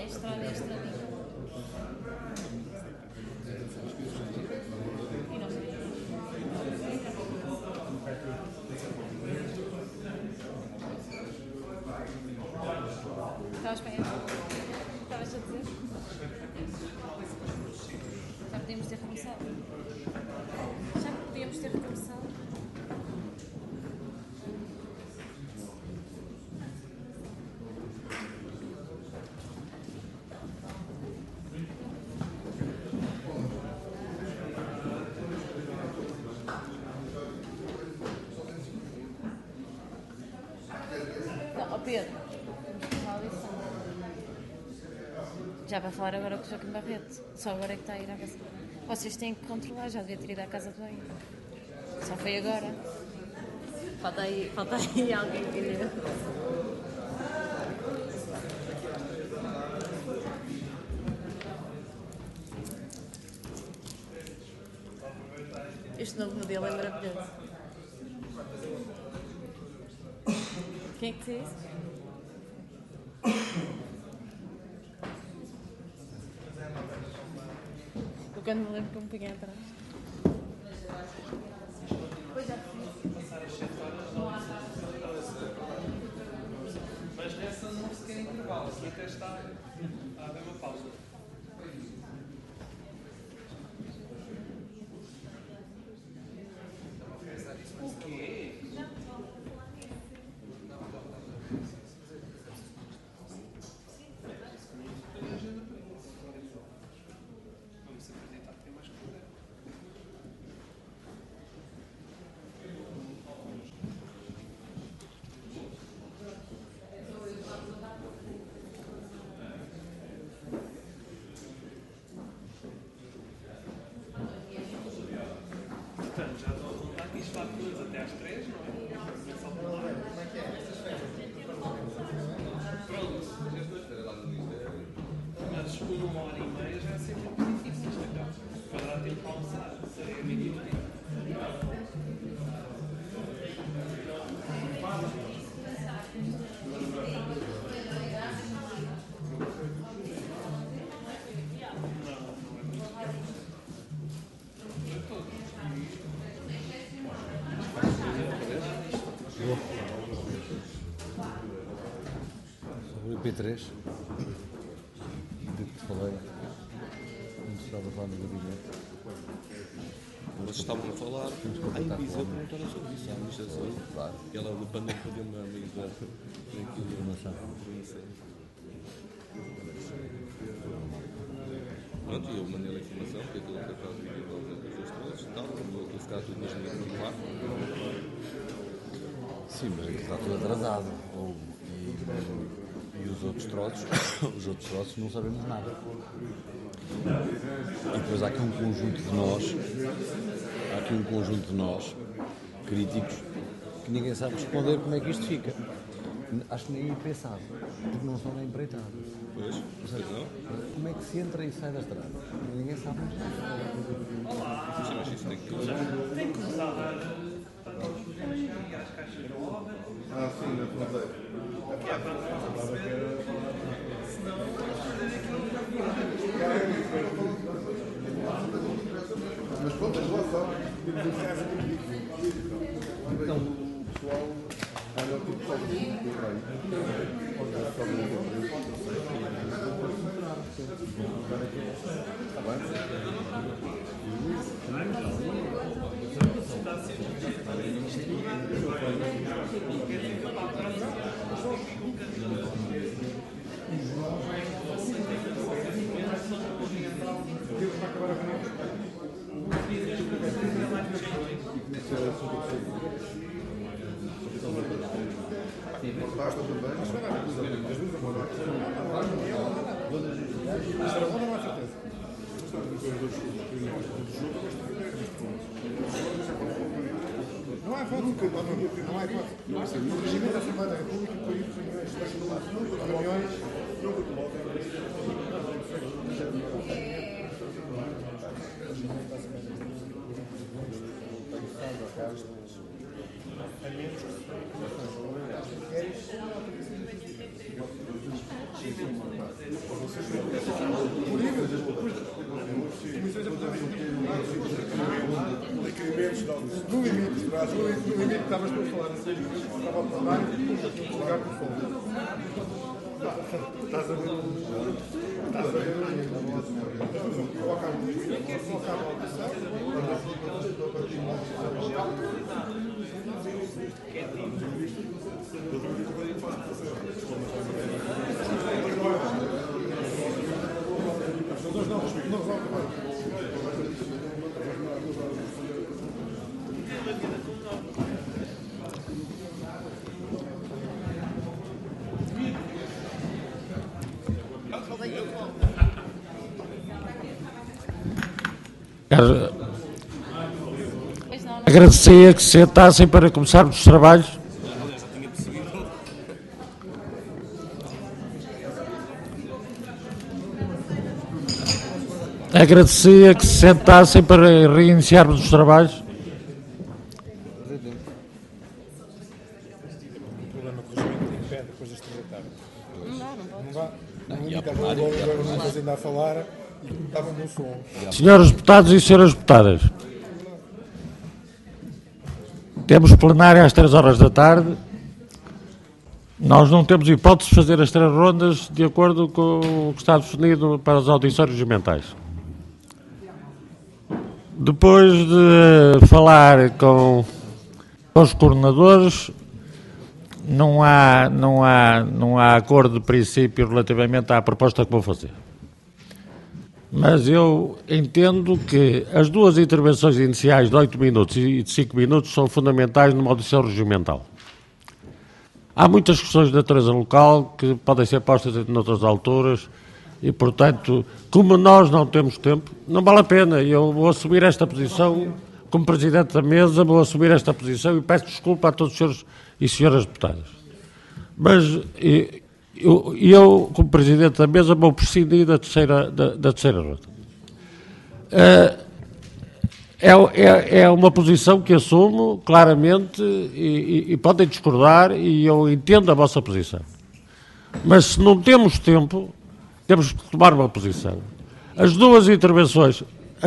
estrada é estradinha. E nós estavas bem? Estavas a dizer? Já podíamos ter recomeçado. Já podíamos ter recomeçado. Não, Pedro, uma lição. Já vai falar agora com o Joaquim Barreto. Só agora é que está a ir à casa. Vocês têm que controlar, já devia ter ido à casa de banho. Só foi agora. Falta aí alguém que lhe... Este novo modelo é maravilhoso. Quem é que te disse? Eu quando me lembro que eu me peguei atrás. Pois já mas nessa não se quer intervalo, aqui até está a haver uma pausa. O quê? Vamos acreditar que tem mais poder. Portanto, já estou a contar que isto vai todos até às 3, não é? Começa a falar. Como é que é? Pronto. Mas uma hora e meia já é sempre muito difícil esta casa. Para dar tempo para almoçar, seria meio-dia. Sobre o IP3, do que te falei, quando estavas lá no gabinete. Vocês estavam a falar, em Viseu perguntaram sobre isso, a administração. Claro. Ela do panel para dentro da amiga Informação. Pronto, e eu mandei a informação, que aquilo que eu estava a pedir dos todos e tal, como eu ficar tudo mesmo no ar. Sim, mas está tudo atrasado. E os outros troços não sabemos nada. E depois há aqui um conjunto de nós, críticos, que ninguém sabe responder como é que isto fica. Acho que nem é pensado, porque não são nem empreitados. Pois, Ou seja, como é que se entra e sai da estrada? Ninguém sabe muito bem. sim, mas isso tem que Tem que começar a dar às caixas de obra. Ah, sim, na fronteira. Que é para perceber. Senão, Mas pronto, as lá sabem. Então, o pessoal anda tipo só de basta também. Não é fácil, não é fácil. O regimento da Assembleia da República proíbe reuniões. Vocês No limite estavas tu a falar a sério, estava a falar e ligar por fone. Estás a ver? Estás a ver? Coloca a votação. Agradecia que se sentassem para começarmos os trabalhos. Agradecia que se sentassem para reiniciarmos os trabalhos. O problema com o regimento impede depois das 3 da tarde. Não dá. E a plenária, Não ainda a falar e estava no som. Senhores deputados e senhoras deputadas, temos plenária às 3 horas da tarde. Nós não temos hipótese de fazer as 3 rondas de acordo com o que está definido para as audições regimentais. Depois de falar com os coordenadores, não há acordo de princípio relativamente à proposta que vou fazer. Mas eu entendo que as 2 intervenções iniciais de 8 minutos e de 5 minutos são fundamentais numa audição regimental. Há muitas questões de natureza local que podem ser postas em outras alturas e, portanto, como nós não temos tempo, não vale a pena. Eu vou assumir esta posição como Presidente da Mesa, vou assumir esta posição e peço desculpa a todos os senhores e senhoras deputadas. Mas eu, como Presidente da Mesa, vou prescindir da terceira ronda. É uma posição que assumo claramente e podem discordar e eu entendo a vossa posição. Mas se não temos tempo, temos que tomar uma posição. As duas intervenções,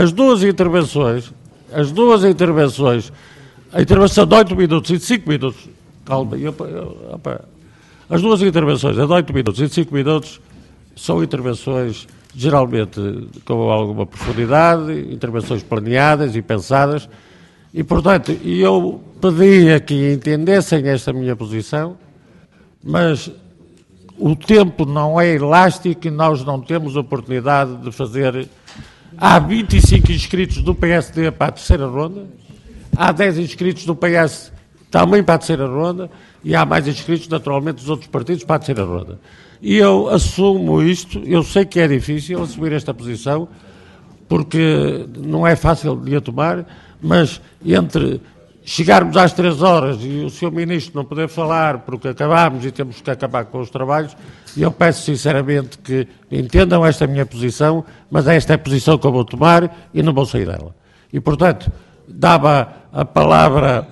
a intervenção de 8 minutos e de 5 minutos, calma, as duas intervenções de 8 minutos e de 5 minutos são intervenções geralmente com alguma profundidade, intervenções planeadas e pensadas, e portanto eu pedia que entendessem esta minha posição, mas o tempo não é elástico e nós não temos oportunidade de fazer. Há 25 inscritos do PSD para a terceira ronda, há 10 inscritos do PS também para a terceira ronda e há mais inscritos, naturalmente, dos outros partidos para a terceira ronda. E eu assumo isto, eu sei que é difícil assumir esta posição, porque não é fácil de a tomar, mas entre chegarmos às 3 horas e o Sr. Ministro não poder falar porque acabámos e temos que acabar com os trabalhos, eu peço sinceramente que entendam esta minha posição, mas esta é a posição que eu vou tomar e não vou sair dela. E, portanto, dava a palavra...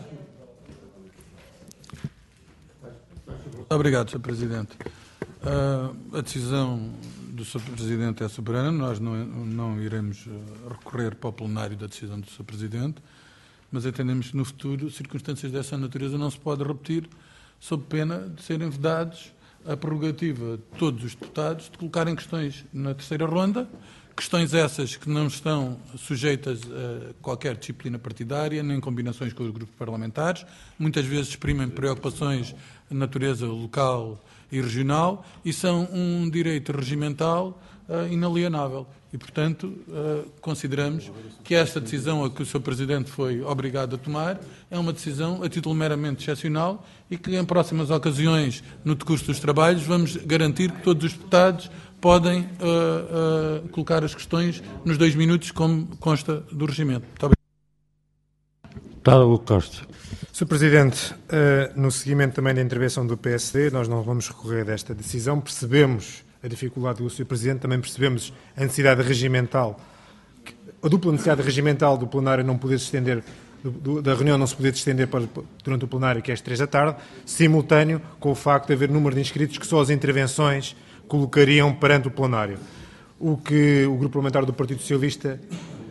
Obrigado, Sr. Presidente. A decisão do Sr. Presidente é soberana, nós não iremos recorrer para o plenário da decisão do Sr. Presidente, mas entendemos que no futuro circunstâncias dessa natureza não se pode repetir, sob pena de serem vedados a prerrogativa de todos os deputados de colocarem questões na terceira ronda, questões essas que não estão sujeitas a qualquer disciplina partidária, nem combinações com os grupos parlamentares, muitas vezes exprimem preocupações de natureza local e regional e são um direito regimental inalienável. E, portanto, consideramos que esta decisão a que o Sr. Presidente foi obrigado a tomar é uma decisão a título meramente excepcional e que, em próximas ocasiões, no decurso dos trabalhos, vamos garantir que todos os deputados podem colocar as questões nos 2 minutos, como consta do regimento. Muito obrigado. Deputado Hugo Costa. Sr. Presidente, no seguimento também da intervenção do PSD, nós não vamos recorrer desta decisão, percebemos a dificuldade do Sr. Presidente, também percebemos a necessidade regimental, a dupla necessidade regimental do plenário não poder se estender, da reunião não se poder estender durante o plenário, que é às 3 da tarde, simultâneo com o facto de haver número de inscritos que só as intervenções colocariam perante o plenário. O que o Grupo Parlamentar do Partido Socialista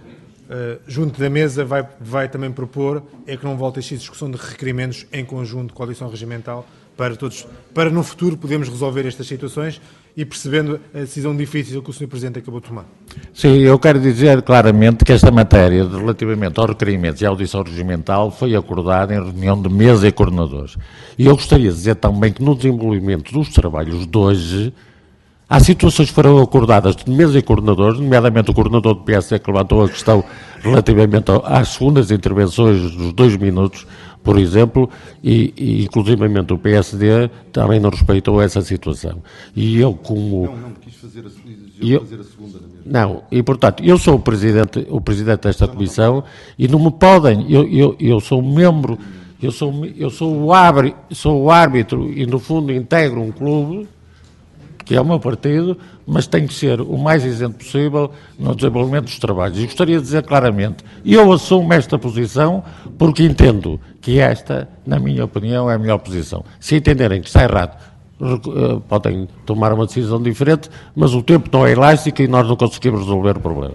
junto da mesa, vai também propor é que não volte a existir discussão de requerimentos em conjunto com a audição regimental para no futuro podermos resolver estas situações e percebendo a decisão difícil que o Sr. Presidente acabou de tomar. Sim, eu quero dizer claramente que esta matéria, relativamente aos requerimentos e à audição regimental, foi acordada em reunião de mesa e coordenadores. E eu gostaria de dizer também que no desenvolvimento dos trabalhos de hoje, há situações que foram acordadas de mesa e coordenadores, nomeadamente o coordenador do PSD que levantou a questão relativamente às segundas intervenções dos 2 minutos, por exemplo, e inclusivamente o PSD também não respeitou essa situação. E eu como... Não quis fazer a segunda na mesma. Não, e portanto, eu sou o presidente desta comissão e não me podem, eu sou membro, eu sou o árbitro e no fundo integro um clube, que é o meu partido, mas tem que ser o mais isento possível no desenvolvimento dos trabalhos. E gostaria de dizer claramente, eu assumo esta posição porque entendo que esta, na minha opinião, é a melhor posição. Se entenderem que está errado, podem tomar uma decisão diferente, mas o tempo não é elástico e nós não conseguimos resolver o problema.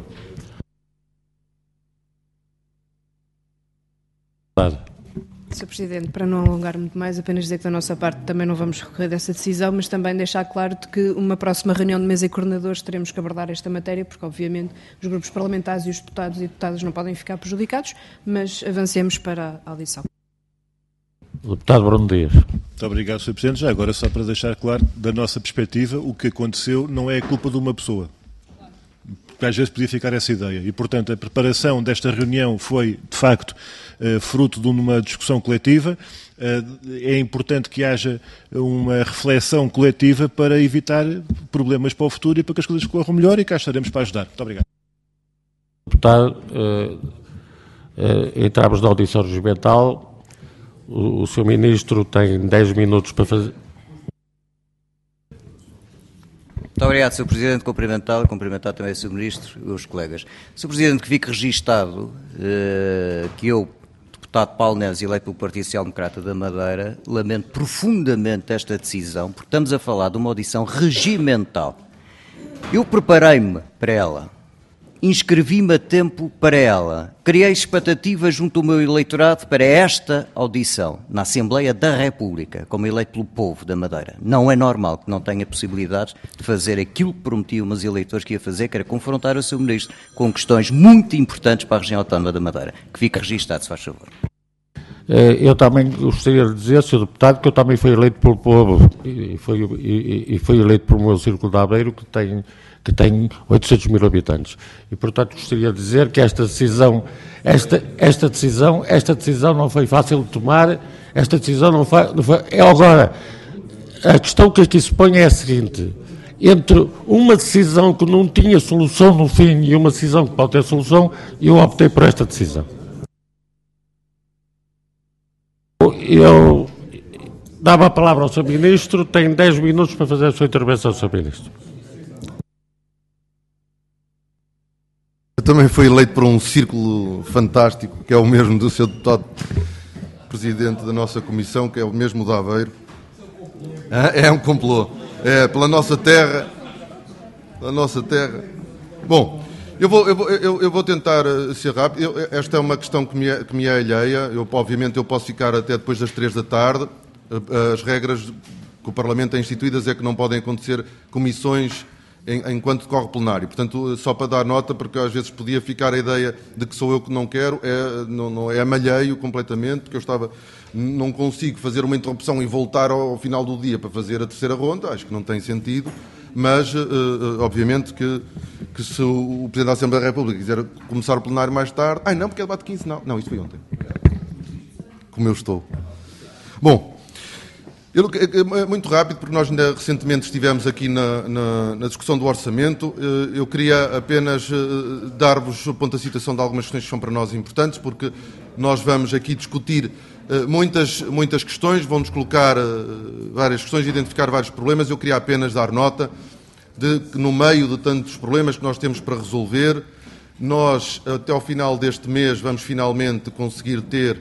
Sr. Presidente, para não alongar muito mais, apenas dizer que da nossa parte também não vamos recorrer dessa decisão, mas também deixar claro de que uma próxima reunião de mesa e coordenadores teremos que abordar esta matéria, porque obviamente os grupos parlamentares e os deputados e deputadas não podem ficar prejudicados, mas avancemos para a audição. Deputado Bruno Dias. Muito obrigado, Sr. Presidente. Já agora, só para deixar claro, da nossa perspectiva, o que aconteceu não é culpa de uma pessoa. Porque às vezes podia ficar essa ideia. E, portanto, a preparação desta reunião foi, de facto, fruto de uma discussão coletiva. É importante que haja uma reflexão coletiva para evitar problemas para o futuro e para que as coisas corram melhor e cá estaremos para ajudar. Muito obrigado. Deputado, entramos na audição regimental. O Sr. Ministro tem 10 minutos para fazer... Muito obrigado, Sr. Presidente. Cumprimentar também o Sr. Ministro e os colegas. Sr. Presidente, que fique registado que eu, deputado Paulo Neves, eleito pelo Partido Social Democrata da Madeira, lamento profundamente esta decisão, porque estamos a falar de uma audição regimental. Eu preparei-me para ela, inscrevi-me a tempo para ela, criei expectativas junto ao meu eleitorado para esta audição, na Assembleia da República, como eleito pelo povo da Madeira. Não é normal que não tenha possibilidades de fazer aquilo que prometia aos eleitores que ia fazer, que era confrontar o Sr. Ministro com questões muito importantes para a região autónoma da Madeira. Que fique registado, se faz favor. Eu também gostaria de dizer, Sr. Deputado, que eu também fui eleito pelo povo e fui eleito pelo meu Círculo de Aveiro, que tem 800 mil habitantes. E, portanto, gostaria de dizer que esta decisão não foi fácil de tomar, esta decisão não foi... Agora, a questão que aqui se põe é a seguinte: entre uma decisão que não tinha solução no fim e uma decisão que pode ter solução, eu optei por esta decisão. Eu dava a palavra ao Sr. Ministro, tem 10 minutos para fazer a sua intervenção, Sr. Ministro. Eu também fui eleito por um círculo fantástico, que é o mesmo do Sr. Deputado Presidente da nossa Comissão, que é o mesmo de Aveiro. É um complô. É pela nossa terra. Pela nossa terra. Bom, eu vou tentar ser rápido. Esta é uma questão que me é alheia. Obviamente eu posso ficar até depois das 3 da tarde. As regras que o Parlamento tem instituídas é que não podem acontecer comissões enquanto decorre plenário. Portanto, só para dar nota, porque às vezes podia ficar a ideia de que sou eu que não quero, é malheio completamente, porque não consigo fazer uma interrupção e voltar ao final do dia para fazer a terceira ronda, acho que não tem sentido, mas obviamente que se o Presidente da Assembleia da República quiser começar o plenário mais tarde... não, porque é debate 15, não, isto foi ontem. Como eu estou. Bom, muito rápido, porque nós ainda recentemente estivemos aqui na discussão do orçamento. Eu queria apenas dar-vos o ponto da situação de algumas questões que são para nós importantes, porque nós vamos aqui discutir muitas questões, vão-nos colocar várias questões, identificar vários problemas. Eu queria apenas dar nota de que no meio de tantos problemas que nós temos para resolver, nós até ao final deste mês vamos finalmente conseguir ter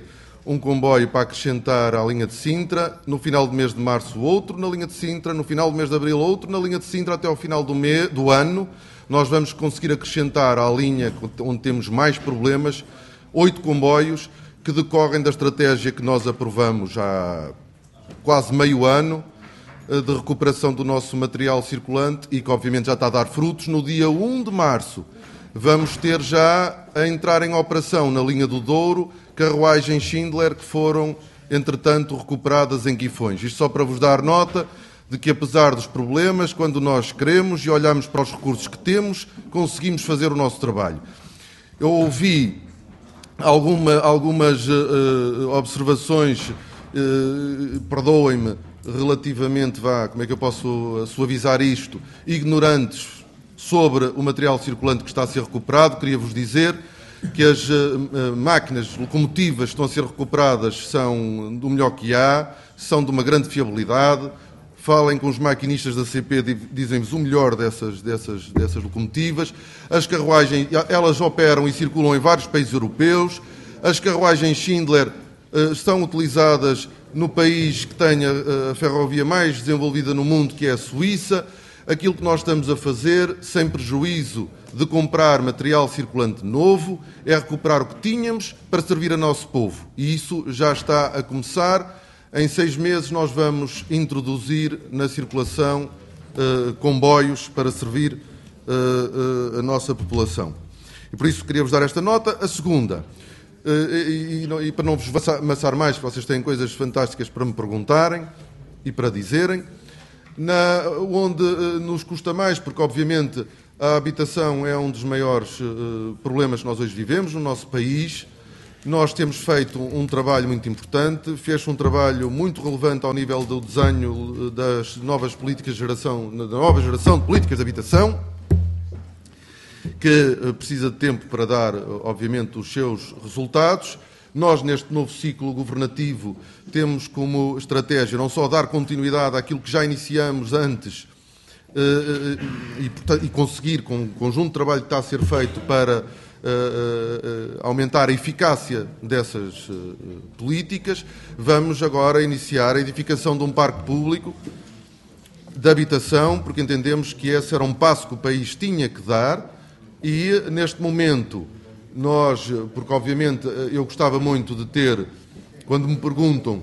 um comboio para acrescentar à linha de Sintra, no final do mês de março outro na linha de Sintra, no final do mês de abril outro na linha de Sintra, até ao final do ano nós vamos conseguir acrescentar à linha onde temos mais problemas 8 comboios que decorrem da estratégia que nós aprovamos há quase meio ano de recuperação do nosso material circulante e que obviamente já está a dar frutos. No dia 1 de março vamos ter já a entrar em operação na linha do Douro carruagens Schindler que foram, entretanto, recuperadas em Guifões. Isto só para vos dar nota de que, apesar dos problemas, quando nós queremos e olhamos para os recursos que temos, conseguimos fazer o nosso trabalho. Eu ouvi algumas observações, perdoem-me, relativamente, como é que eu posso suavizar isto, ignorantes sobre o material circulante que está a ser recuperado. Queria-vos dizer que as máquinas locomotivas que estão a ser recuperadas são do melhor que há, são de uma grande fiabilidade. Falem com os maquinistas da CP, dizem-vos o melhor dessas locomotivas. As carruagens, elas operam e circulam em vários países europeus. As carruagens Schindler são utilizadas no país que tem a ferrovia mais desenvolvida no mundo, que é a Suíça. Aquilo que nós estamos a fazer, sem prejuízo de comprar material circulante novo, é recuperar o que tínhamos para servir a nosso povo. E isso já está a começar. Em 6 meses nós vamos introduzir na circulação comboios para servir a nossa população. E por isso queria-vos dar esta nota. A segunda, e para não vos amassar mais, porque vocês têm coisas fantásticas para me perguntarem e para dizerem, onde nos custa mais, porque obviamente a habitação é um dos maiores problemas que nós hoje vivemos no nosso país. Nós temos feito um trabalho muito importante, fez-se um trabalho muito relevante ao nível do desenho das novas políticas da nova geração de políticas de habitação, que precisa de tempo para dar, obviamente, os seus resultados. Nós, neste novo ciclo governativo, temos como estratégia não só dar continuidade àquilo que já iniciamos antes e conseguir, com o conjunto de trabalho que está a ser feito para aumentar a eficácia dessas políticas, vamos agora iniciar a edificação de um parque público de habitação, porque entendemos que esse era um passo que o país tinha que dar e, neste momento, nós, porque obviamente eu gostava muito de ter, quando me perguntam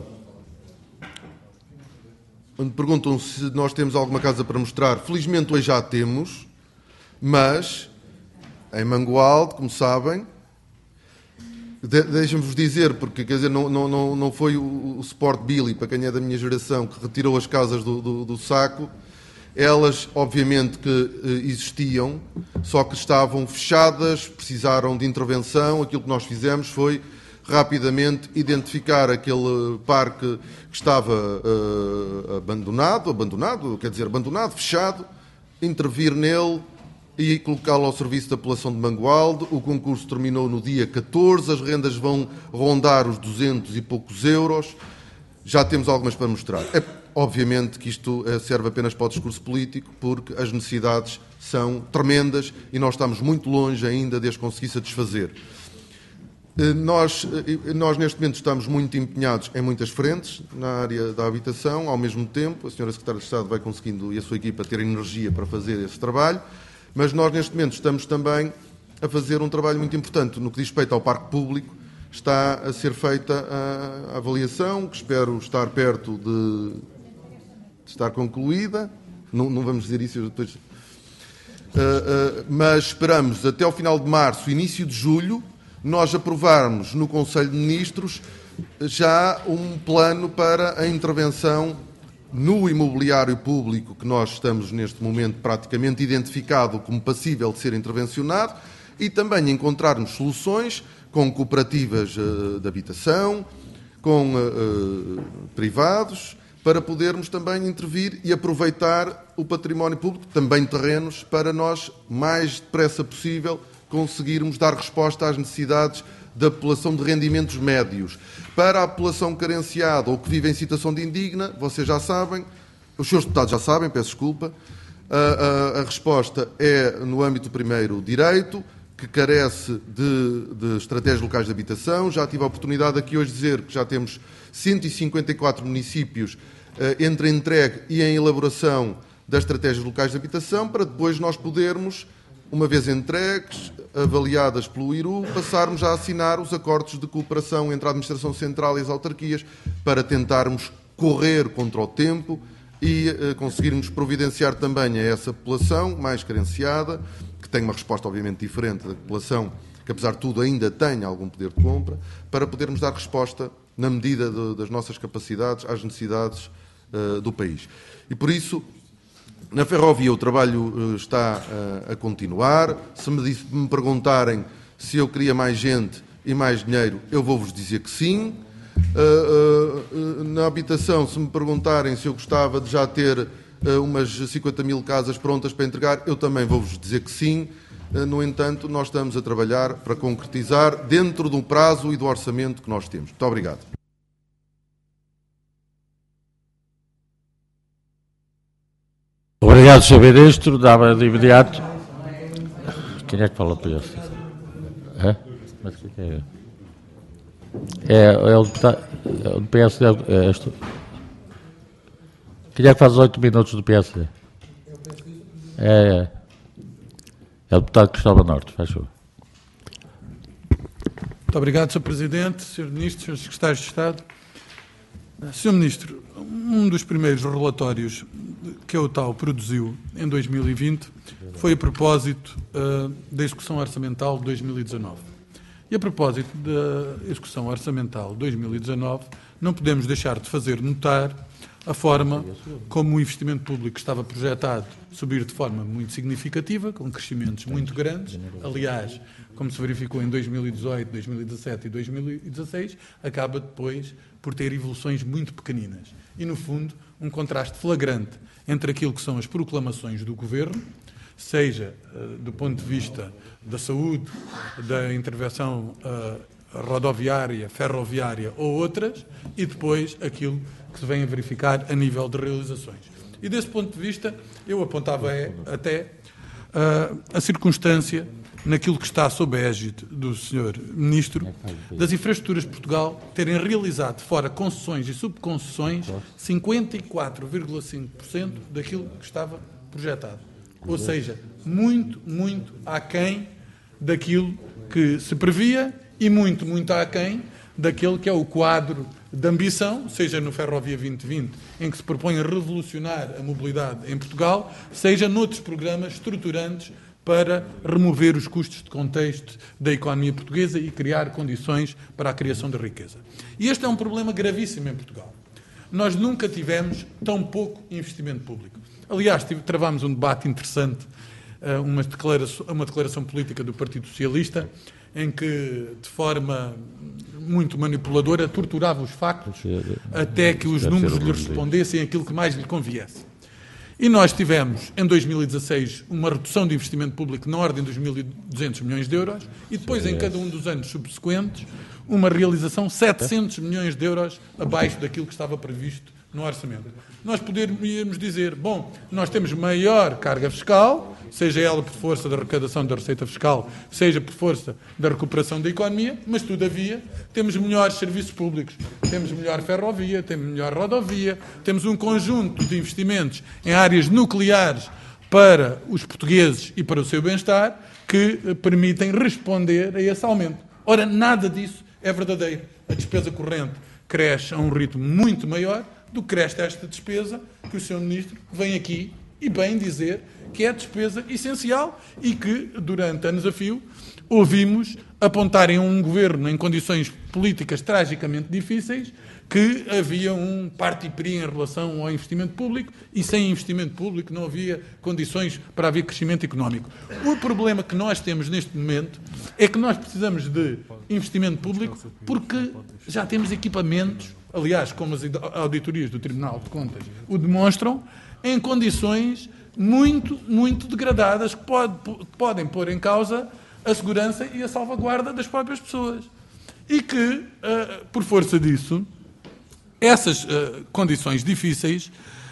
se nós temos alguma casa para mostrar, felizmente hoje já temos, mas em Mangualde, como sabem, deixem-vos dizer, porque quer dizer, não foi o Sport Billy, para quem é da minha geração, que retirou as casas do saco. Elas, obviamente, que existiam, só que estavam fechadas, precisaram de intervenção. Aquilo que nós fizemos foi, rapidamente, identificar aquele parque que estava abandonado, fechado, intervir nele e colocá-lo ao serviço da população de Mangualde. O concurso terminou no dia 14, as rendas vão rondar os 200 e poucos euros. Já temos algumas para mostrar. Obviamente que isto serve apenas para o discurso político, porque as necessidades são tremendas e nós estamos muito longe ainda de as conseguir satisfazer. Nós, neste momento, estamos muito empenhados em muitas frentes na área da habitação. Ao mesmo tempo, a Sra. Secretária de Estado vai conseguindo, e a sua equipa, ter energia para fazer esse trabalho, mas nós, neste momento, estamos também a fazer um trabalho muito importante no que diz respeito ao parque público. Está a ser feita a avaliação, que espero estar perto de estar concluída. Não vamos dizer isso depois. Mas esperamos, até ao final de março, início de julho, nós aprovarmos no Conselho de Ministros já um plano para a intervenção no imobiliário público, que nós estamos neste momento praticamente identificado como passível de ser intervencionado, e também encontrarmos soluções com cooperativas de habitação, com privados, para podermos também intervir e aproveitar o património público, também terrenos, para nós, mais depressa possível, conseguirmos dar resposta às necessidades da população de rendimentos médios. Para a população carenciada ou que vive em situação de indigna, vocês já sabem, os seus deputados já sabem, peço desculpa, a resposta é no âmbito do primeiro direito, que carece de estratégias locais de habitação. Já tive a oportunidade aqui hoje de dizer que já temos 154 municípios entre entregue e em elaboração das estratégias locais de habitação, para depois nós podermos, uma vez entregues, avaliadas pelo IRU, passarmos a assinar os acordos de cooperação entre a Administração Central e as autarquias, para tentarmos correr contra o tempo e conseguirmos providenciar também a essa população mais carenciada, que tem uma resposta obviamente diferente da população que, apesar de tudo, ainda tem algum poder de compra, para podermos dar resposta, na medida das nossas capacidades, às necessidades do país. E por isso, na ferrovia o trabalho está a continuar. Se me perguntarem se eu queria mais gente e mais dinheiro, eu vou-vos dizer que sim. Na habitação, se me perguntarem se eu gostava de já ter umas 50 mil casas prontas para entregar, eu também vou-vos dizer que sim. No entanto, nós estamos a trabalhar para concretizar dentro do prazo e do orçamento que nós temos. Muito obrigado. Obrigado, Sr. Ministro. Dava de imediato. Quem é que fala para isso? Mas quem é? É o deputado. É o do PSD. Quem é que faz os 8 minutos do PSD? É o deputado Cristóvão Norte. Faz favor. Muito obrigado, Sr. Presidente, Sr. Ministro, Srs. Secretários de Estado. Sr. Ministro, um dos primeiros relatórios que a UTAU produziu em 2020 foi a propósito da execução orçamental de 2019. E a propósito da execução orçamental de 2019, não podemos deixar de fazer notar a forma como o investimento público estava projetado subir de forma muito significativa, com crescimentos muito grandes. Aliás, como se verificou em 2018, 2017 e 2016, acaba depois por ter evoluções muito pequeninas. E, no fundo, um contraste flagrante entre aquilo que são as proclamações do Governo, seja do ponto de vista da saúde, da intervenção rodoviária, ferroviária ou outras, e depois aquilo que se vem a verificar a nível de realizações. E desse ponto de vista, eu apontava até a circunstância, naquilo que está sob a égide do Sr. Ministro, das infraestruturas de Portugal terem realizado, fora concessões e subconcessões, 54,5% daquilo que estava projetado. Ou seja, muito, muito aquém daquilo que se previa e muito, muito aquém daquele que é o quadro de ambição, seja no Ferrovia 2020, em que se propõe a revolucionar a mobilidade em Portugal, seja noutros programas estruturantes para remover os custos de contexto da economia portuguesa e criar condições para a criação de riqueza. E este é um problema gravíssimo em Portugal. Nós nunca tivemos tão pouco investimento público. Aliás, travámos um debate interessante, uma declaração política do Partido Socialista, em que, de forma muito manipuladora, torturava os factos até que os números lhe respondessem aquilo que mais lhe conviesse. E nós tivemos, em 2016, uma redução de investimento público na ordem dos 1.200 milhões de euros e depois, em cada um dos anos subsequentes, uma realização 700 milhões de euros abaixo daquilo que estava previsto no orçamento. Nós poderíamos dizer, bom, nós temos maior carga fiscal, seja ela por força da arrecadação da receita fiscal, seja por força da recuperação da economia, mas, todavia, temos melhores serviços públicos, temos melhor ferrovia, temos melhor rodovia, temos um conjunto de investimentos em áreas nucleares para os portugueses e para o seu bem-estar que permitem responder a esse aumento. Ora, nada disso é verdadeiro. A despesa corrente cresce a um ritmo muito maior do que cresce esta despesa que o Sr. Ministro vem aqui e bem dizer que é despesa essencial e que, durante anos a fio, ouvimos apontarem a um governo em condições políticas tragicamente difíceis que havia um parti-pris em relação ao investimento público e sem investimento público não havia condições para haver crescimento económico. O problema que nós temos neste momento é que nós precisamos de investimento público porque já temos equipamentos, aliás, como as auditorias do Tribunal de Contas o demonstram, em condições muito, muito degradadas que podem pôr em causa a segurança e a salvaguarda das próprias pessoas. E que, por força disso, essas condições difíceis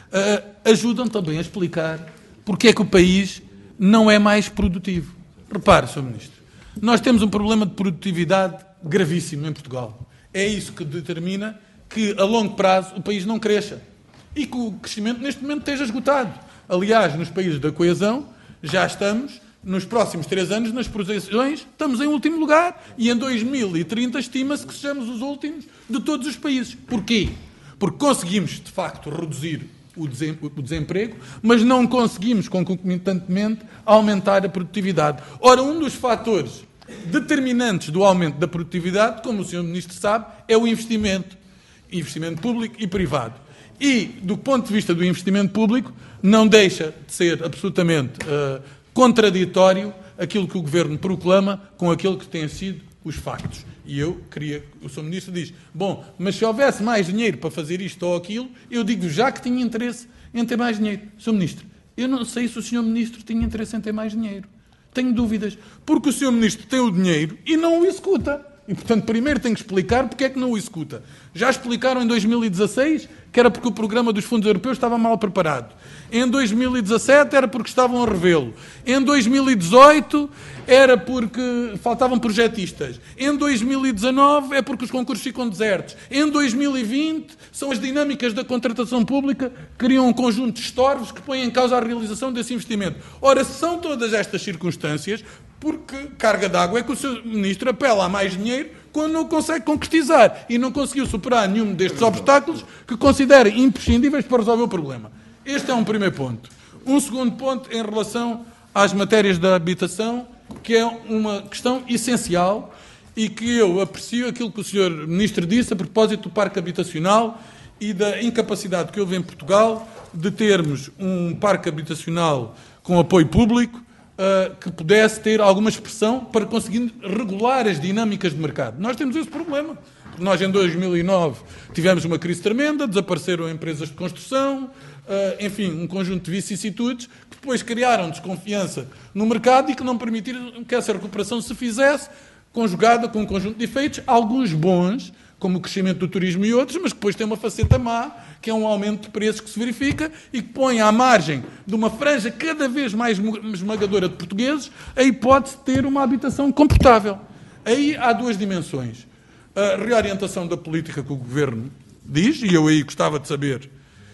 ajudam também a explicar porque é que o país não é mais produtivo. Repare, Sr. Ministro, Nós temos um problema de produtividade gravíssimo em Portugal. É isso que determina que, a longo prazo, o país não cresça. E que o crescimento, neste momento, esteja esgotado. Aliás, nos países da coesão, já estamos, nos próximos 3 anos, nas projeções, estamos em último lugar. E em 2030 estima-se que sejamos os últimos de todos os países. Porquê? Porque conseguimos, de facto, reduzir o desemprego, mas não conseguimos, concomitantemente, aumentar a produtividade. Ora, um dos fatores determinantes do aumento da produtividade, como o Sr. Ministro sabe, é o investimento público e privado. E, do ponto de vista do investimento público, não deixa de ser absolutamente contraditório aquilo que o Governo proclama com aquilo que têm sido os factos. E eu queria, o Sr. Ministro diz, bom, mas se houvesse mais dinheiro para fazer isto ou aquilo, eu digo já que tinha interesse em ter mais dinheiro. Sr. Ministro, eu não sei se o Sr. Ministro tinha interesse em ter mais dinheiro. Tenho dúvidas. Porque o Sr. Ministro tem o dinheiro e não o executa. E, portanto, primeiro tem que explicar porque é que não o executa. Já explicaram em 2016 que era porque o programa dos fundos europeus estava mal preparado. Em 2017 era porque estavam a revê-lo. Em 2018 era porque faltavam projetistas. Em 2019 é porque os concursos ficam desertos. Em 2020 são as dinâmicas da contratação pública que criam um conjunto de estorvos que põem em causa a realização desse investimento. Ora, são todas estas circunstâncias porque carga d'água é que o Sr. Ministro apela a mais dinheiro quando não consegue concretizar e não conseguiu superar nenhum destes obstáculos que considera imprescindíveis para resolver o problema. Este é um primeiro ponto. Um segundo ponto em relação às matérias da habitação, que é uma questão essencial e que eu aprecio aquilo que o Sr. Ministro disse a propósito do parque habitacional e da incapacidade que houve em Portugal de termos um parque habitacional com apoio público que pudesse ter alguma expressão para conseguir regular as dinâmicas de mercado. Nós temos esse problema. Nós, em 2009, tivemos uma crise tremenda, desapareceram empresas de construção, enfim, um conjunto de vicissitudes que depois criaram desconfiança no mercado e que não permitiram que essa recuperação se fizesse, conjugada com um conjunto de efeitos, alguns bons, como o crescimento do turismo e outros, mas que depois tem uma faceta má, que é um aumento de preços que se verifica e que põe à margem de uma franja cada vez mais esmagadora de portugueses a hipótese de ter uma habitação confortável. Aí há duas dimensões. A reorientação da política que o Governo diz, e eu aí gostava de saber,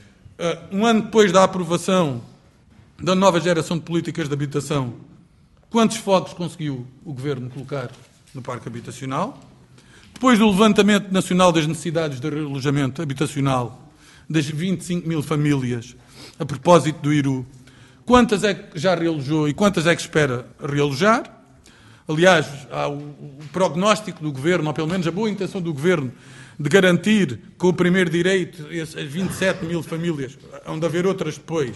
um ano depois da aprovação da nova geração de políticas de habitação, quantos fogos conseguiu o Governo colocar no parque habitacional? Depois do levantamento nacional das necessidades de realojamento habitacional das 25 mil famílias, a propósito do IRU, quantas é que já realojou e quantas é que espera realojar? Aliás, há o prognóstico do Governo, ou pelo menos a boa intenção do Governo, de garantir com o primeiro direito as 27 mil famílias, onde haver outras depois,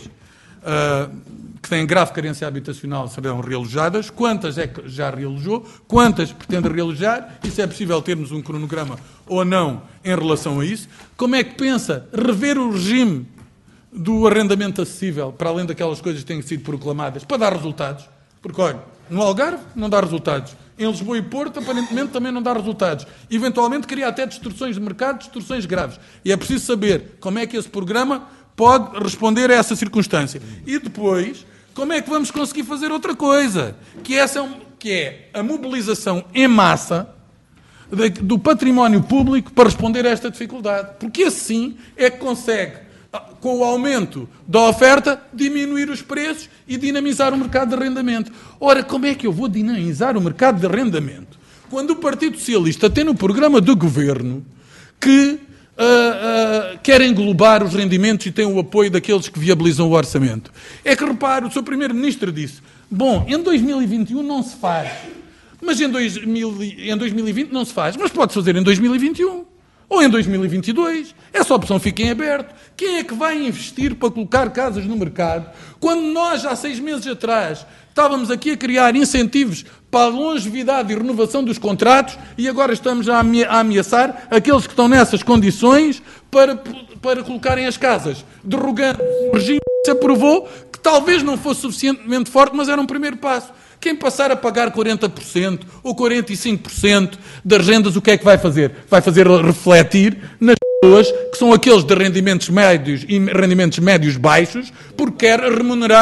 que têm grave carência habitacional, serão realojadas. Quantas é que já realojou? Quantas pretende realojar? E se é possível termos um cronograma ou não em relação a isso? Como é que pensa rever o regime do arrendamento acessível, para além daquelas coisas que têm sido proclamadas, para dar resultados? Porque, olha, no Algarve não dá resultados. Em Lisboa e Porto, aparentemente, também não dá resultados. Eventualmente, cria até distorções de mercado, distorções graves. E é preciso saber como é que esse programa pode responder a essa circunstância. E depois, como é que vamos conseguir fazer outra coisa? Que é a mobilização em massa do património público para responder a esta dificuldade. Porque assim é que consegue, com o aumento da oferta, diminuir os preços e dinamizar o mercado de arrendamento. Ora, como é que eu vou dinamizar o mercado de arrendamento quando o Partido Socialista tem no programa do Governo que quer englobar os rendimentos e tem o apoio daqueles que viabilizam o orçamento? É que, repare, o Sr. Primeiro-Ministro disse, bom, em 2021 não se faz, mas em 2020 não se faz, mas pode-se fazer em 2021 ou em 2022. Essa opção fica em aberto. Quem é que vai investir para colocar casas no mercado quando nós, há 6 meses atrás, estávamos aqui a criar incentivos para a longevidade e renovação dos contratos e agora estamos a ameaçar aqueles que estão nessas condições para colocarem as casas, derrogando o regime que se aprovou, que talvez não fosse suficientemente forte, mas era um primeiro passo. Quem passar a pagar 40% ou 45% das rendas, o que é que vai fazer? Vai fazer refletir nas pessoas que são aqueles de rendimentos médios e rendimentos médios baixos, porque quer remunerar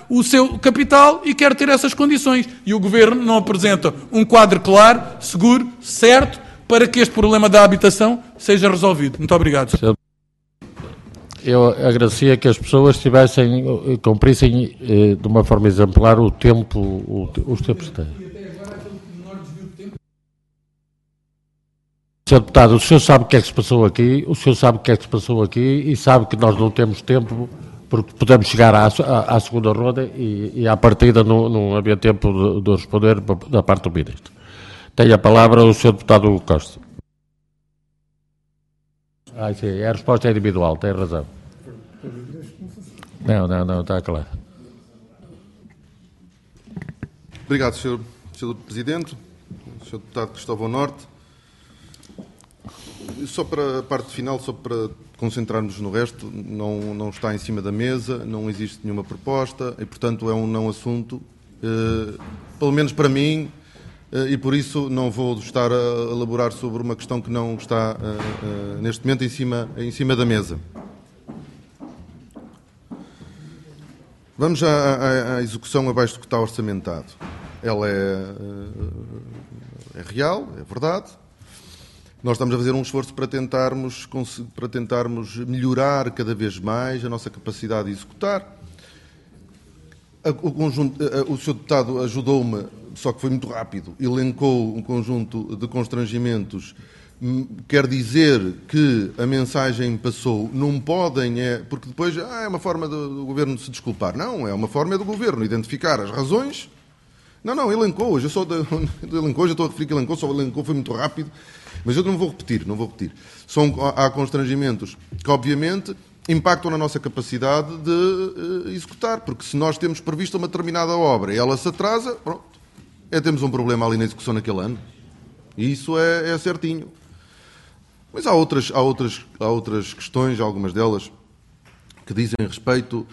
o seu capital e quer ter essas condições. E o Governo não apresenta um quadro claro, seguro, certo, para que este problema da habitação seja resolvido. Muito obrigado. Eu agradecia que as pessoas cumprissem de uma forma exemplar os tempos que têm. Sr. Deputado, o senhor sabe o que é que se passou aqui, e sabe que nós não temos tempo, porque podemos chegar à segunda ronda e à partida não havia tempo de responder da parte do Ministro. Tem a palavra o Sr. Deputado Hugo Costa. Sim, a resposta é individual, tem razão. Não, está claro. Obrigado, Sr. Presidente, Sr. Deputado Cristóvão Norte. Só para a parte final, só para concentrarmos no resto, não está em cima da mesa, não existe nenhuma proposta e, portanto, é um não assunto, pelo menos para mim, e por isso não vou estar a elaborar sobre uma questão que não está neste momento em cima da mesa. Vamos à execução abaixo do que está orçamentado. Ela é real, é verdade. Nós estamos a fazer um esforço para tentarmos melhorar cada vez mais a nossa capacidade de executar. O Sr. Deputado ajudou-me, só que foi muito rápido, elencou um conjunto de constrangimentos. Quer dizer que a mensagem passou, não podem, porque depois é uma forma do Governo se desculpar. Não, é uma forma do Governo identificar as razões. Não, elencou, hoje eu estou a referir que elencou, só elencou, foi muito rápido. Mas eu não vou repetir. Há constrangimentos que, obviamente, impactam na nossa capacidade de executar, porque se nós temos previsto uma determinada obra e ela se atrasa, pronto, temos um problema ali na execução naquele ano. E isso é certinho. Mas há outras questões, algumas delas, que dizem respeito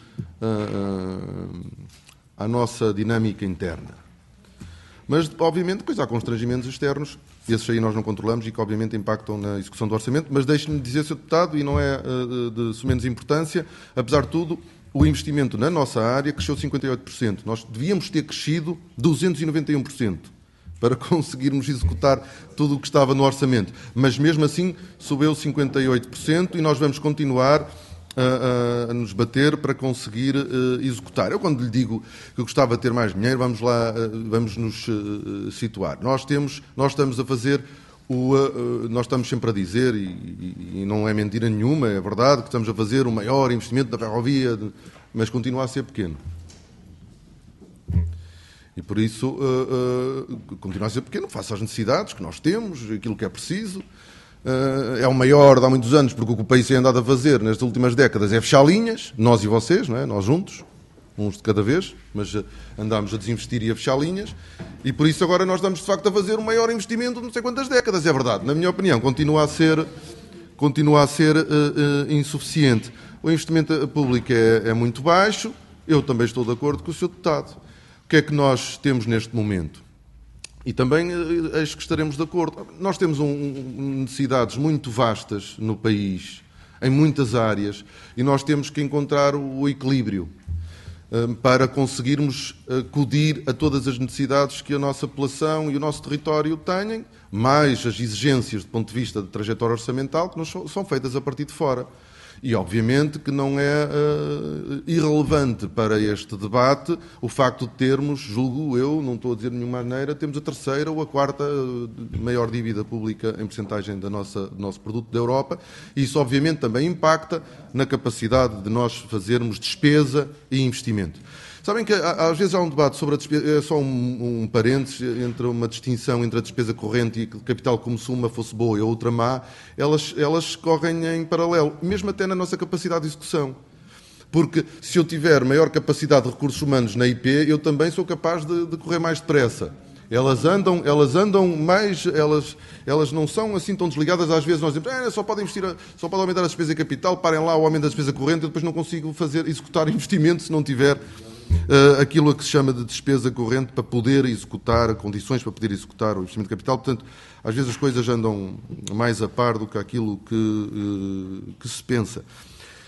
à nossa dinâmica interna. Mas, obviamente, depois há constrangimentos externos, esses aí nós não controlamos e que, obviamente, impactam na execução do orçamento. Mas deixe-me dizer, Sr. Deputado, e não é de menos importância, apesar de tudo, o investimento na nossa área cresceu 58%. Nós devíamos ter crescido 291% para conseguirmos executar tudo o que estava no orçamento. Mas, mesmo assim, subiu 58% e nós vamos continuar a nos bater para conseguir executar. Eu, quando lhe digo que eu gostava de ter mais dinheiro, vamos nos situar. Nós estamos a fazer, nós estamos sempre a dizer, e não é mentira nenhuma, é verdade, que estamos a fazer o maior investimento da ferrovia, mas continua a ser pequeno. E por isso continua a ser pequeno, face às necessidades que nós temos, aquilo que é preciso. É o maior de há muitos anos, porque o que o país tem andado a fazer nestas últimas décadas é fechar linhas, nós e vocês, não é? Nós juntos, uns de cada vez, mas andámos a desinvestir e a fechar linhas, e por isso agora nós estamos de facto a fazer o maior investimento de não sei quantas décadas, é verdade. Na minha opinião, continua a ser insuficiente. O investimento público é muito baixo, eu também estou de acordo com o Sr. Deputado. O que é que nós temos neste momento? E também acho que estaremos de acordo. Nós temos necessidades muito vastas no país, em muitas áreas, e nós temos que encontrar o equilíbrio para conseguirmos acudir a todas as necessidades que a nossa população e o nosso território têm, mais as exigências do ponto de vista de trajetória orçamental que nos são feitas a partir de fora. E, obviamente, que não é irrelevante para este debate o facto de termos, julgo eu, não estou a dizer de nenhuma maneira, temos a terceira ou a quarta maior dívida pública em percentagem do nosso produto da Europa. E isso, obviamente, também impacta na capacidade de nós fazermos despesa e investimento. Sabem que às vezes há um debate sobre a despesa, é só um parênteses, entre uma distinção entre a despesa corrente e que capital como se uma fosse boa e a outra má, elas correm em paralelo, mesmo até na nossa capacidade de execução. Porque se eu tiver maior capacidade de recursos humanos na IP, eu também sou capaz de correr mais depressa. Elas andam mais, elas não são assim tão desligadas. Às vezes nós dizemos, só pode aumentar a despesa capital, parem lá o aumento da despesa corrente, eu depois não consigo executar investimento se não tiver aquilo a que se chama de despesa corrente para poder executar, condições para poder executar o investimento de capital. Portanto, às vezes as coisas andam mais a par do que aquilo que se pensa.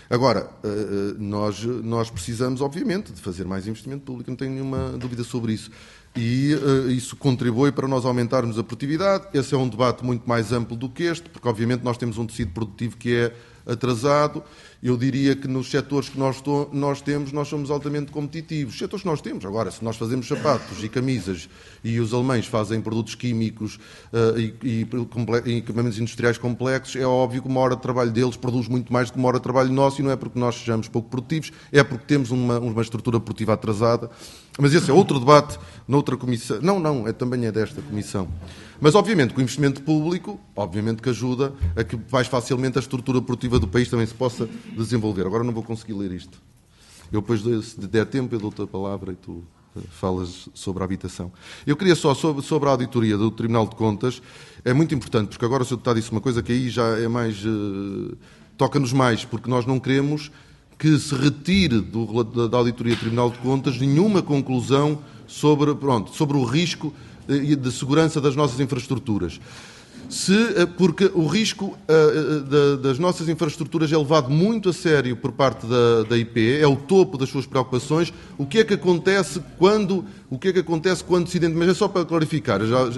Agora, nós precisamos, obviamente, de fazer mais investimento público, não tenho nenhuma dúvida sobre isso. E isso contribui para nós aumentarmos a produtividade. Esse é um debate muito mais amplo do que este, porque, obviamente, nós temos um tecido produtivo que é atrasado. Eu diria que nos setores que nós temos, nós somos altamente competitivos. Os setores que nós temos. Agora, se nós fazemos sapatos e camisas e os alemães fazem produtos químicos e equipamentos industriais complexos, é óbvio que uma hora de trabalho deles produz muito mais do que uma hora de trabalho nosso, e não é porque nós sejamos pouco produtivos, é porque temos uma estrutura produtiva atrasada. Mas esse é outro debate noutra comissão. Não, também é desta comissão. Mas, obviamente, que o investimento público, obviamente que ajuda a que mais facilmente a estrutura produtiva do país também se possa desenvolver. Agora não vou conseguir ler isto. Eu depois, se der tempo, eu dou-te a palavra e tu falas sobre a habitação. Eu queria só, sobre a auditoria do Tribunal de Contas, é muito importante, porque agora o Sr. Deputado disse uma coisa que aí já é mais... toca-nos mais, porque nós não queremos que se retire da auditoria do Tribunal de Contas nenhuma conclusão sobre o risco de segurança das nossas infraestruturas. Porque o risco das nossas infraestruturas é levado muito a sério por parte da IP, é o topo das suas preocupações. O que é que acontece quando se identifica, mas é só para clarificar,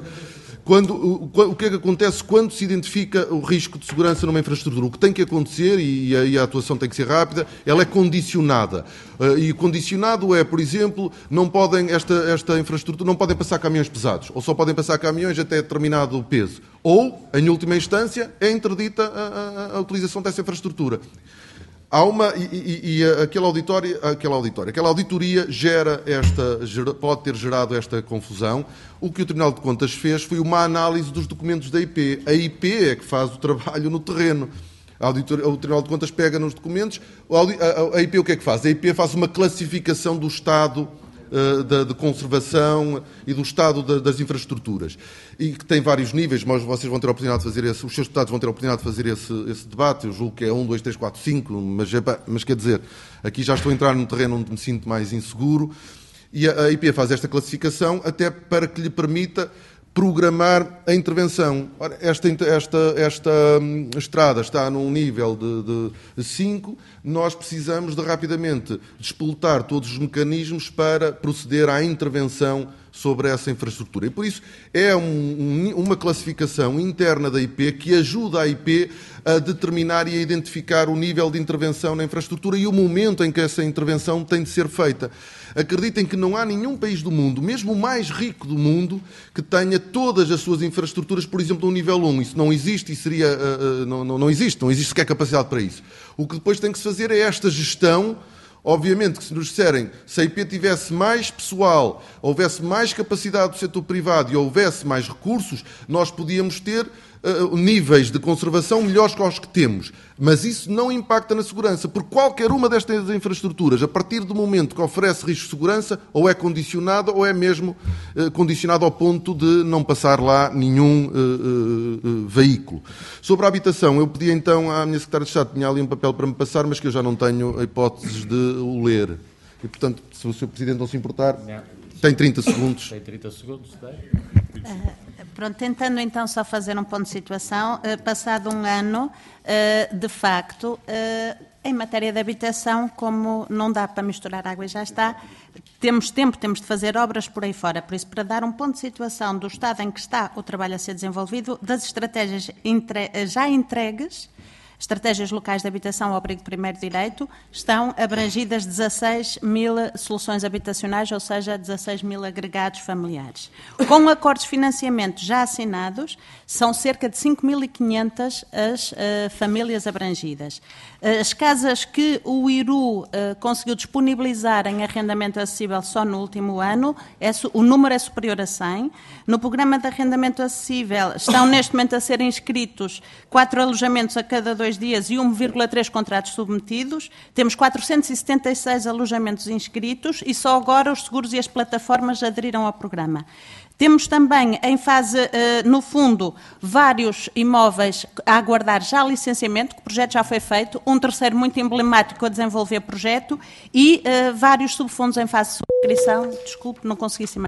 o que é que acontece quando se identifica o risco de segurança numa infraestrutura? O que tem que acontecer, e aí a atuação tem que ser rápida, ela é condicionada. E condicionado é, por exemplo, esta infraestrutura não podem passar caminhões pesados, ou só podem passar caminhões até determinado peso. Ou, em última instância, é interdita a utilização dessa infraestrutura. Aquela auditoria pode ter gerado esta confusão. O que o Tribunal de Contas fez foi uma análise dos documentos da IP. A IP é que faz o trabalho no terreno. O Tribunal de Contas pega nos documentos. A IP o que é que faz? A IP faz uma classificação do estado de conservação e do estado das infraestruturas, e que tem vários níveis, mas vocês vão ter a oportunidade de fazer os seus deputados vão ter a oportunidade de fazer esse debate. Eu julgo que é 1, 2, 3, 4, 5, mas quer dizer, aqui já estou a entrar num terreno onde me sinto mais inseguro, e a IP faz esta classificação até para que lhe permita programar a intervenção. Ora, esta estrada está num nível de 5, nós precisamos de rapidamente despoltar todos os mecanismos para proceder à intervenção sobre essa infraestrutura. E por isso é uma classificação interna da IP que ajuda a IP a determinar e a identificar o nível de intervenção na infraestrutura e o momento em que essa intervenção tem de ser feita. Acreditem que não há nenhum país do mundo, mesmo o mais rico do mundo, que tenha todas as suas infraestruturas, por exemplo, no nível 1. Isso não existe e seria... não existe sequer capacidade para isso. O que depois tem que se fazer é esta gestão. Obviamente que se nos disserem, se a IP tivesse mais pessoal, houvesse mais capacidade do setor privado e houvesse mais recursos, nós podíamos ter níveis de conservação melhores que os que temos. Mas isso não impacta na segurança, porque qualquer uma destas infraestruturas, a partir do momento que oferece risco de segurança, ou é condicionada ou é mesmo condicionada ao ponto de não passar lá nenhum veículo. Sobre a habitação, eu pedi então à minha secretária de Estado, tinha ali um papel para me passar, mas que eu já não tenho a hipótese de o ler. E, portanto, se o Sr. Presidente não se importar, tem 30 segundos. Tem 30 segundos, tem? Pronto, tentando então só fazer um ponto de situação, passado um ano, de facto, em matéria de habitação, como não dá para misturar água e já está, temos tempo, temos de fazer obras por aí fora. Por isso, para dar um ponto de situação do estado em que está o trabalho a ser desenvolvido, das estratégias já entregues, estratégias locais de habitação ao abrigo de primeiro direito, estão abrangidas 16 mil soluções habitacionais, ou seja, 16 mil agregados familiares. Com acordos de financiamento já assinados, são cerca de 5.500 as famílias abrangidas. As casas que o IRU conseguiu disponibilizar em arrendamento acessível só no último ano, o número é superior a 100. No programa de arrendamento acessível estão neste momento a ser inscritos 4 alojamentos a cada 2 dias e 1,3 contratos submetidos. Temos 476 alojamentos inscritos e só agora os seguros e as plataformas aderiram ao programa. Temos também em fase, no fundo, vários imóveis a aguardar já licenciamento, que o projeto já foi feito, um terceiro muito emblemático a desenvolver projeto e vários subfundos em fase de subscrição. Desculpe, não consegui ser mais.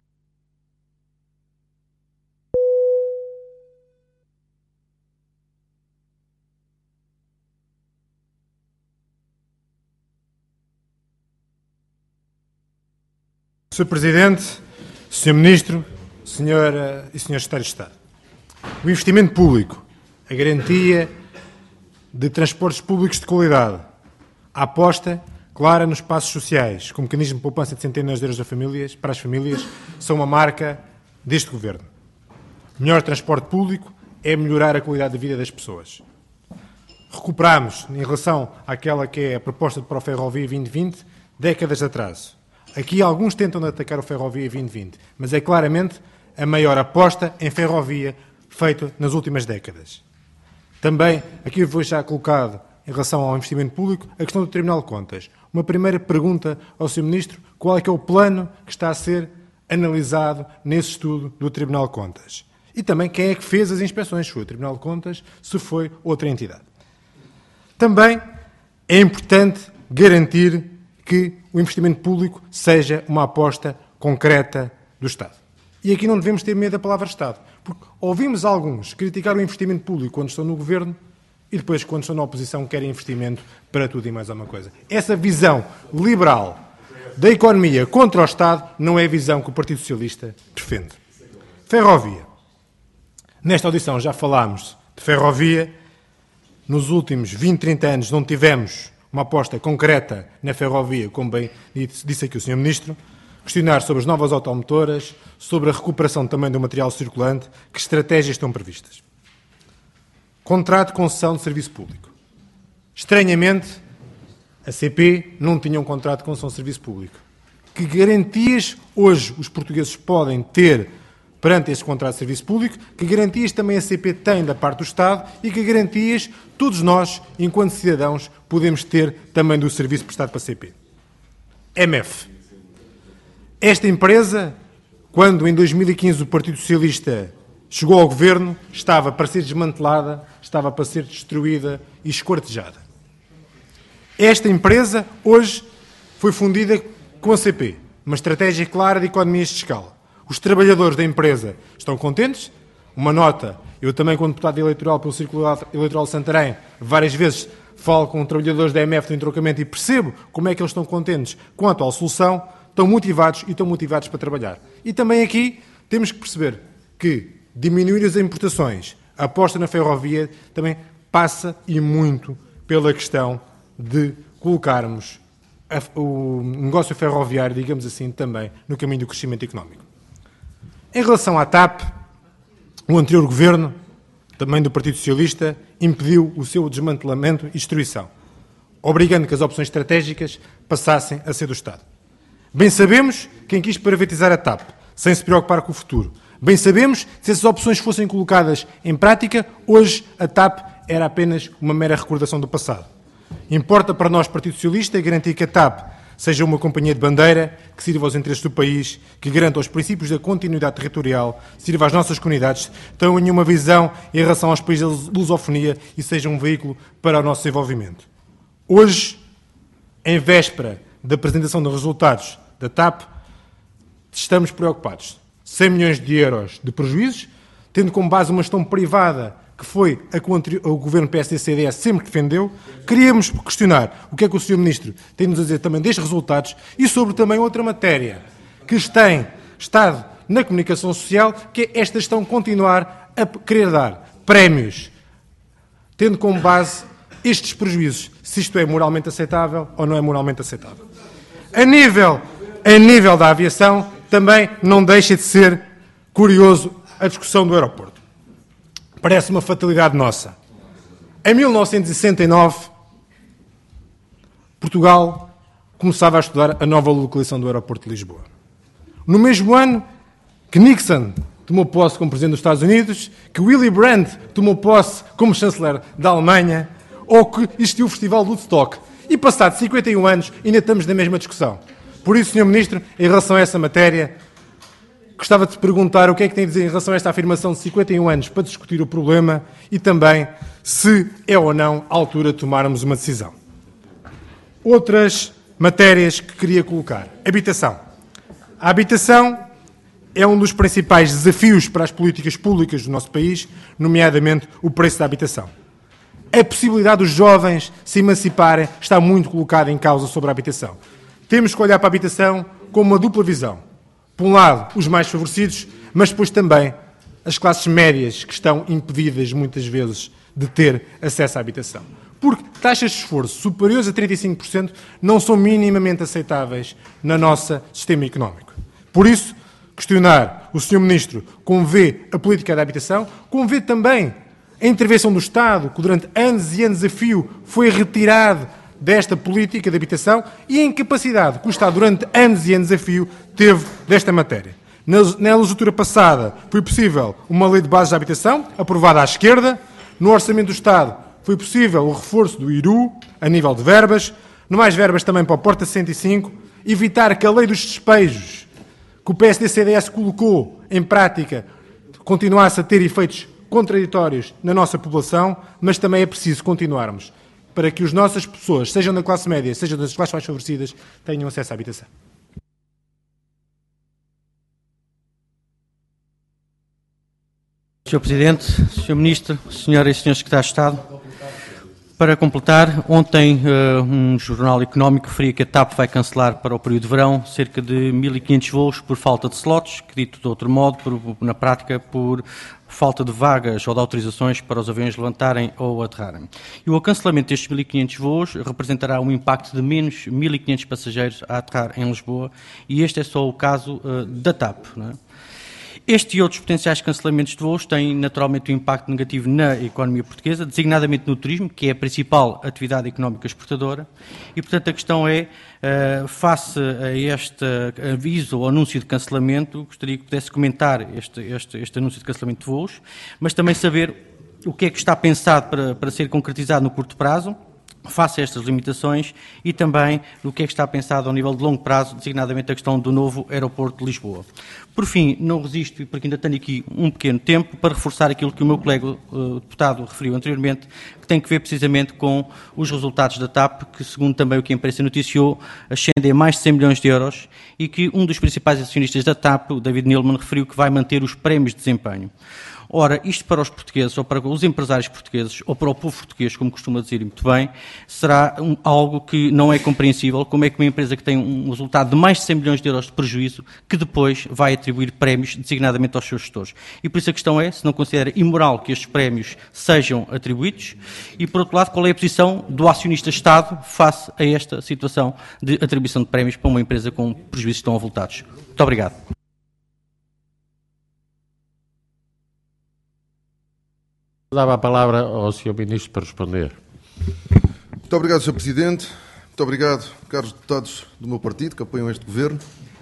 Sr. Presidente, Sr. Ministro, Senhora e Sr. Secretário de Estado. O investimento público, a garantia de transportes públicos de qualidade, a aposta clara nos espaços sociais, com mecanismo de poupança de centenas de euros para as famílias, são uma marca deste Governo. Melhor transporte público é melhorar a qualidade de vida das pessoas. Recuperamos, em relação àquela que é a proposta para o Ferrovia 2020, décadas de atraso. Aqui alguns tentam atacar o Ferrovia 2020, mas é claramente a maior aposta em ferrovia feita nas últimas décadas. Também, aqui vou já colocado, em relação ao investimento público, a questão do Tribunal de Contas. Uma primeira pergunta ao Sr. Ministro: qual é que é o plano que está a ser analisado nesse estudo do Tribunal de Contas? E também quem é que fez as inspeções? Foi o Tribunal de Contas, se foi outra entidade. Também é importante garantir que o investimento público seja uma aposta concreta do Estado. E aqui não devemos ter medo da palavra Estado, porque ouvimos alguns criticar o investimento público quando estão no Governo e depois, quando estão na oposição, querem investimento para tudo e mais alguma coisa. Essa visão liberal da economia contra o Estado não é a visão que o Partido Socialista defende. Ferrovia. Nesta audição já falámos de ferrovia. Nos últimos 20, 30 anos não tivemos uma aposta concreta na ferrovia, como bem disse aqui o Sr. Ministro. Questionar sobre as novas automotoras, sobre a recuperação também do material circulante, que estratégias estão previstas. Contrato de concessão de serviço público. Estranhamente, a CP não tinha um contrato de concessão de serviço público. Que garantias hoje os portugueses podem ter perante este contrato de serviço público? Que garantias também a CP tem da parte do Estado e que garantias todos nós, enquanto cidadãos, podemos ter também do serviço prestado para a CP? MF. Esta empresa, quando em 2015 o Partido Socialista chegou ao Governo, estava para ser desmantelada, estava para ser destruída e esquartejada. Esta empresa, hoje, foi fundida com a CP, uma estratégia clara de economias de escala. Os trabalhadores da empresa estão contentes. Uma nota, eu também, como deputado eleitoral pelo Círculo Eleitoral de Santarém, várias vezes falo com trabalhadores da MF do entrocamento e percebo como é que eles estão contentes com a atual solução, estão motivados para trabalhar. E também aqui temos que perceber que diminuir as importações, a aposta na ferrovia, também passa e muito pela questão de colocarmos o negócio ferroviário, digamos assim, também no caminho do crescimento económico. Em relação à TAP, o anterior governo, também do Partido Socialista, impediu o seu desmantelamento e destruição, obrigando que as opções estratégicas passassem a ser do Estado. Bem sabemos quem quis privatizar a TAP, sem se preocupar com o futuro. Bem sabemos que se essas opções fossem colocadas em prática, hoje a TAP era apenas uma mera recordação do passado. Importa para nós, Partido Socialista, garantir que a TAP seja uma companhia de bandeira que sirva aos interesses do país, que garanta os princípios da continuidade territorial, sirva às nossas comunidades, tenha uma visão em relação aos países da lusofonia e seja um veículo para o nosso desenvolvimento. Hoje, em véspera da apresentação dos resultados da TAP, estamos preocupados. 100 milhões de euros de prejuízos, tendo como base uma gestão privada que foi a que o governo PSD-CDS sempre defendeu. Queríamos questionar o que é que o Sr. Ministro tem-nos a dizer também destes resultados e sobre também outra matéria que tem estado na comunicação social, que é esta gestão continuar a querer dar prémios, tendo como base estes prejuízos, se isto é moralmente aceitável ou não é moralmente aceitável. A nível da aviação, também não deixa de ser curioso a discussão do aeroporto. Parece uma fatalidade nossa. Em 1969, Portugal começava a estudar a nova localização do aeroporto de Lisboa. No mesmo ano que Nixon tomou posse como Presidente dos Estados Unidos, que Willy Brandt tomou posse como Chanceler da Alemanha, ou que existiu o Festival de Woodstock. E passados 51 anos ainda estamos na mesma discussão. Por isso, Sr. Ministro, em relação a essa matéria, gostava de perguntar o que é que tem a dizer em relação a esta afirmação de 51 anos para discutir o problema e também se é ou não a altura de tomarmos uma decisão. Outras matérias que queria colocar. Habitação. A habitação é um dos principais desafios para as políticas públicas do nosso país, nomeadamente o preço da habitação. A possibilidade dos jovens se emanciparem está muito colocada em causa sobre a habitação. Temos que olhar para a habitação com uma dupla visão. Por um lado, os mais favorecidos, mas depois também as classes médias que estão impedidas muitas vezes de ter acesso à habitação. Porque taxas de esforço superiores a 35% não são minimamente aceitáveis no nosso sistema económico. Por isso, questionar o Sr. Ministro como vê a política da habitação, como vê também a intervenção do Estado, que durante anos e anos a fio foi retirado desta política de habitação, e a incapacidade que o Estado durante anos e anos a fio teve desta matéria. Na legislatura passada foi possível uma lei de bases da habitação, aprovada à esquerda. No Orçamento do Estado foi possível o reforço do IRU, a nível de verbas. No mais verbas também para o Porta 105. Evitar que a lei dos despejos, que o PSD-CDS colocou em prática, continuasse a ter efeitos contraditórios na nossa população, mas também é preciso continuarmos para que as nossas pessoas, sejam da classe média, sejam das classes mais favorecidas, tenham acesso à habitação. Sr. Presidente, Sr. Ministro, Senhoras e Senhores Secretários de Estado, para completar, ontem um jornal económico referia que a TAP vai cancelar para o período de verão cerca de 1.500 voos por falta de slots, que dito de outro modo, na prática, por falta de vagas ou de autorizações para os aviões levantarem ou aterrarem. E o cancelamento destes 1.500 voos representará um impacto de menos 1.500 passageiros a aterrar em Lisboa, e este é só o caso da TAP, não é? Este e outros potenciais cancelamentos de voos têm naturalmente um impacto negativo na economia portuguesa, designadamente no turismo, que é a principal atividade económica exportadora, e portanto a questão é, face a este aviso ou anúncio de cancelamento, gostaria que pudesse comentar este anúncio de cancelamento de voos, mas também saber o que é que está pensado para ser concretizado no curto prazo, face a estas limitações, e também no que é que está pensado ao nível de longo prazo, designadamente a questão do novo aeroporto de Lisboa. Por fim, não resisto, porque ainda tenho aqui um pequeno tempo, para reforçar aquilo que o meu colega deputado referiu anteriormente, que tem que ver precisamente com os resultados da TAP, que, segundo também o que a imprensa noticiou, ascendem a mais de 100 milhões de euros, e que um dos principais acionistas da TAP, o David Neeleman, referiu que vai manter os prémios de desempenho. Ora, isto para os portugueses, ou para os empresários portugueses, ou para o povo português, como costuma dizer muito bem, será algo que não é compreensível. Como é que uma empresa que tem um resultado de mais de 100 milhões de euros de prejuízo, que depois vai atribuir prémios designadamente aos seus gestores? E por isso a questão é, se não considera imoral que estes prémios sejam atribuídos, e por outro lado, qual é a posição do acionista Estado face a esta situação de atribuição de prémios para uma empresa com prejuízos tão avultados? Muito obrigado. Dava a palavra ao Sr. Ministro para responder. Muito obrigado, Sr. Presidente. Muito obrigado, caros deputados do meu partido que apoiam este governo.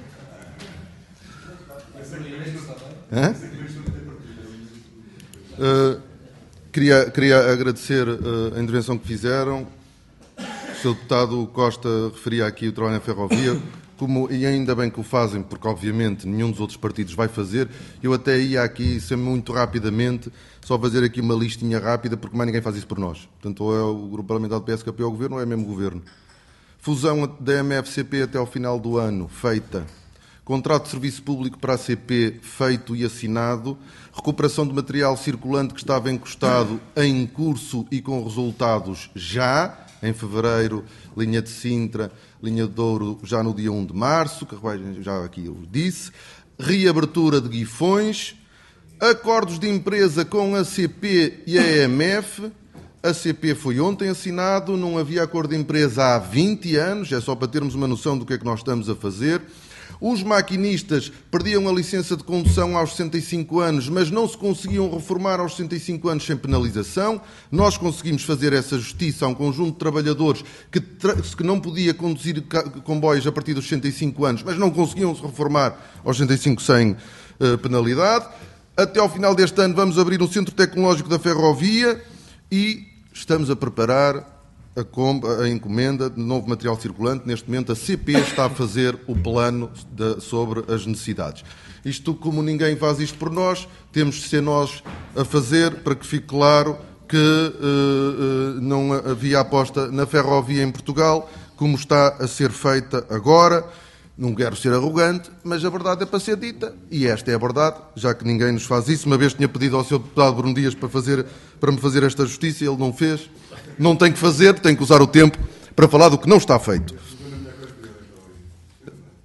Queria agradecer a intervenção que fizeram. O Sr. Deputado Costa referia aqui o trabalho na ferrovia, e ainda bem que o fazem, porque obviamente nenhum dos outros partidos vai fazer. Eu até ia aqui, sempre muito rapidamente, só fazer aqui uma listinha rápida, porque mais ninguém faz isso por nós. Portanto, ou é o Grupo Parlamentar do PS que apoia o Governo, ou é mesmo o Governo. Fusão da MFCP até ao final do ano, feita. Contrato de serviço público para a CP, feito e assinado. Recuperação de material circulante que estava encostado, em curso e com resultados já. Em fevereiro, linha de Sintra, linha de Douro, já no dia 1 de março, que já aqui eu disse. Reabertura de Guifões. Acordos de empresa com a CP e a EMF. A CP foi ontem assinado, não havia acordo de empresa há 20 anos, é só para termos uma noção do que é que nós estamos a fazer. Os maquinistas perdiam a licença de condução aos 65 anos, mas não se conseguiam reformar aos 65 anos sem penalização. Nós conseguimos fazer essa justiça a um conjunto de trabalhadores que não podia conduzir comboios a partir dos 65 anos, mas não conseguiam se reformar aos 65 sem penalidade. Até ao final deste ano vamos abrir um centro tecnológico da ferrovia e estamos a preparar a encomenda de novo material circulante. Neste momento a CP está a fazer o plano sobre as necessidades. Isto, como ninguém faz isto por nós, temos de ser nós a fazer, para que fique claro que não havia aposta na ferrovia em Portugal, como está a ser feita agora. Não quero ser arrogante, mas a verdade é para ser dita, e esta é a verdade, já que ninguém nos faz isso. Uma vez tinha pedido ao Sr. Deputado Bruno Dias para me fazer esta justiça, ele não fez. Não tem que fazer, tem que usar o tempo para falar do que não está feito.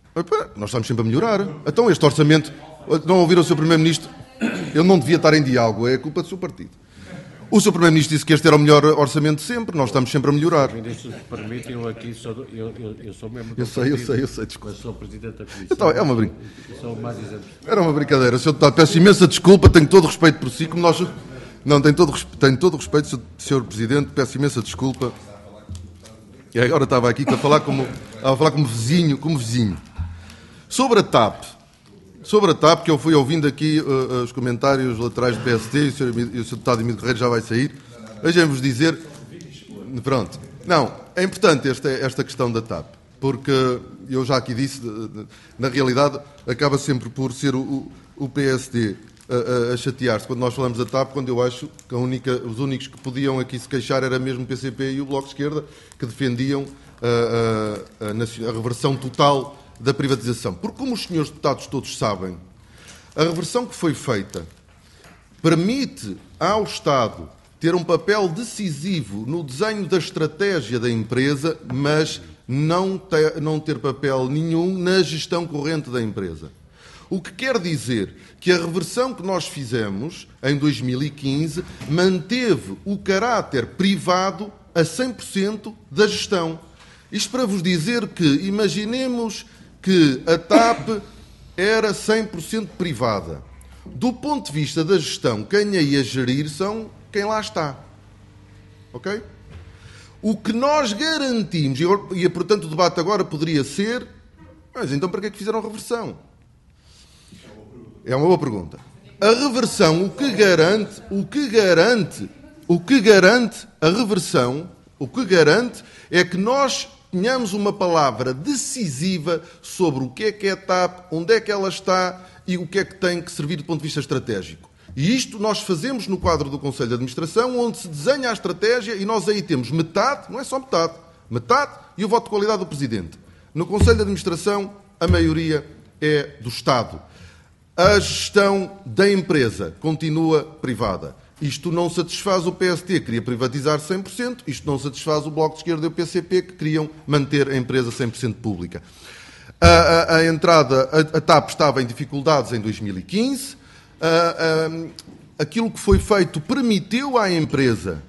Nós estamos sempre a melhorar. Então este orçamento, não ouviram o Sr. Primeiro-Ministro? Ele não devia estar em diálogo, é a culpa do seu partido. O Sr. Primeiro-Ministro disse que este era o melhor orçamento de sempre, nós estamos sempre a melhorar. Ministro, se permite, eu aqui sou, eu sou membro do Eu sei, desculpa. Mas sou Presidente da Comissão. Então, é uma brincadeira. Sou mais exemplo. Era uma brincadeira. Sr. Deputado, peço imensa desculpa, tenho todo o respeito por si, como nós... Não, tenho todo o respeito, Sr. Presidente, peço imensa desculpa. E agora estava aqui a falar como vizinho. Sobre a TAP, que eu fui ouvindo aqui os comentários laterais do PSD, e o Sr. Deputado Emílio Correia já vai sair. Deixem-vos dizer... Pronto. Não, é importante esta questão da TAP, porque eu já aqui disse, na realidade, acaba sempre por ser o PSD a chatear-se quando nós falamos da TAP, quando eu acho que os únicos que podiam aqui se queixar era mesmo o PCP e o Bloco de Esquerda, que defendiam a reversão total da privatização. Porque, como os senhores deputados todos sabem, a reversão que foi feita permite ao Estado ter um papel decisivo no desenho da estratégia da empresa, mas não ter papel nenhum na gestão corrente da empresa. O que quer dizer que a reversão que nós fizemos em 2015 manteve o caráter privado a 100% da gestão. Isto para vos dizer que, imaginemos que a TAP era 100% privada. Do ponto de vista da gestão, quem a ia gerir são quem lá está. Ok? O que nós garantimos, e portanto o debate agora poderia ser, mas então para que é que fizeram a reversão? É uma boa pergunta. A reversão, o que garante a reversão, o que garante é que nós tenhamos uma palavra decisiva sobre o que é a TAP, onde é que ela está e o que é que tem que servir do ponto de vista estratégico. E isto nós fazemos no quadro do Conselho de Administração, onde se desenha a estratégia e nós aí temos metade, não é só metade e o voto de qualidade do Presidente. No Conselho de Administração, a maioria é do Estado. A gestão da empresa continua privada. Isto não satisfaz o PSD, que queria privatizar 100%. Isto não satisfaz o Bloco de Esquerda e o PCP, que queriam manter a empresa 100% pública. A TAP estava em dificuldades em 2015. Aquilo que foi feito permitiu à empresa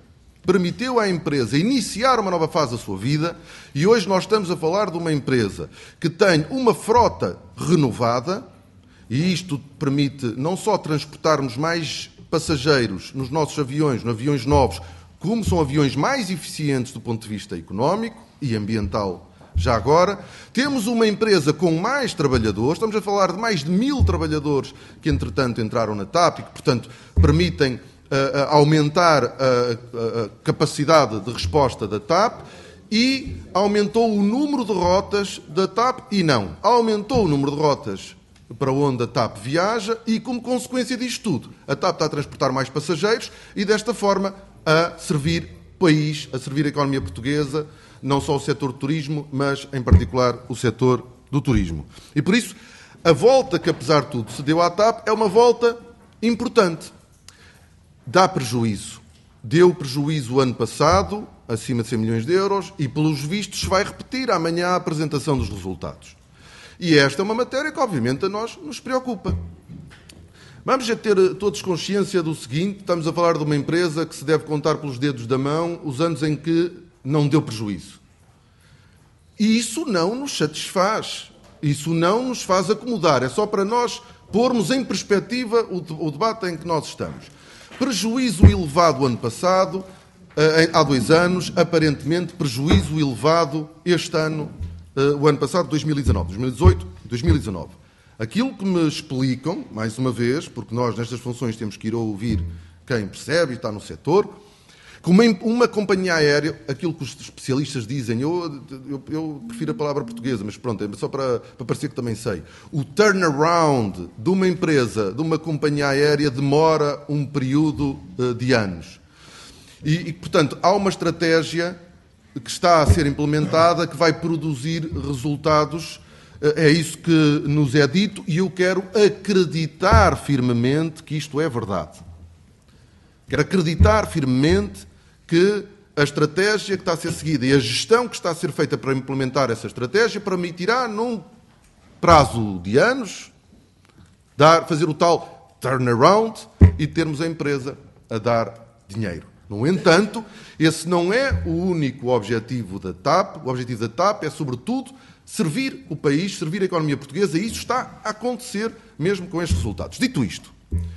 iniciar uma nova fase da sua vida, e hoje nós estamos a falar de uma empresa que tem uma frota renovada, e isto permite não só transportarmos mais passageiros nos nossos aviões, aviões novos, como são aviões mais eficientes do ponto de vista económico e ambiental já agora. Temos uma empresa com mais trabalhadores, estamos a falar de mais de 1000 trabalhadores que, entretanto, entraram na TAP e que, portanto, permitem aumentar a capacidade de resposta da TAP, e aumentou o número de rotas da TAP aumentou o número de rotas para onde a TAP viaja e, como consequência disto tudo, a TAP está a transportar mais passageiros e, desta forma, a servir país, a servir a economia portuguesa, não só o setor do turismo, mas, em particular, o setor do turismo. E, por isso, a volta que, apesar de tudo, se deu à TAP é uma volta importante. Dá prejuízo. Deu prejuízo o ano passado, acima de 100 milhões de euros, e, pelos vistos, se vai repetir amanhã a apresentação dos resultados. E esta é uma matéria que, obviamente, a nós nos preocupa. Vamos a ter todos consciência do seguinte: estamos a falar de uma empresa que se deve contar pelos dedos da mão os anos em que não deu prejuízo. E isso não nos satisfaz. Isso não nos faz acomodar. É só para nós pormos em perspectiva o debate em que nós estamos. Prejuízo elevado ano passado, há 2 anos, aparentemente prejuízo elevado este ano, o ano passado, 2019, 2018, 2019. Aquilo que me explicam, mais uma vez, porque nós nestas funções temos que ir ouvir quem percebe e está no setor, que uma companhia aérea, aquilo que os especialistas dizem, eu prefiro a palavra portuguesa, mas pronto, é só para parecer que também sei. O turnaround de uma empresa, de uma companhia aérea, demora um período de anos. E, portanto, há uma estratégia que está a ser implementada, que vai produzir resultados. É isso que nos é dito, e eu quero acreditar firmemente que isto é verdade. Quero acreditar firmemente que a estratégia que está a ser seguida e a gestão que está a ser feita para implementar essa estratégia permitirá, num prazo de anos, fazer o tal turnaround e termos a empresa a dar dinheiro. No entanto, esse não é o único objetivo da TAP. O objetivo da TAP é, sobretudo, servir o país, servir a economia portuguesa, e isso está a acontecer mesmo com estes resultados. Dito isto,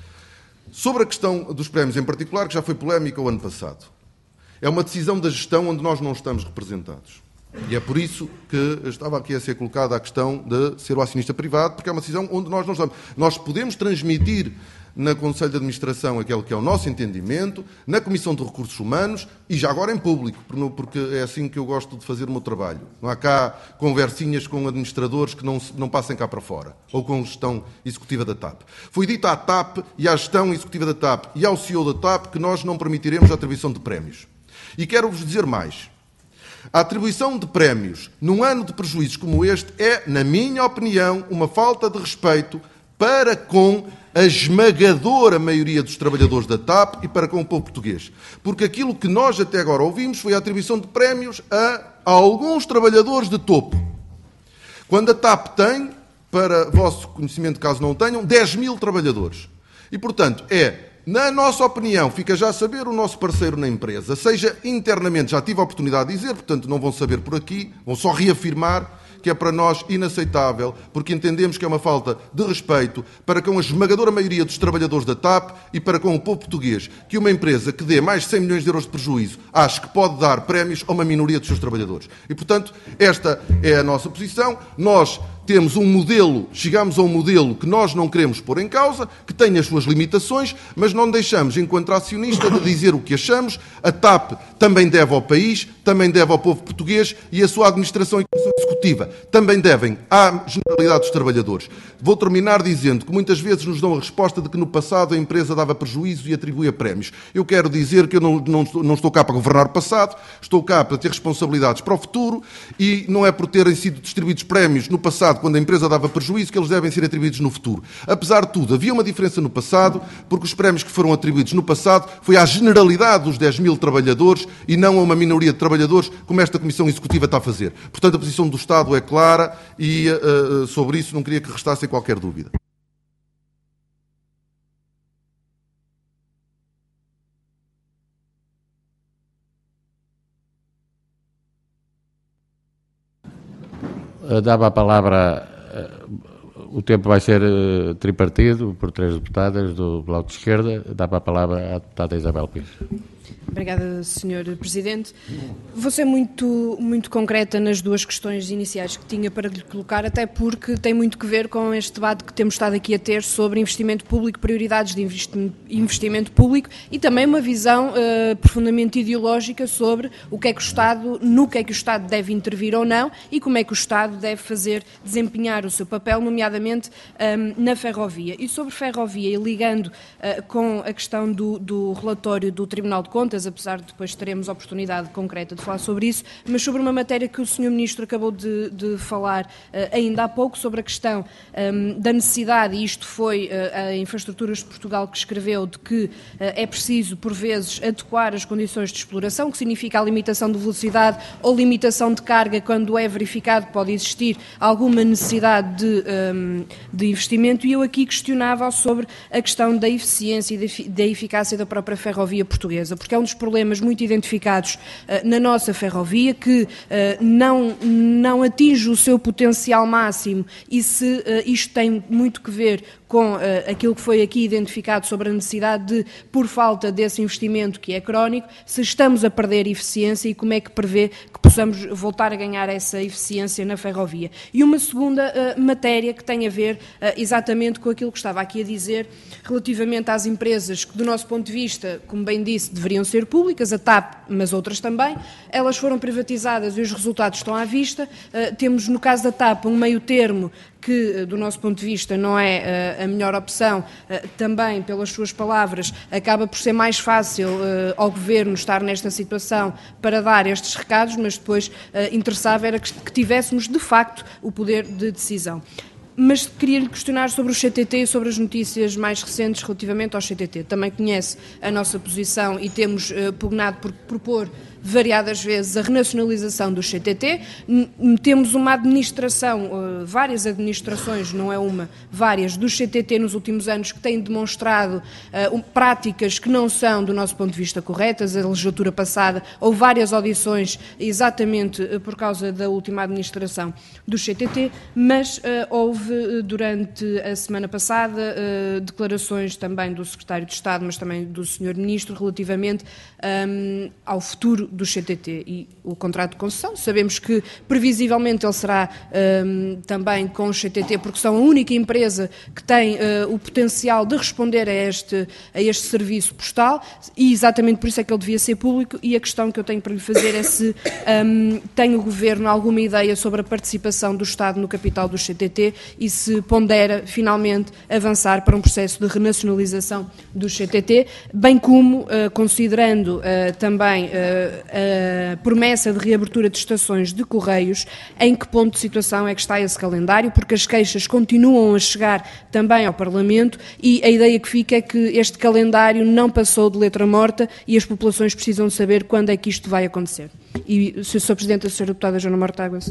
sobre a questão dos prémios em particular, que já foi polémica o ano passado, é uma decisão da gestão onde nós não estamos representados. E é por isso que estava aqui a ser colocada a questão de ser o acionista privado, porque é uma decisão onde nós não estamos. Nós podemos transmitir na Conselho de Administração aquele que é o nosso entendimento, na Comissão de Recursos Humanos e já agora em público, porque é assim que eu gosto de fazer o meu trabalho. Não há cá conversinhas com administradores que não passem cá para fora, ou com a gestão executiva da TAP. Foi dito à TAP e à gestão executiva da TAP e ao CEO da TAP que nós não permitiremos a atribuição de prémios. E quero-vos dizer mais. A atribuição de prémios num ano de prejuízos como este é, na minha opinião, uma falta de respeito para com a esmagadora maioria dos trabalhadores da TAP e para com o povo português. Porque aquilo que nós até agora ouvimos foi a atribuição de prémios a alguns trabalhadores de topo. Quando a TAP tem, para vosso conhecimento, caso não tenham, 10 mil trabalhadores. E, portanto, na nossa opinião, fica já a saber o nosso parceiro na empresa, seja internamente, já tive a oportunidade de dizer, portanto não vão saber por aqui, vão só reafirmar que é para nós inaceitável, porque entendemos que é uma falta de respeito para com a esmagadora maioria dos trabalhadores da TAP e para com o povo português, que uma empresa que dê mais de 100 milhões de euros de prejuízo acha que pode dar prémios a uma minoria dos seus trabalhadores. E, portanto, esta é a nossa posição. Nós temos um modelo, chegamos a um modelo que nós não queremos pôr em causa, que tem as suas limitações, mas não deixamos, enquanto acionista, de dizer o que achamos. A TAP também deve ao país, também deve ao povo português e a sua administração e comissão executiva também devem à generalidade dos trabalhadores. Vou terminar dizendo que muitas vezes nos dão a resposta de que no passado a empresa dava prejuízo e atribuía prémios. Eu quero dizer que eu não estou cá para governar o passado, estou cá para ter responsabilidades para o futuro e não é por terem sido distribuídos prémios no passado, quando a empresa dava prejuízo, que eles devem ser atribuídos no futuro. Apesar de tudo, havia uma diferença no passado, porque os prémios que foram atribuídos no passado foi à generalidade dos 10 mil trabalhadores e não a uma minoria de trabalhadores, como esta Comissão Executiva está a fazer. Portanto, a posição do Estado é clara e sobre isso não queria que restasse qualquer dúvida. Dava a palavra, o tempo vai ser tripartido por 3 deputadas do Bloco de Esquerda. Dava a palavra à deputada Isabel Pires. Obrigada, Sr. Presidente. Vou ser muito concreta nas duas questões iniciais que tinha para lhe colocar, até porque tem muito que ver com este debate que temos estado aqui a ter sobre investimento público, prioridades de investimento público e também uma visão profundamente ideológica sobre o que é que o Estado, no que é que o Estado deve intervir ou não e como é que o Estado deve desempenhar o seu papel, nomeadamente na ferrovia. E sobre ferrovia, e ligando com a questão do relatório do Tribunal de Contas, apesar de depois teremos oportunidade concreta de falar sobre isso, mas sobre uma matéria que o Sr. Ministro acabou de falar ainda há pouco, sobre a questão da necessidade, e isto foi a Infraestruturas de Portugal que escreveu, de que é preciso, por vezes, adequar as condições de exploração, que significa a limitação de velocidade ou limitação de carga, quando é verificado que pode existir alguma necessidade de investimento, e eu aqui questionava sobre a questão da eficiência e da eficácia da própria ferrovia portuguesa, porque é um dos problemas muito identificados na nossa ferrovia, que não atinge o seu potencial máximo, e se isto tem muito que ver com aquilo que foi aqui identificado sobre a necessidade de, por falta desse investimento que é crónico, se estamos a perder eficiência e como é que prevê que possamos voltar a ganhar essa eficiência na ferrovia. E uma segunda matéria que tem a ver exatamente com aquilo que estava aqui a dizer relativamente às empresas que, do nosso ponto de vista, como bem disse, deveriam ser públicas, a TAP, mas outras também. Elas foram privatizadas e os resultados estão à vista. Temos, no caso da TAP, um meio termo que, do nosso ponto de vista, não é a melhor opção, também, pelas suas palavras, acaba por ser mais fácil ao Governo estar nesta situação para dar estes recados, mas depois interessava era que tivéssemos, de facto, o poder de decisão. Mas queria-lhe questionar sobre o CTT e sobre as notícias mais recentes relativamente ao CTT. Também conhece a nossa posição e temos pugnado por propor variadas vezes a renacionalização do CTT. Temos uma administração, várias administrações, não é uma, várias, do CTT nos últimos anos que têm demonstrado práticas que não são, do nosso ponto de vista, corretas. A legislatura passada houve várias audições exatamente por causa da última administração do CTT, mas houve durante a semana passada declarações também do Secretário de Estado, mas também do Sr. Ministro, relativamente ao futuro do CTT e o contrato de concessão. Sabemos que, previsivelmente, ele será também com o CTT, porque são a única empresa que tem o potencial de responder a este serviço postal, e exatamente por isso é que ele devia ser público. E a questão que eu tenho para lhe fazer é se tem o Governo alguma ideia sobre a participação do Estado no capital do CTT e se pondera, finalmente, avançar para um processo de renacionalização do CTT, bem como, considerando também a promessa de reabertura de estações de Correios, em que ponto de situação é que está esse calendário, porque as queixas continuam a chegar também ao Parlamento e a ideia que fica é que este calendário não passou de letra morta e as populações precisam de saber quando é que isto vai acontecer. E, Sr. Presidente, a Sra. Deputada Joana Mortágua.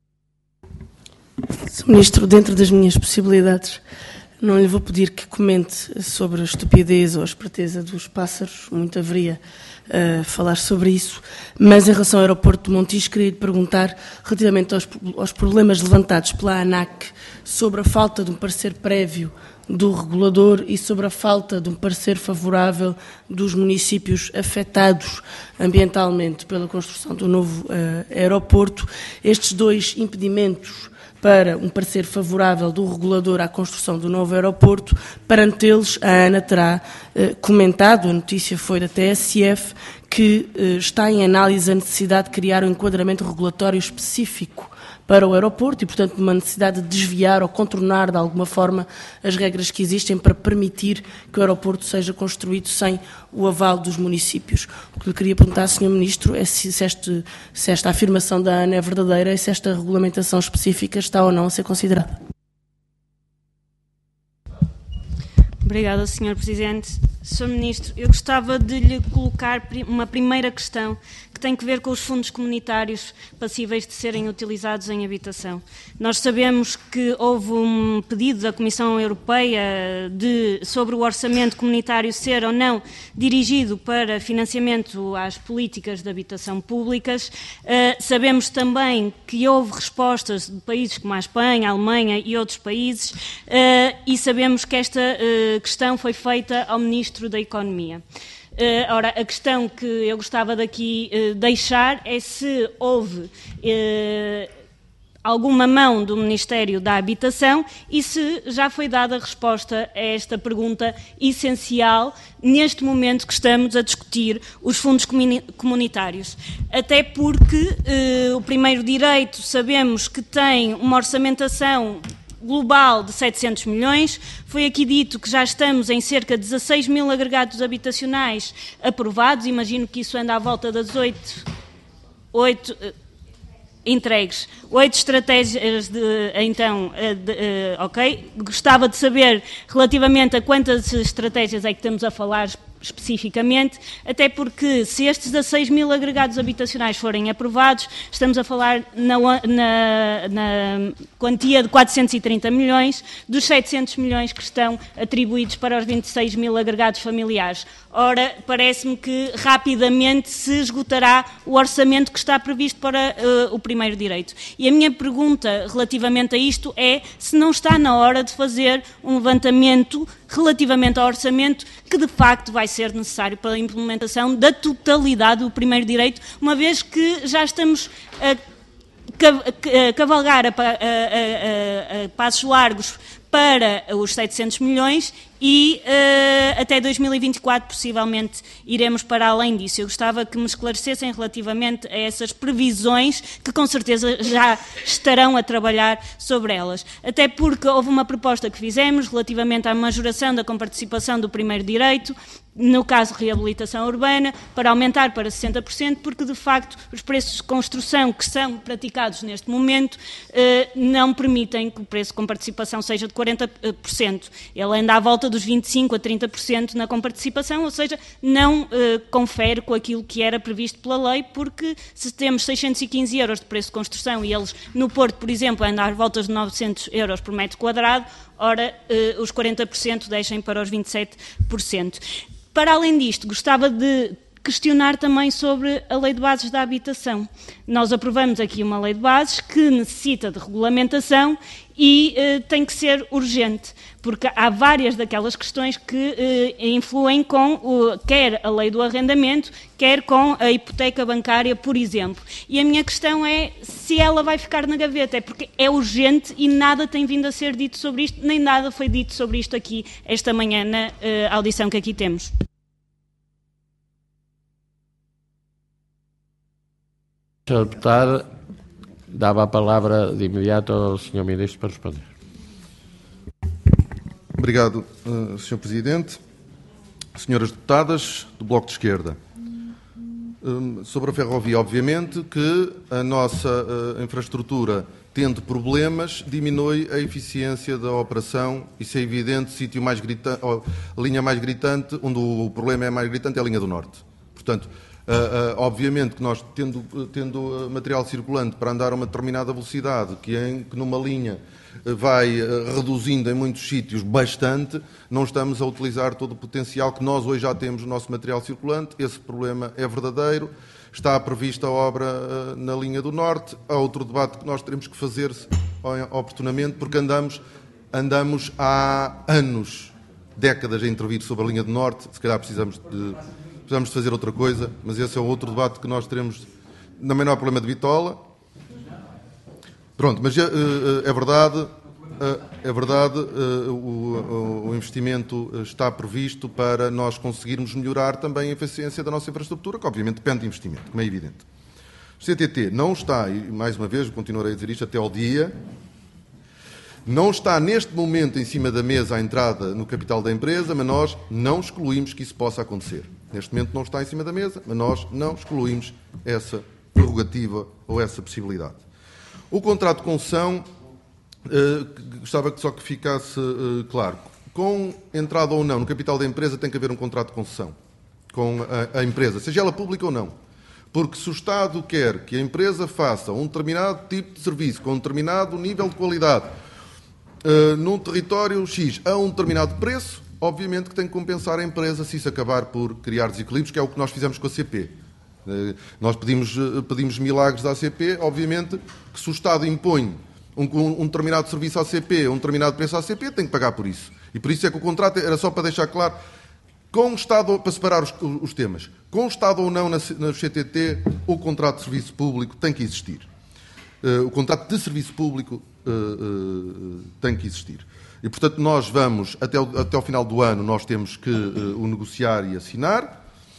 Sr. Ministro, dentro das minhas possibilidades, não lhe vou pedir que comente sobre a estupidez ou a esperteza dos pássaros, muito haveria falar sobre isso, mas em relação ao aeroporto de Montijo, queria lhe perguntar relativamente aos problemas levantados pela ANAC sobre a falta de um parecer prévio do regulador e sobre a falta de um parecer favorável dos municípios afetados ambientalmente pela construção do novo aeroporto. Estes dois impedimentos para um parecer favorável do regulador à construção do novo aeroporto, perante eles a ANA terá comentado, a notícia foi da TSF, que está em análise a necessidade de criar um enquadramento regulatório específico para o aeroporto e, portanto, uma necessidade de desviar ou contornar de alguma forma as regras que existem para permitir que o aeroporto seja construído sem o aval dos municípios. O que eu queria perguntar, Sr. Ministro, é se esta afirmação da ANA é verdadeira e se esta regulamentação específica está ou não a ser considerada. Obrigada, Sr. Presidente. Sr. Ministro, eu gostava de lhe colocar uma primeira questão que tem que ver com os fundos comunitários passíveis de serem utilizados em habitação. Nós sabemos que houve um pedido da Comissão Europeia sobre o orçamento comunitário ser ou não dirigido para financiamento às políticas de habitação públicas. Sabemos também que houve respostas de países como a Espanha, a Alemanha e outros países, e sabemos que esta questão foi feita ao Ministro da Economia. Ora, a questão que eu gostava daqui deixar é se houve alguma mão do Ministério da Habitação e se já foi dada resposta a esta pergunta essencial neste momento que estamos a discutir os fundos comunitários. Até porque o primeiro direito sabemos que tem uma orçamentação global de 700 milhões, foi aqui dito que já estamos em cerca de 16 mil agregados habitacionais aprovados, imagino que isso anda à volta das 8 entregues, 8 estratégias ok. Gostava de saber relativamente a quantas estratégias é que estamos a falar especificamente, até porque se estes 16 mil agregados habitacionais forem aprovados, estamos a falar na quantia de 430 milhões dos 700 milhões que estão atribuídos para os 26 mil agregados familiares. Ora, parece-me que rapidamente se esgotará o orçamento que está previsto para o primeiro direito. E a minha pergunta relativamente a isto é se não está na hora de fazer um levantamento relativamente ao orçamento que de facto vai ser necessário para a implementação da totalidade do primeiro direito, uma vez que já estamos a cavalgar a passos largos para os 700 milhões e até 2024 possivelmente iremos para além disso. Eu gostava que me esclarecessem relativamente a essas previsões, que com certeza já estarão a trabalhar sobre elas. Até porque houve uma proposta que fizemos relativamente à majoração da comparticipação do primeiro direito, no caso de reabilitação urbana, para aumentar para 60%, porque de facto os preços de construção que são praticados neste momento não permitem que o preço de comparticipação seja de 40%. Ele anda à volta dos 25% a 30% na comparticipação, ou seja, não confere com aquilo que era previsto pela lei, porque se temos 615 euros de preço de construção e eles no Porto, por exemplo, andam à volta de 900 euros por metro quadrado, ora, os 40% deixem para os 27%. Para além disto, gostava de questionar também sobre a Lei de Bases da Habitação. Nós aprovamos aqui uma Lei de Bases que necessita de regulamentação e tem que ser urgente, porque há várias daquelas questões que influem com quer a Lei do Arrendamento, quer com a hipoteca bancária, por exemplo. E a minha questão é se ela vai ficar na gaveta, é porque é urgente e nada tem vindo a ser dito sobre isto, nem nada foi dito sobre isto aqui esta manhã na audição que aqui temos. Sr. Deputado, dava a palavra de imediato ao Sr. Ministro para responder. Obrigado, Sr. Presidente. Senhoras deputadas do Bloco de Esquerda, sobre a ferrovia, obviamente que a nossa infraestrutura, tendo problemas, diminui a eficiência da operação. Isso é evidente, sítio mais gritante, a linha mais gritante, onde o problema é mais gritante, é a linha do Norte. Portanto, obviamente que nós, tendo material circulante para andar a uma determinada velocidade, que numa linha vai reduzindo em muitos sítios bastante, não estamos a utilizar todo o potencial que nós hoje já temos no nosso material circulante. Esse problema é verdadeiro. Está prevista a obra na linha do Norte. Há outro debate que nós teremos que fazer oportunamente, porque andamos há anos, décadas a intervir sobre a linha do Norte. Se calhar precisamos de fazer outra coisa, mas esse é outro debate que nós teremos. Também não há problema de bitola. Pronto, mas é verdade, o investimento está previsto para nós conseguirmos melhorar também a eficiência da nossa infraestrutura, que obviamente depende de investimento, como é evidente. O CTT não está, e mais uma vez continuarei a dizer isto até ao dia, não está neste momento em cima da mesa a entrada no capital da empresa, mas nós não excluímos que isso possa acontecer. Neste momento não está em cima da mesa, mas nós não excluímos essa prerrogativa ou essa possibilidade. O contrato de concessão, gostava que só que ficasse claro. Com entrada ou não no capital da empresa tem que haver um contrato de concessão com a empresa, seja ela pública ou não. Porque se o Estado quer que a empresa faça um determinado tipo de serviço, com um determinado nível de qualidade, num território X, a um determinado preço, obviamente que tem que compensar a empresa se isso acabar por criar desequilíbrios, que é o que nós fizemos com a CP. Nós pedimos milagres à CP, obviamente que se o Estado impõe um determinado serviço à CP, um determinado preço à CP, tem que pagar por isso. E por isso é que o contrato era só para deixar claro, com o Estado, para separar os temas, com o Estado ou não na CTT, o contrato de serviço público tem que existir. O contrato de serviço público tem que existir. E, portanto, nós vamos, até o final do ano, nós temos que o negociar e assinar.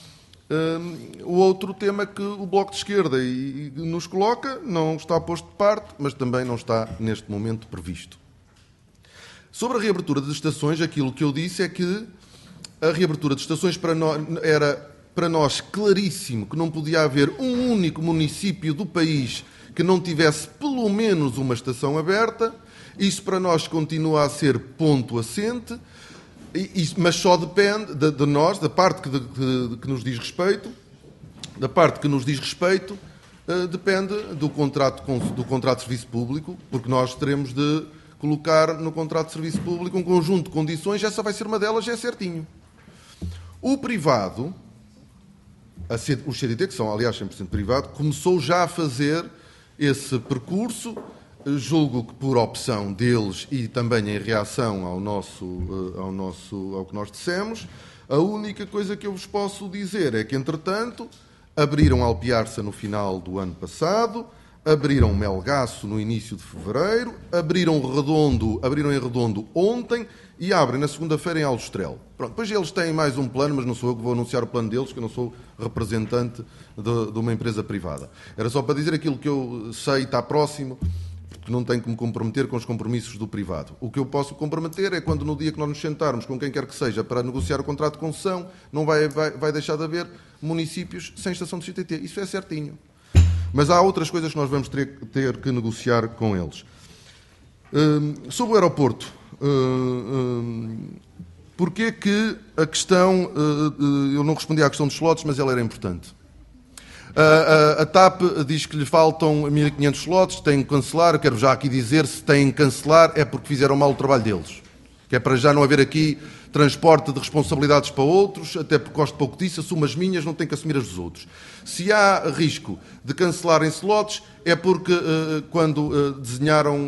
O outro tema que o Bloco de Esquerda nos coloca não está posto de parte, mas também não está, neste momento, previsto. Sobre a reabertura das estações, aquilo que eu disse é que a reabertura de estações era para nós claríssimo que não podia haver um único município do país que não tivesse pelo menos uma estação aberta. Isso para nós continua a ser ponto assente, mas só depende de nós, da parte que nos diz respeito. Da parte que nos diz respeito, depende do contrato de serviço público, porque nós teremos de colocar no contrato de serviço público um conjunto de condições, essa vai ser uma delas, é certinho. O privado, os CDT, que são aliás 100% privado, começou já a fazer esse percurso. Julgo que por opção deles e também em reação ao que nós dissemos. A única coisa que eu vos posso dizer é que, entretanto, abriram Alpiarça no final do ano passado, Abriram Melgaço no início de fevereiro, abriram em Redondo ontem e abrem na segunda-feira em Aljustrel. Pronto, depois eles têm mais um plano, mas não sou eu que vou anunciar o plano deles, que eu não sou representante de uma empresa privada. Era só para dizer aquilo que eu sei, está próximo, porque não tenho que me comprometer com os compromissos do privado. O que eu posso comprometer é quando no dia que nós nos sentarmos com quem quer que seja para negociar o contrato de concessão, não vai deixar de haver municípios sem estação de CTT. Isso é certinho. Mas há outras coisas que nós vamos ter que negociar com eles. Sobre o aeroporto, porquê que a questão... eu não respondi à questão dos slots, mas ela era importante. A TAP diz que lhe faltam 1.500 slots, têm que cancelar. Eu quero já aqui dizer, se têm que cancelar é porque fizeram mal o trabalho deles. Que é para já não haver aqui transporte de responsabilidades para outros, até porque gosto pouco disso, assumo as minhas, não tenho que assumir as dos outros. Se há risco de cancelarem slots, é porque quando desenharam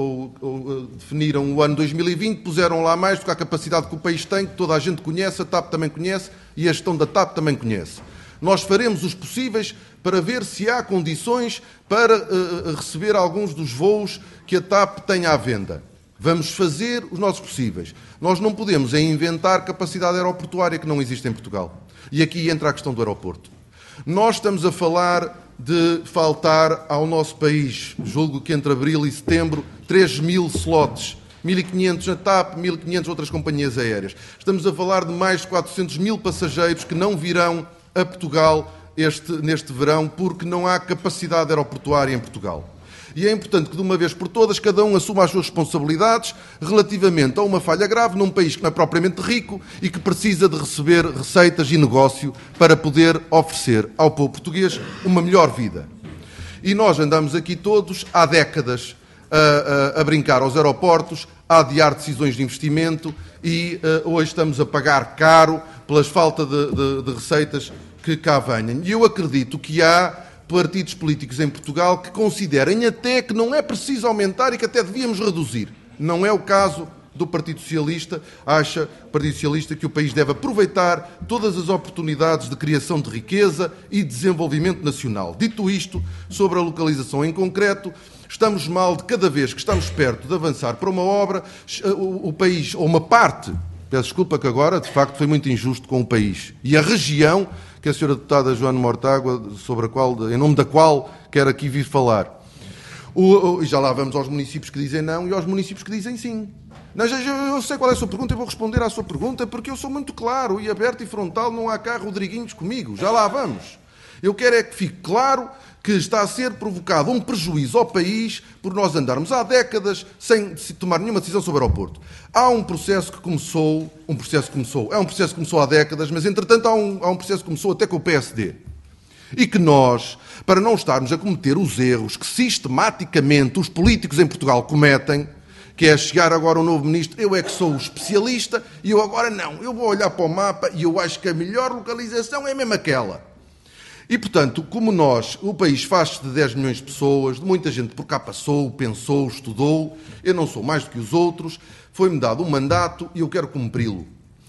ou definiram o ano 2020, puseram lá mais do que a capacidade que o país tem, que toda a gente conhece, a TAP também conhece e a gestão da TAP também conhece. Nós faremos os possíveis para ver se há condições para receber alguns dos voos que a TAP tem à venda. Vamos fazer os nossos possíveis. Nós não podemos inventar capacidade aeroportuária que não existe em Portugal. E aqui entra a questão do aeroporto. Nós estamos a falar de faltar ao nosso país, julgo que entre abril e setembro, 3.000 slots. 1.500 na TAP, 1.500 outras companhias aéreas. Estamos a falar de mais de 400.000 passageiros que não virão a Portugal neste verão porque não há capacidade aeroportuária em Portugal. E é importante que, de uma vez por todas, cada um assuma as suas responsabilidades relativamente a uma falha grave num país que não é propriamente rico e que precisa de receber receitas e negócio para poder oferecer ao povo português uma melhor vida. E nós andamos aqui todos há décadas a brincar aos aeroportos, a adiar decisões de investimento e hoje estamos a pagar caro pela falta de receitas que cá venham. E eu acredito que há partidos políticos em Portugal que considerem até que não é preciso aumentar e que até devíamos reduzir. Não é o caso do Partido Socialista. Acha o Partido Socialista que o país deve aproveitar todas as oportunidades de criação de riqueza e desenvolvimento nacional. Dito isto, sobre a localização em concreto, estamos mal de cada vez que estamos perto de avançar para uma obra, o país, ou uma parte, peço desculpa que agora, de facto, foi muito injusto com o país. E a região que a senhora deputada Joana Mortágua, em nome da qual quero aqui vir falar. E já lá vamos aos municípios que dizem não e aos municípios que dizem sim. Eu sei qual é a sua pergunta, eu vou responder à sua pergunta, porque eu sou muito claro e aberto e frontal, não há cá Rodriguinhos comigo, já lá vamos. Eu quero é que fique claro que está a ser provocado um prejuízo ao país por nós andarmos há décadas sem tomar nenhuma decisão sobre o aeroporto. Há um processo que começou há décadas, mas entretanto há um processo que começou até com o PSD. E que nós, para não estarmos a cometer os erros que sistematicamente os políticos em Portugal cometem, que é chegar agora um novo ministro, eu é que sou o especialista, e eu agora não, eu vou olhar para o mapa e eu acho que a melhor localização é mesmo aquela. E, portanto, como o país faz-se de 10 milhões de pessoas, de muita gente por cá passou, pensou, estudou, eu não sou mais do que os outros, foi-me dado um mandato e eu quero cumpri-lo.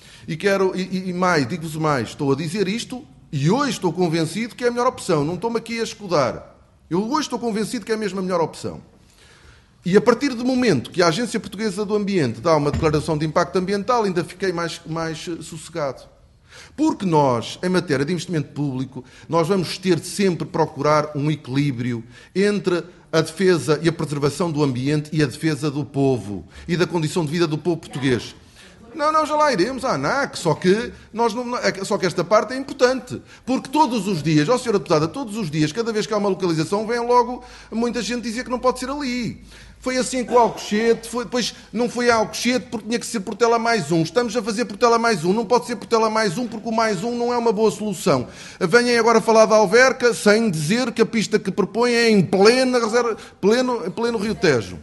Digo-vos mais, estou a dizer isto e hoje estou convencido que é a melhor opção, não estou-me aqui a escudar. Eu hoje estou convencido que é mesmo a melhor opção. E a partir do momento que a Agência Portuguesa do Ambiente dá uma declaração de impacto ambiental, ainda fiquei mais sossegado. Porque nós, em matéria de investimento público, nós vamos ter de sempre procurar um equilíbrio entre a defesa e a preservação do ambiente e a defesa do povo e da condição de vida do povo português. Não, já lá iremos à ANAC, só que esta parte é importante. Porque todos os dias, senhora deputada, todos os dias, cada vez que há uma localização, vem logo muita gente dizer que não pode ser ali. Foi assim com o Alcochete, depois não foi a Alcochete porque tinha que ser Portela mais um. Estamos a fazer Portela mais um, não pode ser Portela mais um porque o mais um não é uma boa solução. Venham agora falar da Alverca sem dizer que a pista que propõe é em pleno Rio Tejo.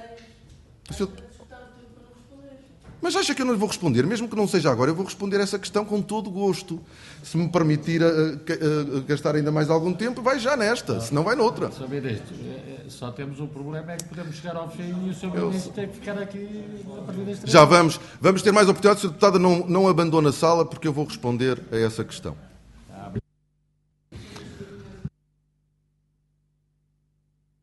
Mas acha que eu não lhe vou responder? Mesmo que não seja agora, eu vou responder essa questão com todo o gosto. Se me permitir gastar ainda mais algum tempo, vai já nesta, senão vai noutra. Sr. Ministro, só temos um problema, é que podemos chegar ao fim e o Sr. Ministro tem que ficar aqui a partir deste... Já vamos ter mais oportunidades. A Sra. Deputada não abandona a sala porque eu vou responder a essa questão.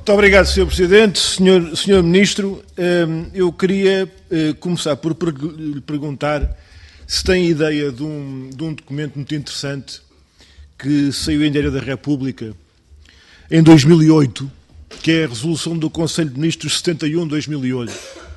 Muito obrigado, Sr. Presidente. Sr. Ministro, eu queria começar por lhe perguntar se tem ideia de um documento muito interessante que saiu em Diário da República em 2008, que é a resolução do Conselho de Ministros 71/2008,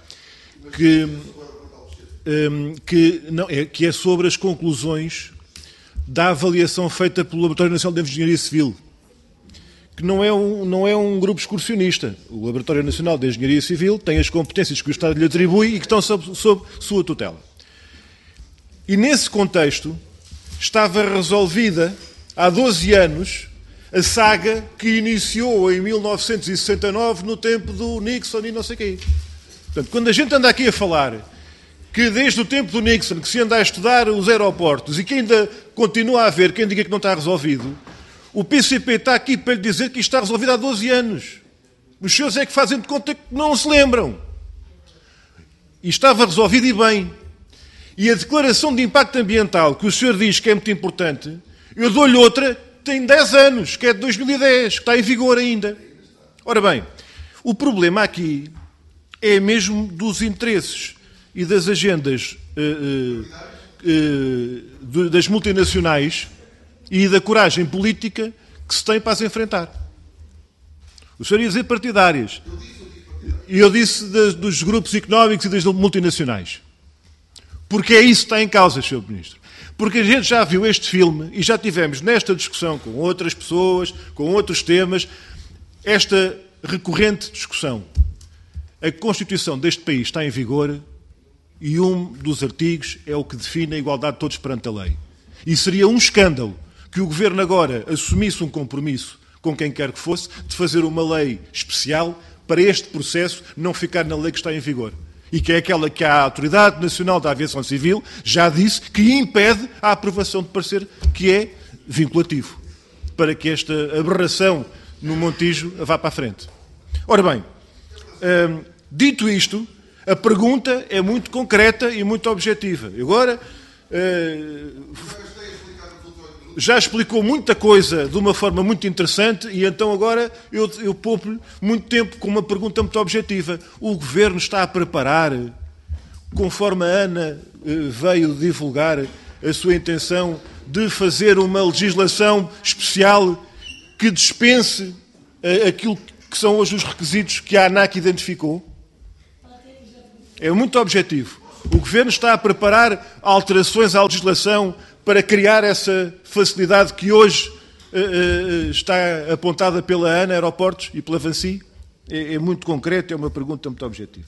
que é sobre as conclusões da avaliação feita pelo Laboratório Nacional de Engenharia Civil, que não é um grupo excursionista. O Laboratório Nacional de Engenharia Civil tem as competências que o Estado lhe atribui e que estão sob sua tutela. E nesse contexto estava resolvida há 12 anos a saga que iniciou em 1969 no tempo do Nixon e não sei o quê. Portanto, quando a gente anda aqui a falar que desde o tempo do Nixon que se anda a estudar os aeroportos e que ainda continua a haver quem diga que não está resolvido, o PCP está aqui para lhe dizer que isto está resolvido há 12 anos. Os senhores é que fazem de conta que não se lembram. E estava resolvido e bem. E a declaração de impacto ambiental, que o senhor diz que é muito importante, eu dou-lhe outra, tem 10 anos, que é de 2010, que está em vigor ainda. Ora bem, o problema aqui é mesmo dos interesses e das agendas das multinacionais e da coragem política que se tem para as enfrentar. O senhor ia dizer partidárias. E eu disse dos grupos económicos e das multinacionais. Porque é isso que está em causa, Sr. Ministro. Porque a gente já viu este filme e já tivemos nesta discussão com outras pessoas, com outros temas, esta recorrente discussão. A Constituição deste país está em vigor e um dos artigos é o que define a igualdade de todos perante a lei. E seria um escândalo que o Governo agora assumisse um compromisso com quem quer que fosse de fazer uma lei especial para este processo não ficar na lei que está em vigor. E que é aquela que a Autoridade Nacional da Aviação Civil já disse que impede a aprovação de parecer que é vinculativo, para que esta aberração no Montijo vá para a frente. Ora bem, dito isto, a pergunta é muito concreta e muito objetiva. Agora, já explicou muita coisa de uma forma muito interessante e então agora eu poupo-lhe muito tempo com uma pergunta muito objetiva. O Governo está a preparar, conforme a Ana veio divulgar a sua intenção de fazer uma legislação especial que dispense aquilo que são hoje os requisitos que a ANAC identificou? É muito objetivo. O Governo está a preparar alterações à legislação para criar essa facilidade que hoje está apontada pela ANA Aeroportos e pela Vansi? É muito concreto, é uma pergunta muito objetiva.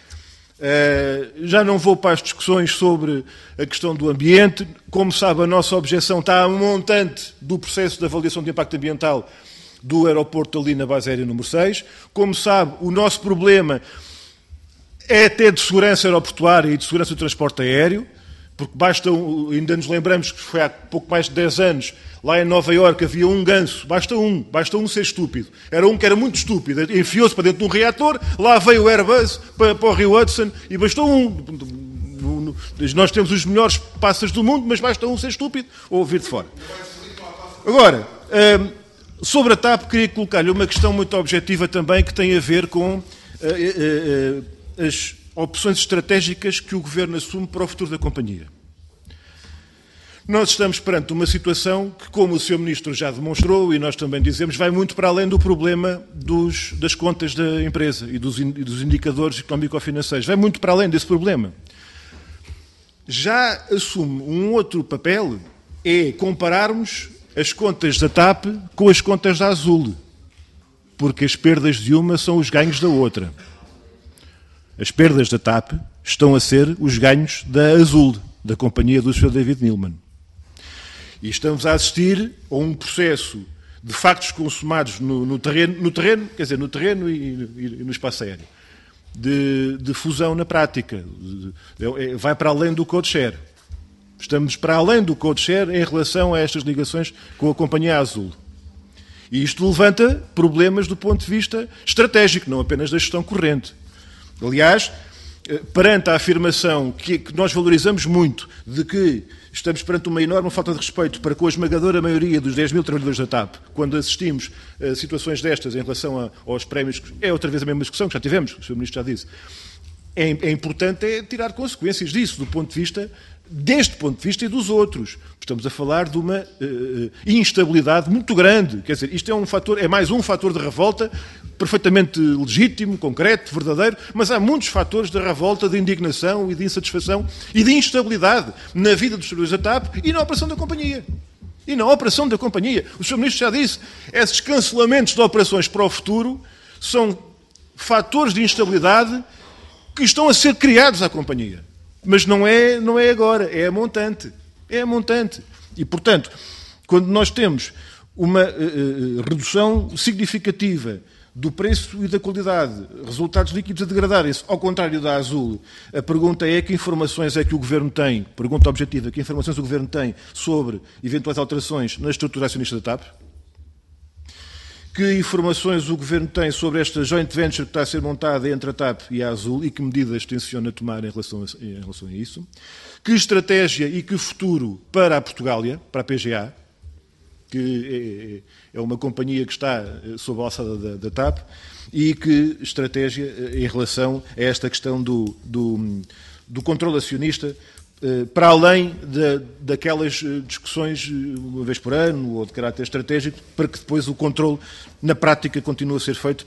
Já não vou para as discussões sobre a questão do ambiente. Como sabe, a nossa objeção está a montante do processo de avaliação de impacto ambiental do aeroporto ali na base aérea número 6. Como sabe, o nosso problema é até de segurança aeroportuária e de segurança do transporte aéreo, porque ainda nos lembramos que foi há pouco mais de 10 anos, lá em Nova Iorque havia um ganso, basta um ser estúpido. Era um que era muito estúpido, enfiou-se para dentro de um reator, lá veio o Airbus para o Rio Hudson e bastou um. Nós temos os melhores pássaros do mundo, mas basta um ser estúpido ou vir de fora. Agora, sobre a TAP, queria colocar-lhe uma questão muito objetiva também que tem a ver com as opções estratégicas que o Governo assume para o futuro da companhia. Nós estamos perante uma situação que, como o Sr. Ministro já demonstrou, e nós também dizemos, vai muito para além do problema das contas da empresa e dos indicadores económico-financeiros. Vai muito para além desse problema. Já assume um outro papel, é compararmos as contas da TAP com as contas da Azul, porque as perdas de uma são os ganhos da outra. As perdas da TAP estão a ser os ganhos da Azul, da companhia do Sr. David Neeleman. E estamos a assistir a um processo de factos consumados no terreno e no espaço aéreo, de fusão na prática. Vai para além do code share. Estamos para além do code share em relação a estas ligações com a companhia Azul. E isto levanta problemas do ponto de vista estratégico, não apenas da gestão corrente. Aliás, perante a afirmação que nós valorizamos muito de que estamos perante uma enorme falta de respeito para com a esmagadora maioria dos 10 mil trabalhadores da TAP, quando assistimos a situações destas em relação aos prémios, é outra vez a mesma discussão que já tivemos, o Sr. Ministro já disse. É importante tirar consequências disso, deste ponto de vista e dos outros. Estamos a falar de uma instabilidade muito grande. Quer dizer, isto é mais um fator de revolta perfeitamente legítimo, concreto, verdadeiro, mas há muitos fatores de revolta, de indignação e de insatisfação e de instabilidade na vida dos trabalhadores da TAP e na operação da companhia. O Sr. Ministro já disse, esses cancelamentos de operações para o futuro são fatores de instabilidade que estão a ser criados à companhia. Mas não é agora, é a montante. E, portanto, quando nós temos uma redução significativa do preço e da qualidade, resultados líquidos a degradarem-se, ao contrário da Azul, a pergunta é que informações é que o Governo tem, pergunta objetiva, que informações o Governo tem sobre eventuais alterações na estrutura acionista da TAP? Que informações o Governo tem sobre esta joint venture que está a ser montada entre a TAP e a Azul e que medidas tenciona tomar em relação a isso? Que estratégia e que futuro para a Portugália, para a PGA, que é uma companhia que está sob a alçada da TAP, e que estratégia em relação a esta questão do controle acionista, para além daquelas discussões uma vez por ano ou de caráter estratégico, para que depois o controle na prática continue a ser feito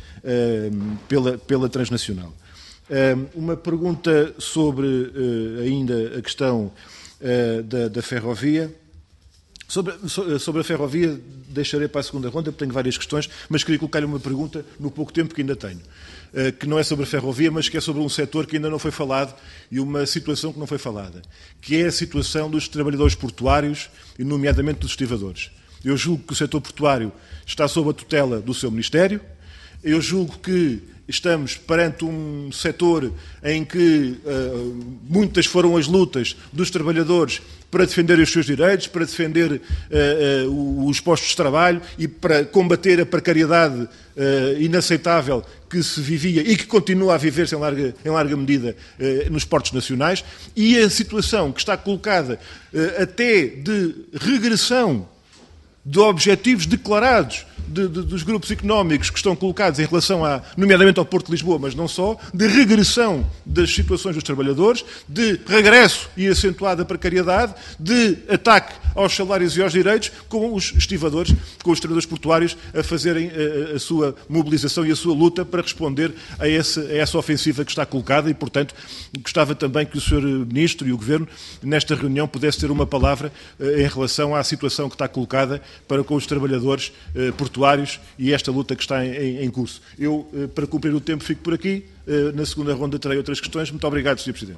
pela transnacional. Uma pergunta sobre ainda a questão da ferrovia. Sobre a ferrovia deixarei para a segunda ronda, porque tenho várias questões, mas queria colocar-lhe uma pergunta no pouco tempo que ainda tenho, que não é sobre a ferrovia, mas que é sobre um setor que ainda não foi falado e uma situação que não foi falada, que é a situação dos trabalhadores portuários e, nomeadamente, dos estivadores. Eu julgo que o setor portuário está sob a tutela do seu Ministério. Eu julgo que estamos perante um setor em que muitas foram as lutas dos trabalhadores para defender os seus direitos, para defender os postos de trabalho e para combater a precariedade inaceitável que se vivia e que continua a viver-se em larga medida nos portos nacionais, e a situação que está colocada até de regressão de objetivos declarados dos grupos económicos que estão colocados em relação nomeadamente ao Porto de Lisboa, mas não só, de regressão das situações dos trabalhadores, de regresso e acentuada precariedade, de ataque aos salários e aos direitos, com os estivadores, com os trabalhadores portuários a fazerem a sua mobilização e a sua luta para responder a essa ofensiva que está colocada e, portanto, gostava também que o Sr. Ministro e o Governo, nesta reunião, pudesse ter uma palavra em relação à situação que está colocada para com os trabalhadores portuários e esta luta que está em curso. Eu, para cumprir o tempo, fico por aqui. Na segunda ronda terei outras questões. Muito obrigado, Sr. Presidente.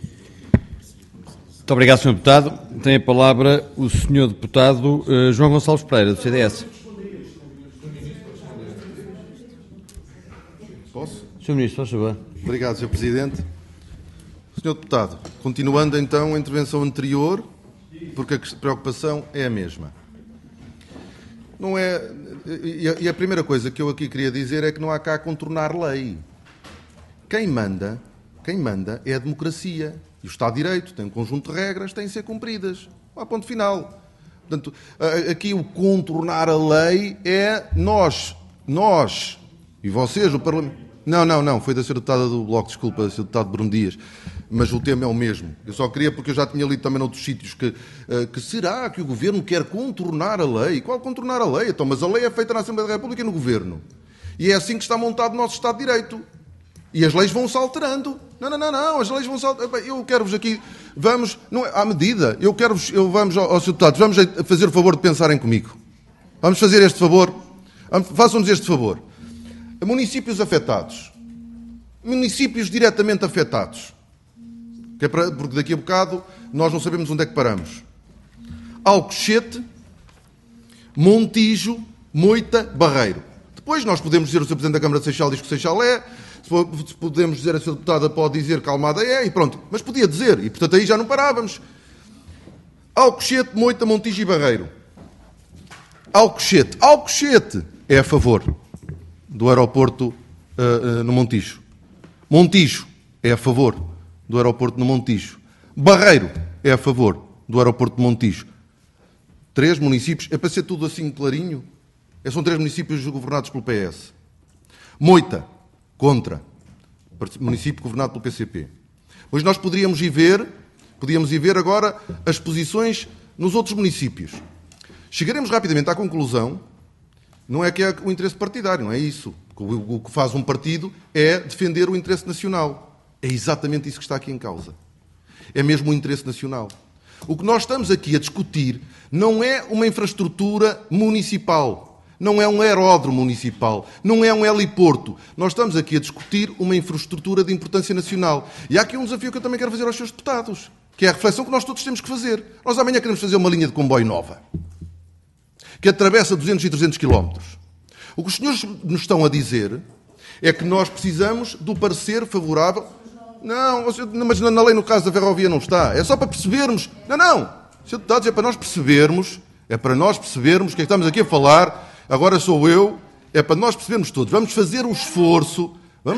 Muito obrigado, Sr. Deputado. Tem a palavra o Sr. Deputado João Gonçalves Pereira, do CDS. Posso? Sr. Ministro, faz favor. Obrigado, Sr. Presidente. Sr. Deputado, continuando então a intervenção anterior, porque a preocupação é a mesma. Não é... E a primeira coisa que eu aqui queria dizer é que não há cá contornar lei. Quem manda é a democracia. E o Estado de Direito tem um conjunto de regras que têm de ser cumpridas. A ponto final. Portanto, aqui o contornar a lei é nós e vocês, o Parlamento... Não, foi da Sra. Deputada do Bloco, desculpa, da Sra. Deputada Bruno Dias, mas o tema é o mesmo. Eu só queria, porque eu já tinha lido também noutros sítios, que será que o Governo quer contornar a lei? Qual contornar a lei? Então, mas a lei é feita na Assembleia da República e no Governo. E é assim que está montado o nosso Estado de Direito. E as leis vão-se alterando. Não, as leis vão-se alterando. Eu quero-vos aqui, vamos, não é, à medida, vamos, ó Sr. Deputado, vamos fazer o favor de pensarem comigo. Vamos fazer este favor, façam-nos este favor. Municípios afetados, municípios diretamente afetados, porque daqui a bocado nós não sabemos onde é que paramos. Alcochete, Montijo, Moita, Barreiro. Depois nós podemos dizer, o Sr. Presidente da Câmara de Seixal diz que Seixal é, se podemos dizer, a Sra. Deputada pode dizer que Almada é, e pronto. Mas podia dizer, e portanto aí já não parávamos. Alcochete, Moita, Montijo e Barreiro. Alcochete é a favor do aeroporto no Montijo. Montijo é a favor do aeroporto no Montijo. Barreiro é a favor do aeroporto de Montijo. 3 municípios, é para ser tudo assim clarinho, são 3 municípios governados pelo PS. Moita, contra, município governado pelo PCP. Pois nós podíamos ir ver agora as posições nos outros municípios. Chegaremos rapidamente à conclusão, não é que é o interesse partidário, não é isso. O que faz um partido é defender o interesse nacional. É exatamente isso que está aqui em causa. É mesmo o interesse nacional. O que nós estamos aqui a discutir não é uma infraestrutura municipal, não é um aeródromo municipal, não é um heliporto. Nós estamos aqui a discutir uma infraestrutura de importância nacional. E há aqui um desafio que eu também quero fazer aos seus deputados, que é a reflexão que nós todos temos que fazer. Nós amanhã queremos fazer uma linha de comboio nova, que atravessa 200 e 300 quilómetros. O que os senhores nos estão a dizer é que nós precisamos do parecer favorável. Não, mas na lei, no caso da ferrovia, não está. É só para percebermos. Não. Sr. Deputados, é para nós percebermos que estamos aqui a falar, agora sou eu, é para nós percebermos todos. Vamos fazer o esforço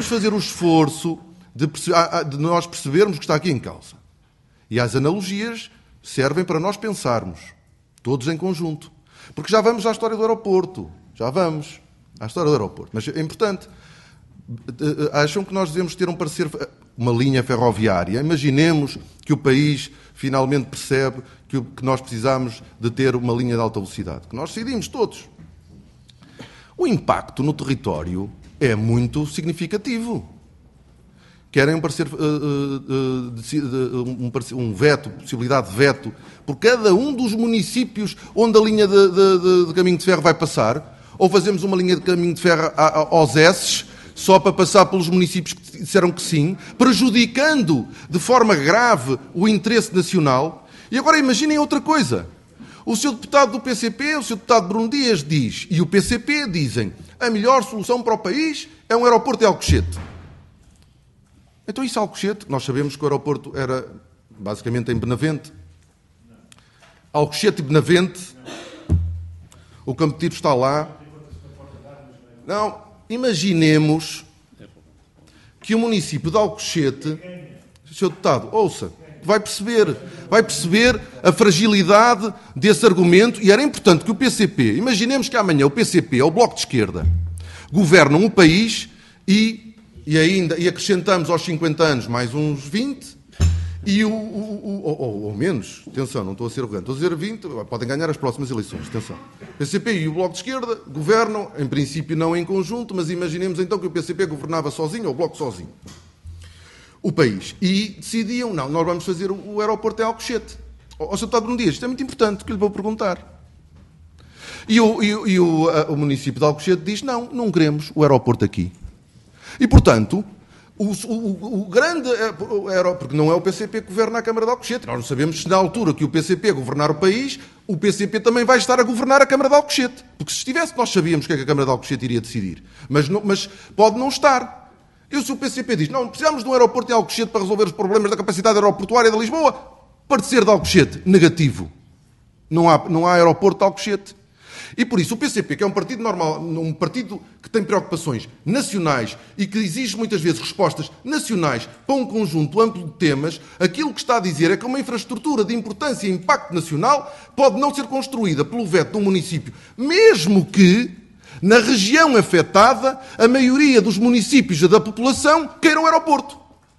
de nós percebermos o que está aqui em causa. E as analogias servem para nós pensarmos, todos em conjunto. Porque já vamos à história do aeroporto. Mas é importante. Acham que nós devemos ter um parecer, uma linha ferroviária? Imaginemos que o país finalmente percebe que nós precisamos de ter uma linha de alta velocidade, que nós decidimos todos. O impacto no território é muito significativo. Querem um parecer, um veto, possibilidade de veto, por cada um dos municípios onde a linha de caminho de ferro vai passar? Ou fazemos uma linha de caminho de ferro aos S's, só para passar pelos municípios que disseram que sim, prejudicando de forma grave o interesse nacional? E agora imaginem outra coisa. O seu deputado do PCP, o seu deputado Bruno Dias diz, e o PCP dizem, a melhor solução para o país é um aeroporto de Alcochete. Então isso Alcochete, nós sabemos que o aeroporto era basicamente em Benavente. Alcochete e Benavente, o campo de tiro está lá. Não, imaginemos que o município de Alcochete, Sr. Deputado, ouça, vai perceber a fragilidade desse argumento, e era importante que o PCP, imaginemos que amanhã o PCP, ou o Bloco de Esquerda, governam o país e acrescentamos aos 50 anos mais uns 20, ou menos, atenção, não estou a ser arrogante, estou a dizer 20, podem ganhar as próximas eleições, atenção. O PCP e o Bloco de Esquerda governam, em princípio não em conjunto, mas imaginemos então que o PCP governava sozinho, ou o Bloco sozinho, o país, e decidiam, não, nós vamos fazer o aeroporto em Alcochete. Sr. Deputado Bruno Dias, isto é muito importante, que lhe vou perguntar. E o município de Alcochete diz, não queremos o aeroporto aqui. E, portanto, o grande... Porque não é o PCP que governa a Câmara de Alcochete. Nós não sabemos se na altura que o PCP governar o país, o PCP também vai estar a governar a Câmara de Alcochete. Porque se estivesse, nós sabíamos o que é que a Câmara de Alcochete iria decidir. Mas pode não estar. E se o PCP diz, não, precisamos de um aeroporto em Alcochete para resolver os problemas da capacidade aeroportuária de Lisboa, parecer de Alcochete, negativo. Não há aeroporto de Alcochete. E por isso o PCP, que é um partido normal, um partido que tem preocupações nacionais e que exige muitas vezes respostas nacionais para um conjunto amplo de temas, aquilo que está a dizer é que uma infraestrutura de importância e impacto nacional pode não ser construída pelo veto de um município, mesmo que, na região afetada, a maioria dos municípios da população queiram um aeroporto.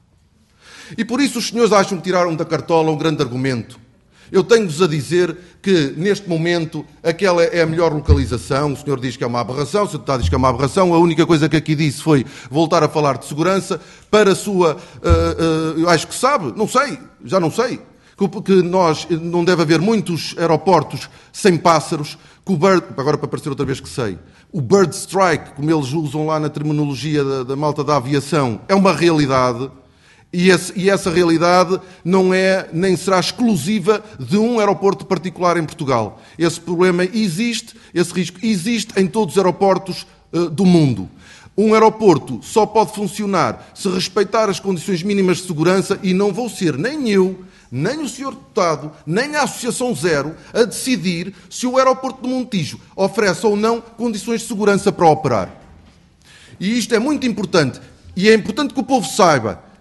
E por isso os senhores acham que tiraram da cartola um grande argumento. Eu tenho-vos a dizer que, neste momento, aquela é a melhor localização. O senhor diz que é uma aberração, o senhor deputado diz que é uma aberração. A única coisa que aqui disse foi voltar a falar de segurança para a sua... eu acho que sabe, já não sei, que nós não deve haver muitos aeroportos sem pássaros, que o bird... Agora, para parecer outra vez que sei. O bird strike, como eles usam lá na terminologia da malta da aviação, é uma realidade... E essa realidade não é, nem será exclusiva de um aeroporto particular em Portugal. Esse problema existe, esse risco existe em todos os aeroportos do mundo. Um aeroporto só pode funcionar se respeitar as condições mínimas de segurança e não vou ser nem eu, nem o Sr. Deputado, nem a Associação Zero a decidir se o aeroporto de Montijo oferece ou não condições de segurança para operar. E isto é muito importante. E é importante que o povo saiba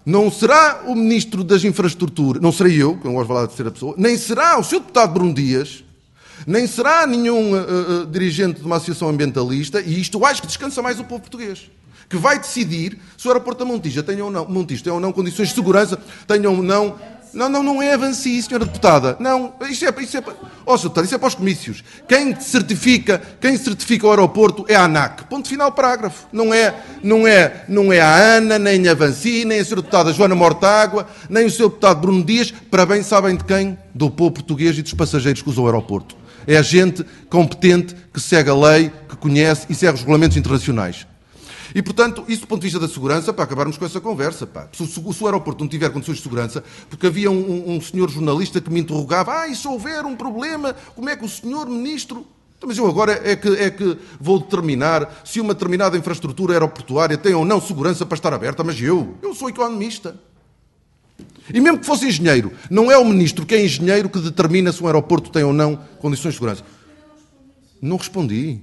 não será o Ministro das Infraestruturas, não serei eu, que não gosto de falar de ser a pessoa, nem será o Sr. Deputado Bruno Dias, nem será nenhum dirigente de uma associação ambientalista, e isto eu acho que descansa mais o povo português, que vai decidir se o aeroporto da Montijo tem ou não condições de segurança, tenham ou não. Não é avancia, senhora deputada. Não, isso é para os comícios. Quem certifica o aeroporto é a ANAC. Ponto final, parágrafo. Não é a Ana, nem a Avanci, nem a senhora deputada Joana Mortágua, nem o senhor deputado Bruno Dias, para bem sabem de quem? Do povo português e dos passageiros que usam o aeroporto. É a gente competente que segue a lei, que conhece e segue os regulamentos internacionais. E, portanto, isso do ponto de vista da segurança, para acabarmos com essa conversa. Se o aeroporto não tiver condições de segurança, porque havia um senhor jornalista que me interrogava, e se houver um problema, como é que o senhor ministro... Mas eu agora é que vou determinar se uma determinada infraestrutura aeroportuária tem ou não segurança para estar aberta, mas eu sou economista. E mesmo que fosse engenheiro, não é o ministro que é engenheiro que determina se um aeroporto tem ou não condições de segurança. Não respondi.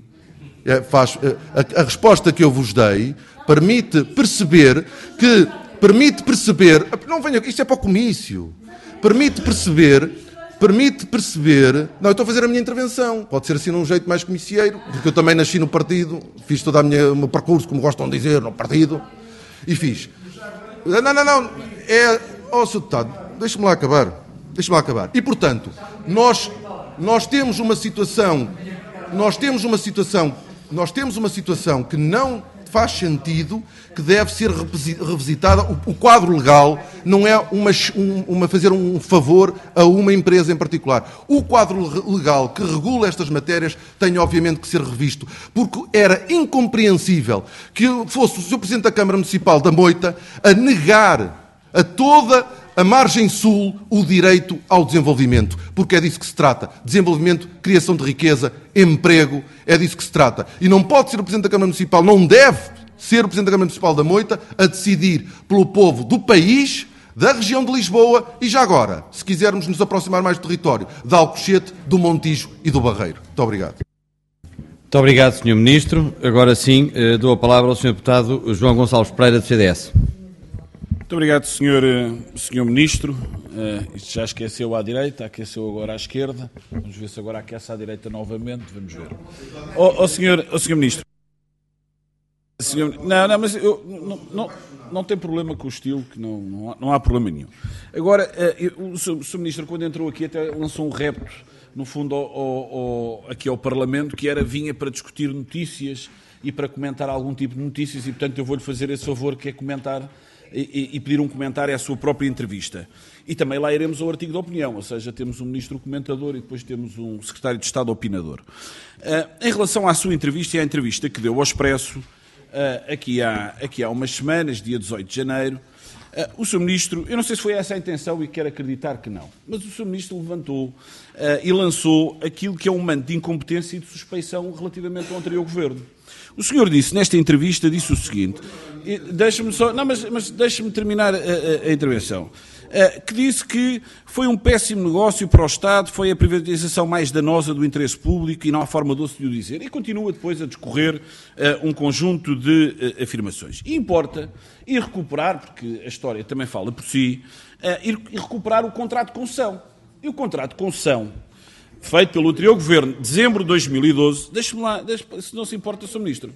A resposta que eu vos dei permite perceber não venha, isto é para o comício, permite perceber, não, eu estou a fazer a minha intervenção, pode ser assim num jeito mais comicieiro, porque eu também nasci no partido, fiz todo o meu percurso, como gostam de dizer, no partido, e fiz. Sr. Deputado, deixe-me lá acabar, e portanto, nós temos uma situação que não faz sentido, que deve ser revisitada. O quadro legal não é fazer um favor a uma empresa em particular. O quadro legal que regula estas matérias tem, obviamente, que ser revisto, porque era incompreensível que fosse o Sr. Presidente da Câmara Municipal da Moita a negar a toda a margem sul o direito ao desenvolvimento, porque é disso que se trata. Desenvolvimento, criação de riqueza, emprego, é disso que se trata. E não pode ser o Presidente da Câmara Municipal, não deve ser o Presidente da Câmara Municipal da Moita a decidir pelo povo do país, da região de Lisboa e já agora, se quisermos nos aproximar mais do território, de Alcochete, do Montijo e do Barreiro. Muito obrigado. Muito obrigado, Sr. Ministro. Agora sim, dou a palavra ao Sr. Deputado João Gonçalves Pereira, do CDS. Muito obrigado, Sr. Ministro. Isto já aqueceu à direita, aqueceu agora à esquerda. Vamos ver se agora aquece à direita novamente. Vamos ver. Sr. Ministro. Mas não tem problema com o estilo, que não há problema nenhum. Agora, o Sr. Ministro, quando entrou aqui, até lançou um repto, no fundo, aqui ao Parlamento, que vinha para discutir notícias e para comentar algum tipo de notícias, e, portanto, eu vou-lhe fazer esse favor, que é comentar e pedir um comentário à sua própria entrevista. E também lá iremos ao artigo de opinião, ou seja, temos um ministro comentador e depois temos um secretário de Estado opinador. Em relação à sua entrevista e à entrevista que deu ao Expresso, aqui há umas semanas, dia 18 de janeiro, o Sr. Ministro, eu não sei se foi essa a intenção e quero acreditar que não, mas o Sr. Ministro levantou e lançou aquilo que é um manto de incompetência e de suspeição relativamente ao anterior Governo. O senhor disse, nesta entrevista, disse o seguinte, deixe-me terminar a intervenção, que disse que foi um péssimo negócio para o Estado, foi a privatização mais danosa do interesse público e não há forma doce de o dizer. E continua depois a discorrer um conjunto de afirmações. E importa ir recuperar, porque a história também fala por si, ir recuperar o contrato de concessão. E o contrato de concessão, feito pelo anterior Governo, dezembro de 2012, deixe-me lá, se não se importa, Sr. Ministro.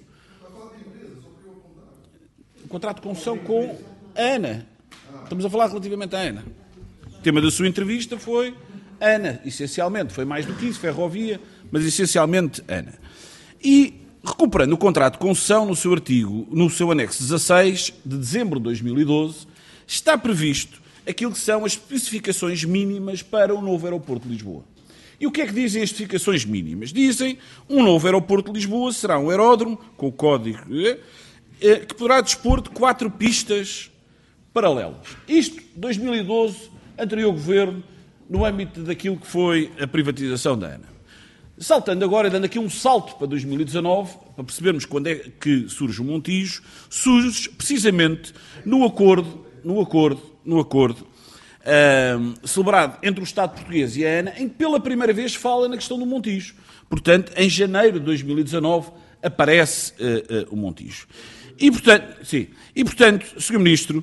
O contrato de concessão com a ANA. Estamos a falar relativamente à ANA. O tema da sua entrevista foi ANA, essencialmente. Foi mais do que isso, ferrovia, mas essencialmente ANA. E, recuperando o contrato de concessão, no seu artigo, no seu anexo 16, de dezembro de 2012, está previsto aquilo que são as especificações mínimas para o novo aeroporto de Lisboa. E o que é que dizem as especificações mínimas? Dizem um novo aeroporto de Lisboa será um aeródromo, com o código, que poderá dispor de 4 pistas paralelas. Isto, 2012, anterior Governo, no âmbito daquilo que foi a privatização da ANA. Saltando agora, dando aqui um salto para 2019, para percebermos quando é que surge o Montijo, surge precisamente no acordo celebrado entre o Estado português e a ANA, em que pela primeira vez fala na questão do Montijo. Portanto, em janeiro de 2019 aparece o Montijo. E, portanto, Sr. Ministro,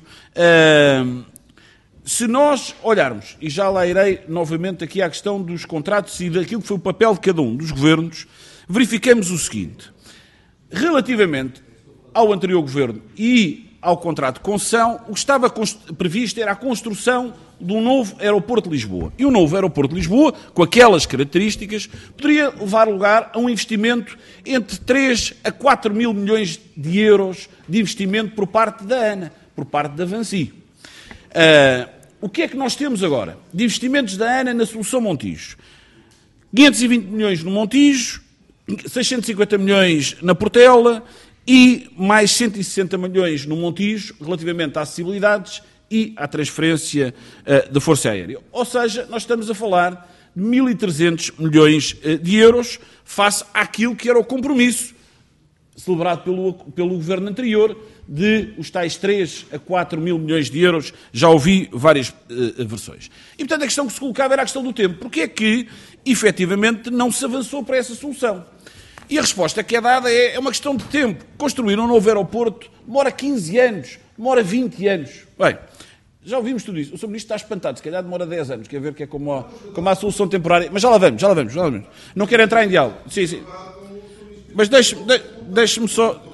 se nós olharmos, e já lá irei novamente aqui à questão dos contratos e daquilo que foi o papel de cada um dos governos, verificamos o seguinte. Relativamente ao anterior governo e ao contrato de concessão, o que estava previsto era a construção de um novo aeroporto de Lisboa. E o novo aeroporto de Lisboa, com aquelas características, poderia levar lugar a um investimento entre 3 a 4 mil milhões de euros de investimento por parte da ANA, por parte da Vinci. O que é que nós temos agora? De investimentos da ANA na solução Montijo. 520 milhões no Montijo, 650 milhões na Portela e mais 160 milhões no Montijo relativamente a acessibilidades e à transferência da Força Aérea. Ou seja, nós estamos a falar de 1.300 milhões de euros face àquilo que era o compromisso celebrado pelo governo anterior de os tais 3 a 4 mil milhões de euros. Já ouvi várias versões. E, portanto, a questão que se colocava era a questão do tempo. Porque é que, efetivamente, não se avançou para essa solução? E a resposta que é dada é uma questão de tempo. Construir um novo aeroporto demora 15 anos, demora 20 anos. Bem, já ouvimos tudo isso. O Sr. Ministro está espantado, se calhar demora 10 anos, quer ver que é como a solução temporária. Mas já lá vamos. Não quero entrar em diálogo. Sim. Mas deixe-me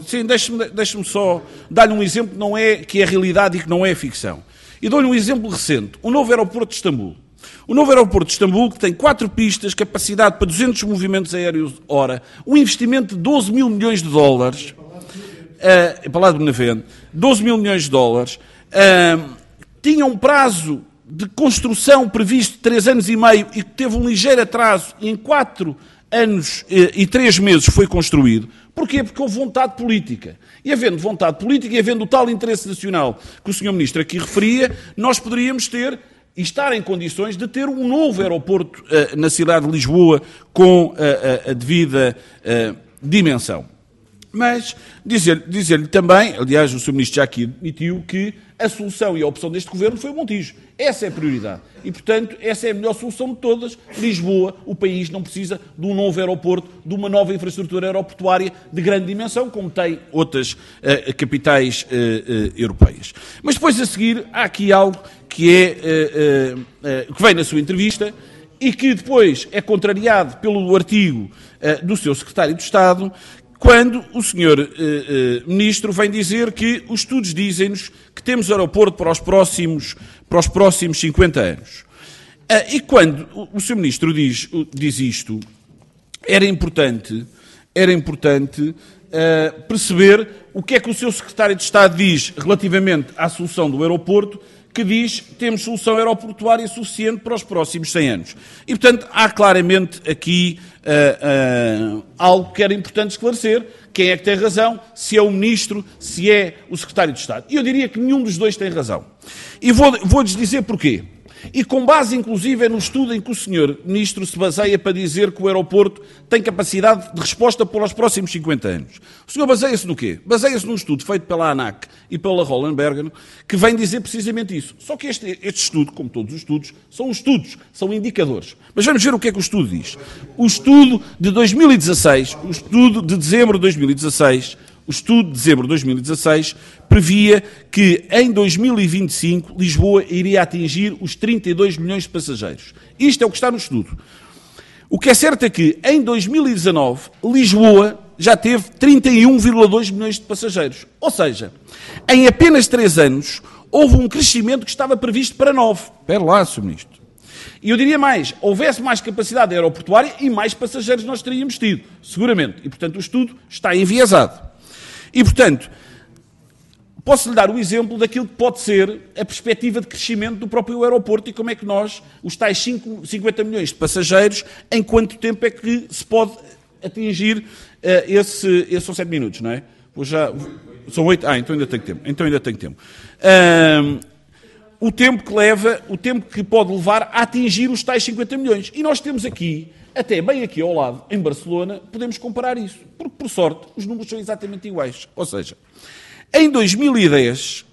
só dar-lhe um exemplo que é realidade e que não é ficção. E dou-lhe um exemplo recente. O novo aeroporto de Istambul. O novo aeroporto de Istambul, que tem 4 pistas, capacidade para 200 movimentos aéreos hora, um investimento de 12 mil milhões de dólares, para lá de Benavente, 12 mil milhões de dólares, tinha um prazo de construção previsto de 3 anos e meio e que teve um ligeiro atraso e em 4 anos e 3 meses foi construído. Porquê? Porque houve vontade política. E havendo vontade política e havendo o tal interesse nacional que o Sr. Ministro aqui referia, nós poderíamos ter e estar em condições de ter um novo aeroporto na cidade de Lisboa com a devida dimensão. Mas dizer-lhe também, aliás, o Sr. Ministro já aqui admitiu que a solução e a opção deste Governo foi o Montijo. Essa é a prioridade. E, portanto, essa é a melhor solução de todas. Lisboa, o país, não precisa de um novo aeroporto, de uma nova infraestrutura aeroportuária de grande dimensão, como tem outras capitais europeias. Mas depois, a seguir, há aqui algo que que vem na sua entrevista e que depois é contrariado pelo artigo do seu Secretário de Estado, quando o Sr. Ministro vem dizer que os estudos dizem-nos que temos aeroporto para os próximos 50 anos. E quando o Sr. Ministro diz isto, era importante perceber o que é que o seu Secretário de Estado diz relativamente à solução do aeroporto, que diz que temos solução aeroportuária suficiente para os próximos 100 anos. E, portanto, há claramente aqui algo que era importante esclarecer. Quem é que tem razão? Se é o Ministro, se é o Secretário de Estado. E eu diria que nenhum dos dois tem razão. E vou-lhes dizer porquê. E com base, inclusive, no estudo em que o Sr. Ministro se baseia para dizer que o aeroporto tem capacidade de resposta para os próximos 50 anos. O senhor baseia-se no quê? Baseia-se num estudo feito pela ANAC e pela Roland Berger, que vem dizer precisamente isso. Só que este estudo, como todos os estudos, são indicadores. Mas vamos ver o que é que o estudo diz. O estudo de 2016, o estudo de dezembro de 2016, previa que em 2025 Lisboa iria atingir os 32 milhões de passageiros. Isto é o que está no estudo. O que é certo é que em 2019 Lisboa já teve 31,2 milhões de passageiros. Ou seja, em apenas 3 anos houve um crescimento que estava previsto para 9. Espera lá, Sr. Ministro. E eu diria mais, houvesse mais capacidade aeroportuária e mais passageiros nós teríamos tido, seguramente. E, portanto, o estudo está enviesado. E, portanto, posso-lhe dar o exemplo daquilo que pode ser a perspectiva de crescimento do próprio aeroporto e como é que nós, os tais 50 milhões de passageiros, em quanto tempo é que se pode atingir são 7 minutos, não é? São 8, então ainda tenho tempo. O tempo que pode levar a atingir os tais 50 milhões. E nós temos aqui, até bem aqui ao lado, em Barcelona, podemos comparar isso. Porque, por sorte, os números são exatamente iguais. Ou seja, em 2010,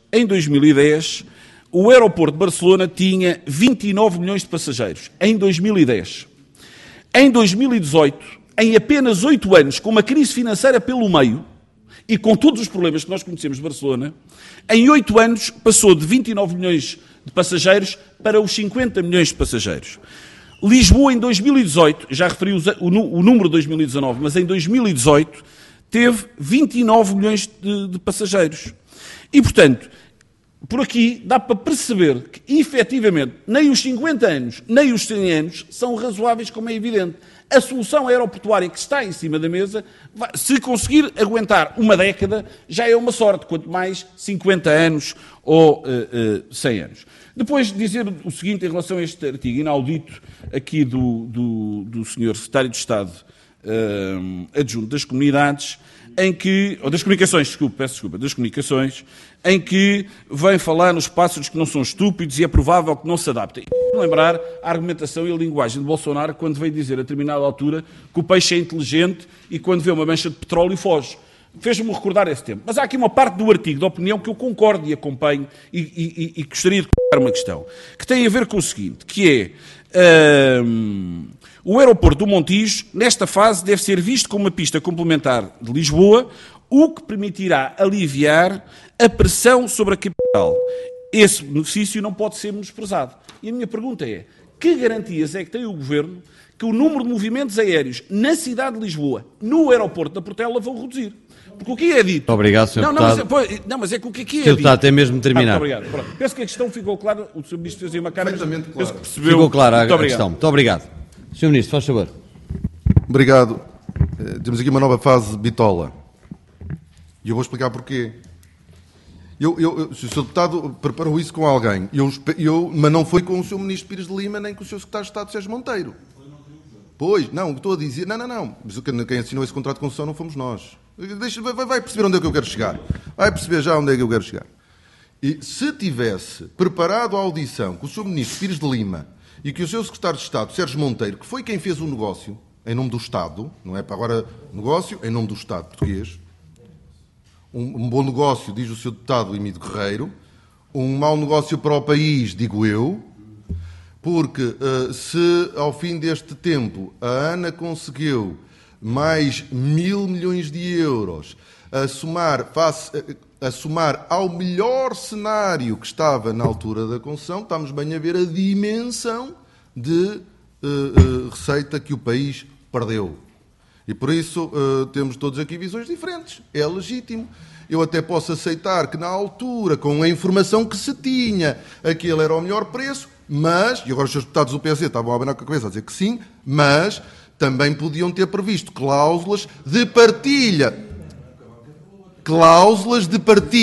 o aeroporto de Barcelona tinha 29 milhões de passageiros. Em 2010. Em 2018, em apenas 8 anos, com uma crise financeira pelo meio, e com todos os problemas que nós conhecemos de Barcelona, em 8 anos passou de 29 milhões de passageiros para os 50 milhões de passageiros. Lisboa, em 2018, já referi o número de 2019, mas em 2018 teve 29 milhões de passageiros. E, portanto, por aqui dá para perceber que, efetivamente, nem os 50 anos, nem os 100 anos são razoáveis, como é evidente. A solução aeroportuária que está em cima da mesa, se conseguir aguentar uma década, já é uma sorte, quanto mais 50 anos ou 100 anos. Depois dizer o seguinte em relação a este artigo inaudito aqui do Sr. Secretário de Estado adjunto das comunidades, das comunicações, das comunicações, em que vem falar nos pássaros que não são estúpidos e é provável que não se adaptem. Lembrar a argumentação e a linguagem de Bolsonaro quando veio dizer a determinada altura que o peixe é inteligente e quando vê uma mancha de petróleo foge. Fez-me recordar esse tempo. Mas há aqui uma parte do artigo de opinião que eu concordo e acompanho e gostaria de colocar uma questão, que tem a ver com o seguinte, que é o aeroporto do Montijo, nesta fase, deve ser visto como uma pista complementar de Lisboa, o que permitirá aliviar a pressão sobre a capital. Esse benefício não pode ser menosprezado. E a minha pergunta é, que garantias é que tem o Governo que o número de movimentos aéreos na cidade de Lisboa, no aeroporto da Portela, vão reduzir? Porque o que é dito... Muito obrigado, Sr. Deputado. Mas é que o que é dito... Sr. Deputado, tem mesmo de terminar. Muito obrigado. Pronto. Penso que a questão ficou clara. O Sr. Ministro fez aí uma cara... Perfeitamente Penso claro. que percebeu. Ficou clara a Muito questão. Muito obrigado. Sr. Ministro, faz favor. Obrigado. Temos aqui uma nova fase de bitola. E eu vou explicar porquê. Se o Sr. Deputado preparou isso com alguém, mas não foi com o Sr. Ministro Pires de Lima nem com o Sr. Secretário de Estado Sérgio Monteiro. Pois, não, estou a dizer... Não. Mas quem assinou esse contrato de concessão não fomos nós. Vai perceber onde é que eu quero chegar. Vai perceber já onde é que eu quero chegar. E se tivesse preparado a audição com o Sr. Ministro Pires de Lima e que o Sr. Secretário de Estado Sérgio Monteiro, que foi quem fez o negócio, em nome do Estado, não é para agora negócio, em nome do Estado português, um bom negócio, diz o Sr. Deputado Emílio Guerreiro, um mau negócio para o país, digo eu, porque se ao fim deste tempo a ANA conseguiu mais 1.000 milhões de euros a somar ao melhor cenário que estava na altura da concessão, estamos bem a ver a dimensão de receita que o país perdeu. E por isso temos todos aqui visões diferentes. É legítimo. Eu até posso aceitar que na altura, com a informação que se tinha, aquele era o melhor preço, mas, e agora os seus deputados do PSD estavam a abanar com a cabeça a dizer que sim, mas também podiam ter previsto cláusulas de partilha. Cláusulas de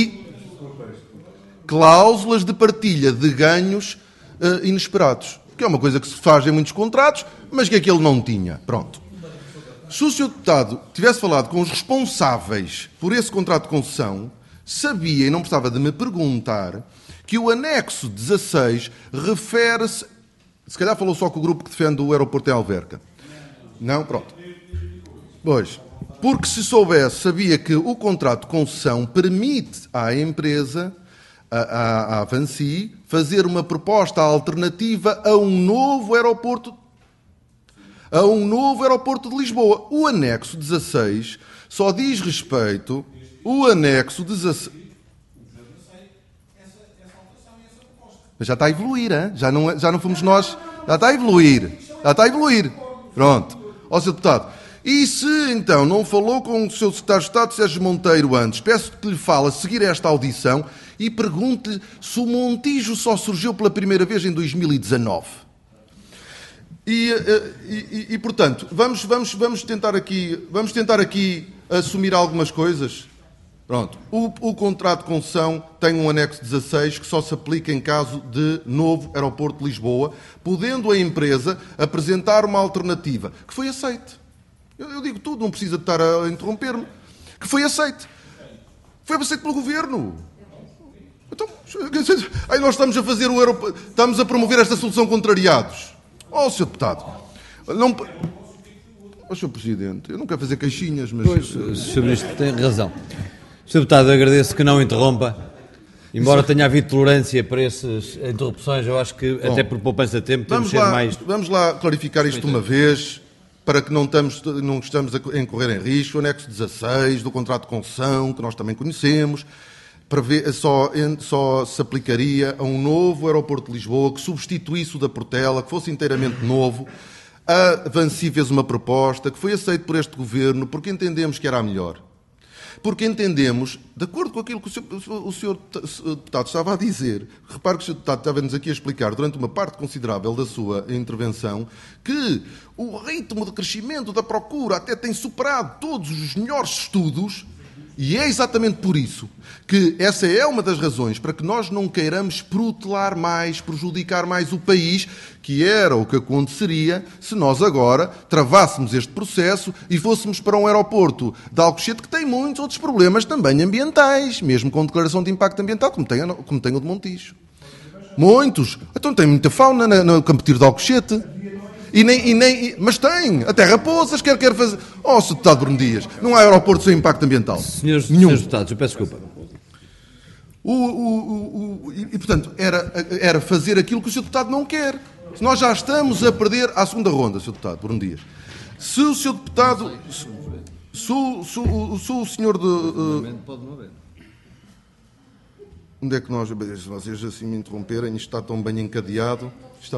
partilha de ganhos inesperados. Que é uma coisa que se faz em muitos contratos, mas que aquele não tinha. Pronto. Se o Sr. Deputado tivesse falado com os responsáveis por esse contrato de concessão, sabia e não precisava de me perguntar que o anexo 16 refere-se... Se calhar falou só com o grupo que defende o aeroporto em Alverca. Não? Pronto. Pois, porque se soubesse, sabia que o contrato de concessão permite à empresa, à Vinci, fazer uma proposta alternativa a um novo aeroporto de Lisboa. O anexo 16 só diz respeito... O anexo 16... Mas já está a evoluir, hein? Já não fomos nós. Já está a evoluir. Pronto. Ó, Sr. Deputado. E se, então, não falou com o Sr. Secretário de Estado, Sérgio Monteiro, antes, peço que lhe fale a seguir esta audição e pergunte-lhe se o Montijo só surgiu pela primeira vez em 2019. E portanto, vamos tentar aqui assumir algumas coisas. Pronto. O contrato de concessão tem um anexo 16 que só se aplica em caso de novo aeroporto de Lisboa, podendo a empresa apresentar uma alternativa, que foi aceite. Eu digo tudo, não precisa de estar a interromper-me. Que foi aceite. Foi aceite pelo Governo. Então, aí nós estamos a fazer o aeroporto, estamos a promover esta solução contrariados. Ó, Sr. Deputado, não... Sr. Presidente, eu não quero fazer queixinhas, mas... Pois, o Sr. Ministro tem razão. Sr. Deputado, agradeço que não interrompa. Embora tenha havido tolerância para essas interrupções, eu acho que, até por poupança de tempo, temos de ser mais... Vamos lá clarificar isto uma vez. para que não estamos a incorrer em risco, o anexo 16 do contrato de concessão, que nós também conhecemos, só se aplicaria a um novo aeroporto de Lisboa que substituísse o da Portela, que fosse inteiramente novo. A Vansi fez uma proposta que foi aceita por este Governo porque entendemos que era a melhor. Porque entendemos, de acordo com aquilo que o senhor deputado estava a dizer, repare que o senhor deputado estava-nos aqui a explicar durante uma parte considerável da sua intervenção que o ritmo de crescimento da procura até tem superado todos os melhores estudos, e é exatamente por isso que essa é uma das razões para que nós não queiramos protelar mais, prejudicar mais o país, que era o que aconteceria se nós agora travássemos este processo e fôssemos para um aeroporto de Alcochete que tem muitos outros problemas também ambientais, mesmo com declaração de impacto ambiental, como tem o de Montijo. Muitos. Então tem muita fauna no Campo de Tiro de Alcochete. Mas tem, até raposas quer fazer. Oh, Sr. Deputado Bruno Dias, não há aeroporto sem impacto ambiental. Senhores deputados, eu peço desculpa. E portanto, era fazer aquilo que o Sr. Deputado não quer. Nós já estamos a perder à segunda ronda, Sr. Deputado Bruno Dias. Se o Sr. Deputado. Se o senhor de. Pode não haver. Onde é que nós. Se vocês assim me interromperem, isto está tão bem encadeado.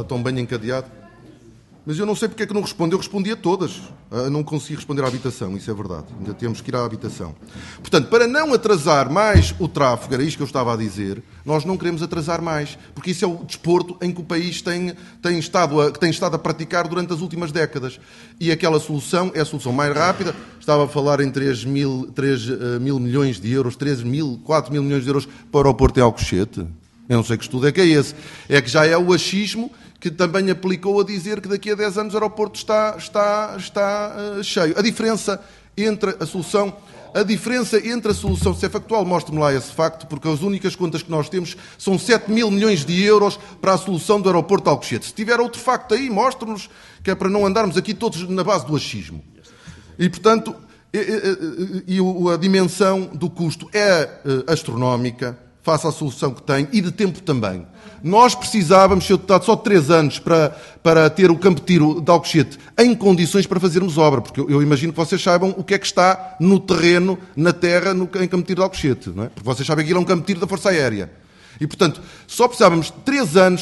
Mas eu não sei porque é que não responde. Eu respondi a todas. Não consegui responder à habitação, isso é verdade. Ainda temos que ir à habitação. Portanto, para não atrasar mais o tráfego, era isto que eu estava a dizer, nós não queremos atrasar mais, porque isso é o desporto em que o país tem estado a praticar durante as últimas décadas. E aquela solução é a solução mais rápida. Estava a falar em 3 mil milhões de euros, 4 mil milhões de euros para o aeroporto em Alcochete. Eu não sei que estudo é que é esse. É que já é o achismo que também aplicou a dizer que daqui a 10 anos o aeroporto está cheio. A diferença entre a solução, se é factual, mostre-me lá esse facto, porque as únicas contas que nós temos são 7 mil milhões de euros para a solução do aeroporto de Alcochete. Se tiver outro facto aí, mostre-nos, que é para não andarmos aqui todos na base do achismo. E, portanto, a dimensão do custo é astronómica, face à solução que tem, e de tempo também. Nós precisávamos, Sr. Deputado, só de 3 anos para ter o campo de tiro de Alcochete em condições para fazermos obra, porque eu imagino que vocês saibam o que é que está no terreno, na terra, em campo de tiro de Alcochete, não é? Porque vocês sabem que aquilo é um campo de tiro da Força Aérea. E, portanto, só precisávamos de 3 anos,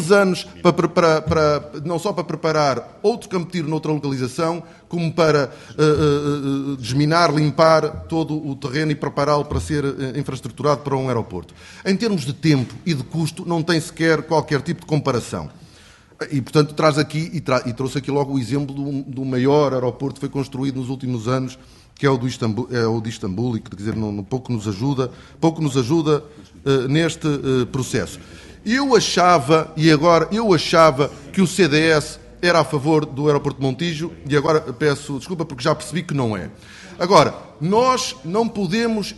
não só para preparar outro campo de tiro noutra localização, como para desminar, limpar todo o terreno e prepará-lo para ser infraestruturado para um aeroporto. Em termos de tempo e de custo, não tem sequer qualquer tipo de comparação. E, portanto, traz aqui, e trouxe aqui logo o exemplo do maior aeroporto que foi construído nos últimos anos, que é o de Istambul, e que, quer dizer, pouco nos ajuda neste processo. Eu achava que o CDS era a favor do aeroporto de Montijo, e agora peço desculpa porque já percebi que não é. Agora, nós não podemos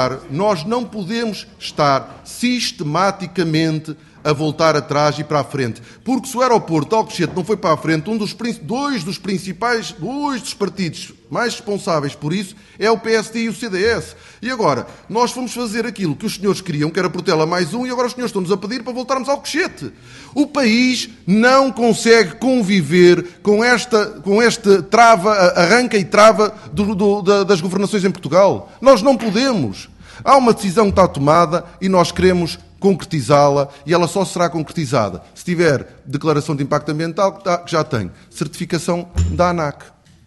estar sistematicamente a voltar atrás e para a frente. Porque se o aeroporto de Alcochete não foi para a frente, dois dos partidos mais responsáveis por isso é o PSD e o CDS. E agora, nós fomos fazer aquilo que os senhores queriam, que era Portela mais um, e agora os senhores estão-nos a pedir para voltarmos ao Alcochete. O país não consegue conviver com este arranca e trava das governações em Portugal. Nós não podemos. Há uma decisão que está tomada e nós queremos concretizá-la, e ela só será concretizada se tiver declaração de impacto ambiental, que já tem certificação da ANAC.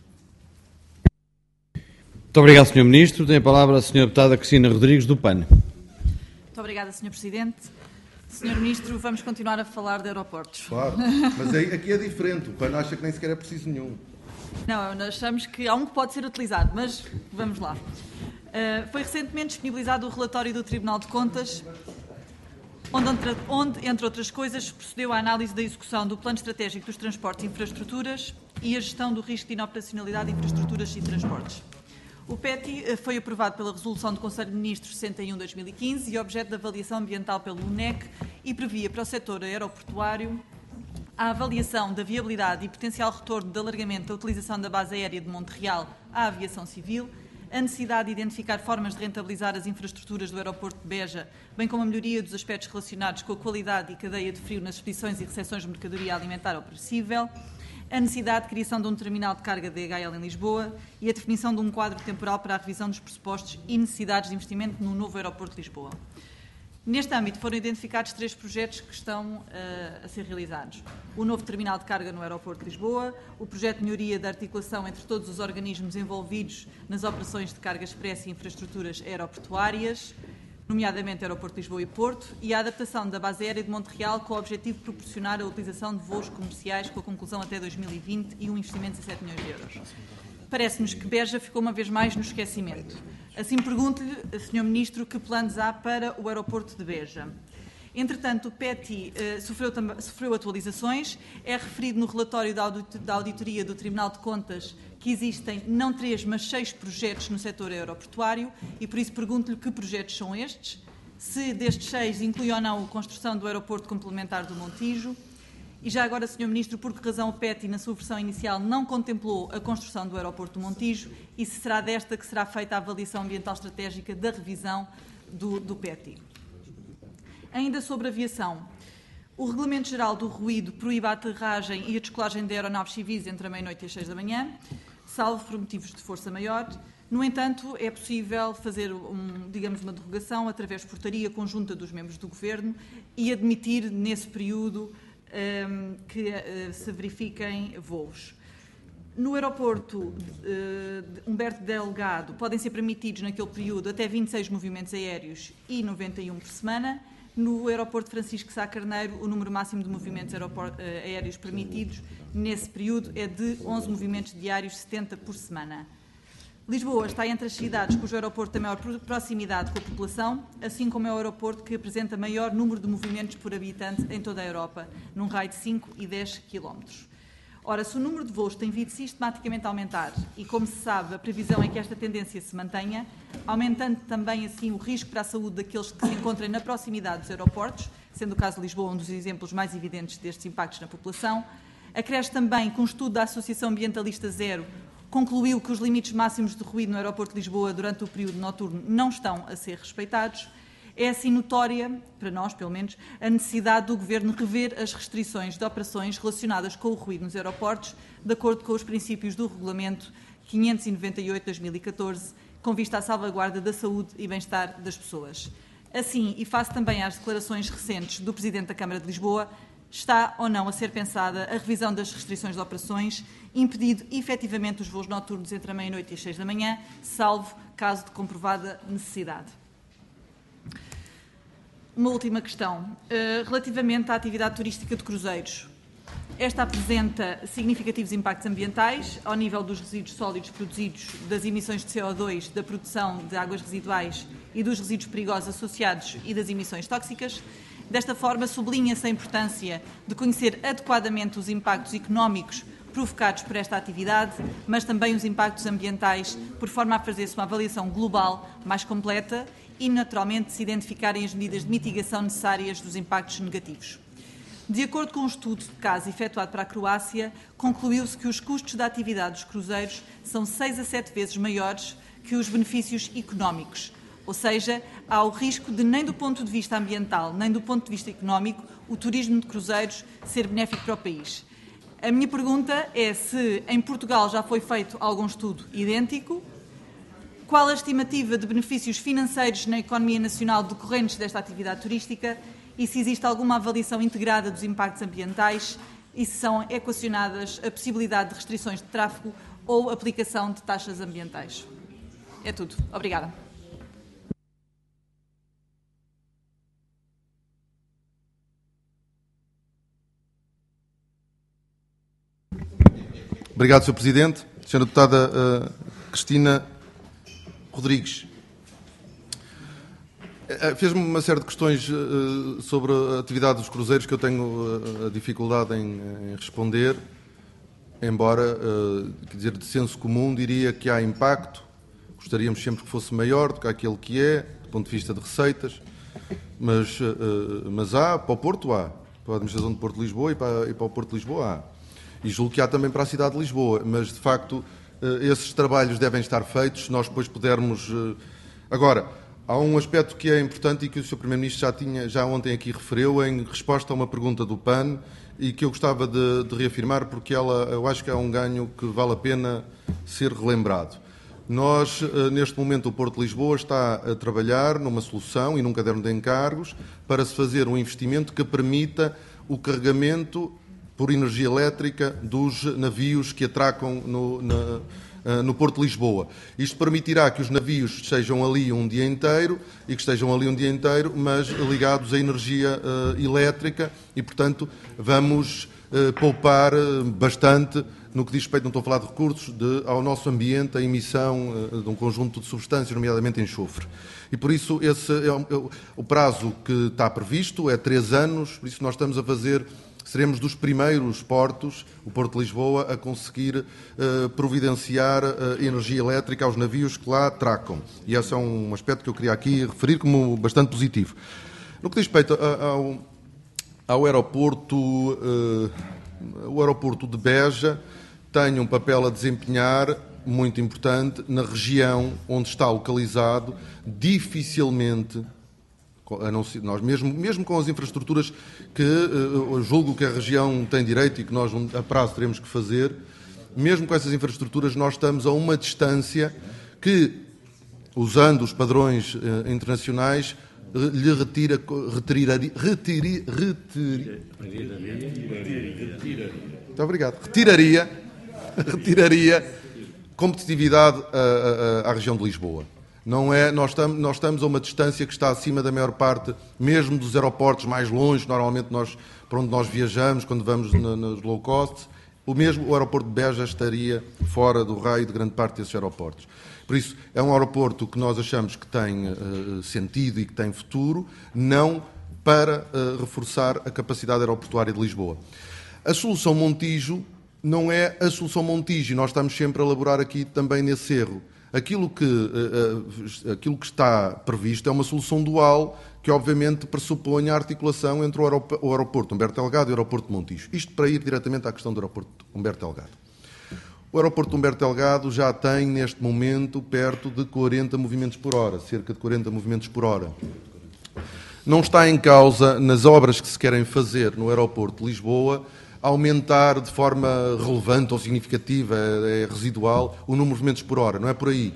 Muito obrigado, Sr. Ministro. Tem a palavra a Sra. Deputada Cristina Rodrigues, do PAN. Muito obrigada, Sr. Presidente. Sr. Ministro, vamos continuar a falar de aeroportos. Claro, mas aqui é diferente. O PAN acha que nem sequer é preciso nenhum. Não, nós achamos que há um que pode ser utilizado, mas vamos lá. Foi recentemente disponibilizado o relatório do Tribunal de Contas, onde, entre outras coisas, procedeu à análise da execução do Plano Estratégico dos Transportes e Infraestruturas e a gestão do risco de inoperacionalidade de infraestruturas e transportes. O PETI foi aprovado pela Resolução do Conselho de Ministros 61/2015 e objeto de avaliação ambiental pelo UNEC e previa para o setor aeroportuário a avaliação da viabilidade e potencial retorno de alargamento da utilização da base aérea de Monte Real à aviação civil, a necessidade de identificar formas de rentabilizar as infraestruturas do aeroporto de Beja, bem como a melhoria dos aspectos relacionados com a qualidade e cadeia de frio nas expedições e recepções de mercadoria alimentar ou perecível, a necessidade de criação de um terminal de carga DHL em Lisboa e a definição de um quadro temporal para a revisão dos pressupostos e necessidades de investimento no novo aeroporto de Lisboa. Neste âmbito foram identificados 3 projetos que estão a ser realizados. O novo terminal de carga no aeroporto de Lisboa, o projeto de melhoria da articulação entre todos os organismos envolvidos nas operações de carga expressa e infraestruturas aeroportuárias, nomeadamente Aeroporto de Lisboa e Porto, e a adaptação da base aérea de Monte Real com o objetivo de proporcionar a utilização de voos comerciais com a conclusão até 2020 e um investimento de 7 milhões de euros. Parece-nos que Beja ficou uma vez mais no esquecimento. Assim, pergunto-lhe, Sr. Ministro, que planos há para o aeroporto de Beja? Entretanto, o PETI sofreu atualizações. É referido no relatório da auditoria do Tribunal de Contas que existem não 3, mas 6 projetos no setor aeroportuário e, por isso, pergunto-lhe que projetos são estes, se destes 6 inclui ou não a construção do aeroporto complementar do Montijo. E já agora, Sr. Ministro, por que razão o PETI, na sua versão inicial, não contemplou a construção do aeroporto do Montijo e se será desta que será feita a avaliação ambiental estratégica da revisão do PETI? Ainda sobre aviação, o Regulamento Geral do Ruído proíbe a aterragem e a descolagem de aeronaves civis entre a meia-noite e as 6 da manhã, salvo por motivos de força maior. No entanto, é possível fazer, uma derrogação através de portaria conjunta dos membros do Governo e admitir, nesse período, que se verifiquem voos. No aeroporto Humberto Delgado podem ser permitidos naquele período até 26 movimentos aéreos e 91 por semana. No aeroporto Francisco Sá Carneiro, o número máximo de movimentos aéreos permitidos nesse período é de 11 movimentos diários, 70 por semana. Lisboa está entre as cidades cujo aeroporto tem maior proximidade com a população, assim como é o aeroporto que apresenta maior número de movimentos por habitante em toda a Europa, num raio de 5 e 10 km. Ora, se o número de voos tem vindo sistematicamente a aumentar e, como se sabe, a previsão é que esta tendência se mantenha, aumentando também assim o risco para a saúde daqueles que se encontrem na proximidade dos aeroportos, sendo o caso de Lisboa um dos exemplos mais evidentes destes impactos na população, acresce também que um estudo da Associação Ambientalista Zero concluiu que os limites máximos de ruído no aeroporto de Lisboa durante o período noturno não estão a ser respeitados. É assim notória, para nós pelo menos, a necessidade do Governo rever as restrições de operações relacionadas com o ruído nos aeroportos, de acordo com os princípios do Regulamento 598/2014, com vista à salvaguarda da saúde e bem-estar das pessoas. Assim, e face também às declarações recentes do Presidente da Câmara de Lisboa, está ou não a ser pensada a revisão das restrições de operações, impedindo efetivamente os voos noturnos entre a meia-noite e as 6 da manhã, salvo caso de comprovada necessidade. Uma última questão, relativamente à atividade turística de cruzeiros. Esta apresenta significativos impactos ambientais ao nível dos resíduos sólidos produzidos, das emissões de CO2, da produção de águas residuais e dos resíduos perigosos associados e das emissões tóxicas. Desta forma, sublinha-se a importância de conhecer adequadamente os impactos económicos provocados por esta atividade, mas também os impactos ambientais, por forma a fazer-se uma avaliação global mais completa e, naturalmente, se identificarem as medidas de mitigação necessárias dos impactos negativos. De acordo com um estudo de caso efetuado para a Croácia, concluiu-se que os custos da atividade dos cruzeiros são 6 a 7 vezes maiores que os benefícios económicos. Ou seja, há o risco de, nem do ponto de vista ambiental, nem do ponto de vista económico, o turismo de cruzeiros ser benéfico para o país. A minha pergunta é se em Portugal já foi feito algum estudo idêntico, qual a estimativa de benefícios financeiros na economia nacional decorrentes desta atividade turística e se existe alguma avaliação integrada dos impactos ambientais e se são equacionadas a possibilidade de restrições de tráfego ou aplicação de taxas ambientais. É tudo. Obrigada. Obrigado, Sr. Presidente. Sra. Deputada Cristina Rodrigues. Fez-me uma série de questões sobre a atividade dos cruzeiros que eu tenho a dificuldade em responder, embora, quer dizer, de senso comum, diria que há impacto, gostaríamos sempre que fosse maior do que aquele que é, do ponto de vista de receitas, mas há, para o Porto há, para a Administração de Porto de Lisboa e para o Porto de Lisboa há. E julgo que há também para a cidade de Lisboa, mas, de facto, esses trabalhos devem estar feitos, se nós depois pudermos... Agora, há um aspecto que é importante e que o Sr. Primeiro-Ministro já ontem aqui referiu, em resposta a uma pergunta do PAN, e que eu gostava de reafirmar, porque eu acho que é um ganho que vale a pena ser relembrado. Nós, neste momento, o Porto de Lisboa está a trabalhar numa solução e num caderno de encargos para se fazer um investimento que permita o carregamento por energia elétrica dos navios que atracam no Porto de Lisboa. Isto permitirá que os navios estejam ali um dia inteiro, mas ligados à energia elétrica e, portanto, vamos poupar bastante no que diz respeito, não estou a falar de recursos, ao nosso ambiente, a emissão de um conjunto de substâncias, nomeadamente enxofre. E por isso esse o prazo que está previsto é 3 anos, por isso nós estamos a fazer, seremos dos primeiros portos, o Porto de Lisboa, a conseguir providenciar energia elétrica aos navios que lá atracam. E esse é um aspecto que eu queria aqui referir como bastante positivo. No que diz respeito ao aeroporto, o aeroporto de Beja tem um papel a desempenhar muito importante na região onde está localizado. Dificilmente, nós mesmo com as infraestruturas que eu julgo que a região tem direito e que nós a prazo teremos que fazer, mesmo com essas infraestruturas nós estamos a uma distância que, usando os padrões internacionais, lhe retiraria competitividade à região de Lisboa. Não é, nós estamos a uma distância que está acima da maior parte, mesmo dos aeroportos mais longe, normalmente para onde nós viajamos, quando vamos nos low cost, o aeroporto de Beja estaria fora do raio de grande parte desses aeroportos. Por isso, é um aeroporto que nós achamos que tem sentido e que tem futuro, não para reforçar a capacidade aeroportuária de Lisboa. A solução Montijo não é a solução Montijo, e nós estamos sempre a elaborar aqui também nesse erro. Aquilo que está previsto é uma solução dual que, obviamente, pressupõe a articulação entre o aeroporto Humberto Delgado e o aeroporto Montijo. Isto para ir diretamente à questão do aeroporto Humberto Delgado. O aeroporto Humberto Delgado já tem, neste momento, perto de 40 movimentos por hora, cerca de 40 movimentos por hora. Não está em causa, nas obras que se querem fazer no aeroporto de Lisboa, aumentar de forma relevante ou significativa, é residual, o número de movimentos por hora, não é por aí.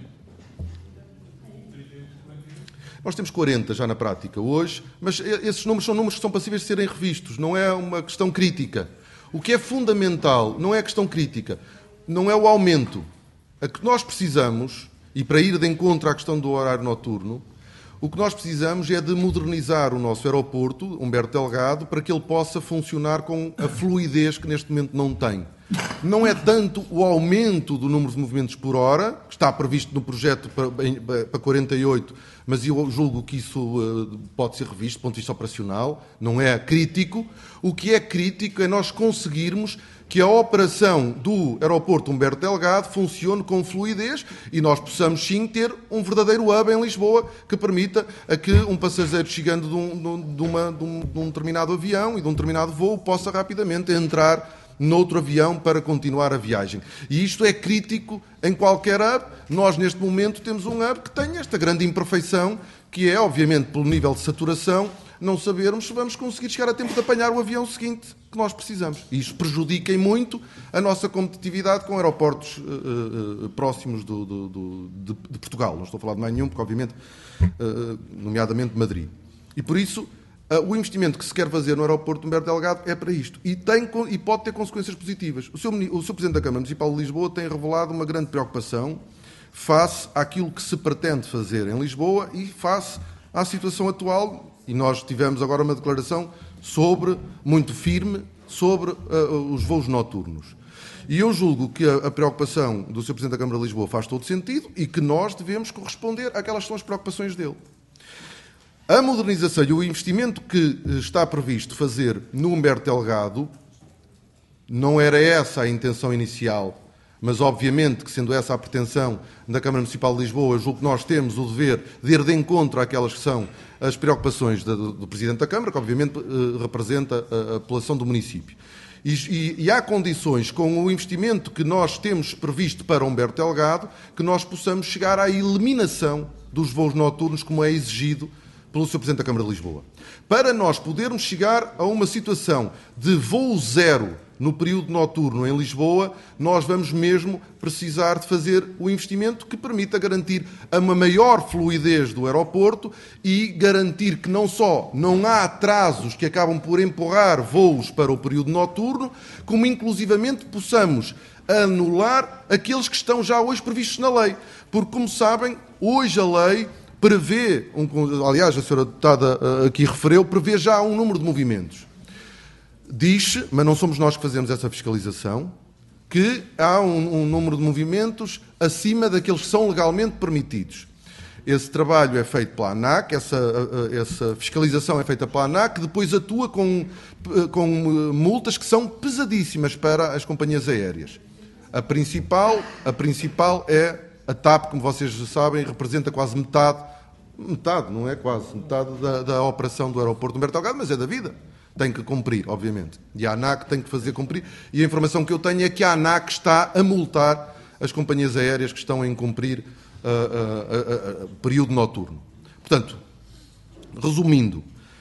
Nós temos 40 já na prática hoje, mas esses números são números que são passíveis de serem revistos, não é uma questão crítica. O que é fundamental não é a questão crítica, não é o aumento. A que nós precisamos, e para ir de encontro à questão do horário noturno, o que nós precisamos é de modernizar o nosso aeroporto, Humberto Delgado, para que ele possa funcionar com a fluidez que neste momento não tem. Não é tanto o aumento do número de movimentos por hora, que está previsto no projeto para 48, mas eu julgo que isso pode ser revisto do ponto de vista operacional, não é crítico. O que é crítico é nós conseguirmos que a operação do aeroporto Humberto Delgado funcione com fluidez e nós possamos sim ter um verdadeiro hub em Lisboa que permita a que um passageiro chegando de um determinado avião e de um determinado voo possa rapidamente entrar noutro avião para continuar a viagem. E isto é crítico em qualquer hub. Nós, neste momento, temos um hub que tem esta grande imperfeição, que é, obviamente, pelo nível de saturação, não sabermos se vamos conseguir chegar a tempo de apanhar o avião seguinte que nós precisamos. E isso prejudica em muito a nossa competitividade com aeroportos próximos de Portugal. Não estou a falar de mais nenhum, porque, obviamente, nomeadamente Madrid. E, por isso, o investimento que se quer fazer no aeroporto Humberto Delgado é para isto. E pode ter consequências positivas. O Sr. Presidente da Câmara Municipal de Lisboa tem revelado uma grande preocupação face àquilo que se pretende fazer em Lisboa e face à situação atual. E nós tivemos agora uma declaração muito firme sobre os voos noturnos. E eu julgo que a preocupação do Sr. Presidente da Câmara de Lisboa faz todo sentido e que nós devemos corresponder àquelas que são as preocupações dele. A modernização e o investimento que está previsto fazer no Humberto Delgado não era essa a intenção inicial, mas obviamente que, sendo essa a pretensão da Câmara Municipal de Lisboa, eu julgo que nós temos o dever de ir de encontro àquelas que são as preocupações do Presidente da Câmara, que obviamente representa a população do município. E há condições, com o investimento que nós temos previsto para Humberto Delgado, que nós possamos chegar à eliminação dos voos noturnos, como é exigido pelo Sr. Presidente da Câmara de Lisboa. Para nós podermos chegar a uma situação de voo zero no período noturno em Lisboa, nós vamos mesmo precisar de fazer o investimento que permita garantir uma maior fluidez do aeroporto e garantir que não só não há atrasos que acabam por empurrar voos para o período noturno, como inclusivamente possamos anular aqueles que estão já hoje previstos na lei. Porque, como sabem, hoje a lei prevê, aliás, a senhora deputada aqui referiu, prevê já um número de movimentos. Diz, mas não somos nós que fazemos essa fiscalização, que há um número de movimentos acima daqueles que são legalmente permitidos. Esse trabalho é feito pela ANAC, essa fiscalização é feita pela ANAC, que depois atua com multas que são pesadíssimas para as companhias aéreas. A principal é a TAP, como vocês já sabem, representa quase metade, não é quase, metade da operação do aeroporto de Humberto Delgado, mas é da vida. Tem que cumprir, obviamente. E a ANAC tem que fazer cumprir. E a informação que eu tenho é que a ANAC está a multar as companhias aéreas que estão a incumprir período noturno. Portanto, resumindo,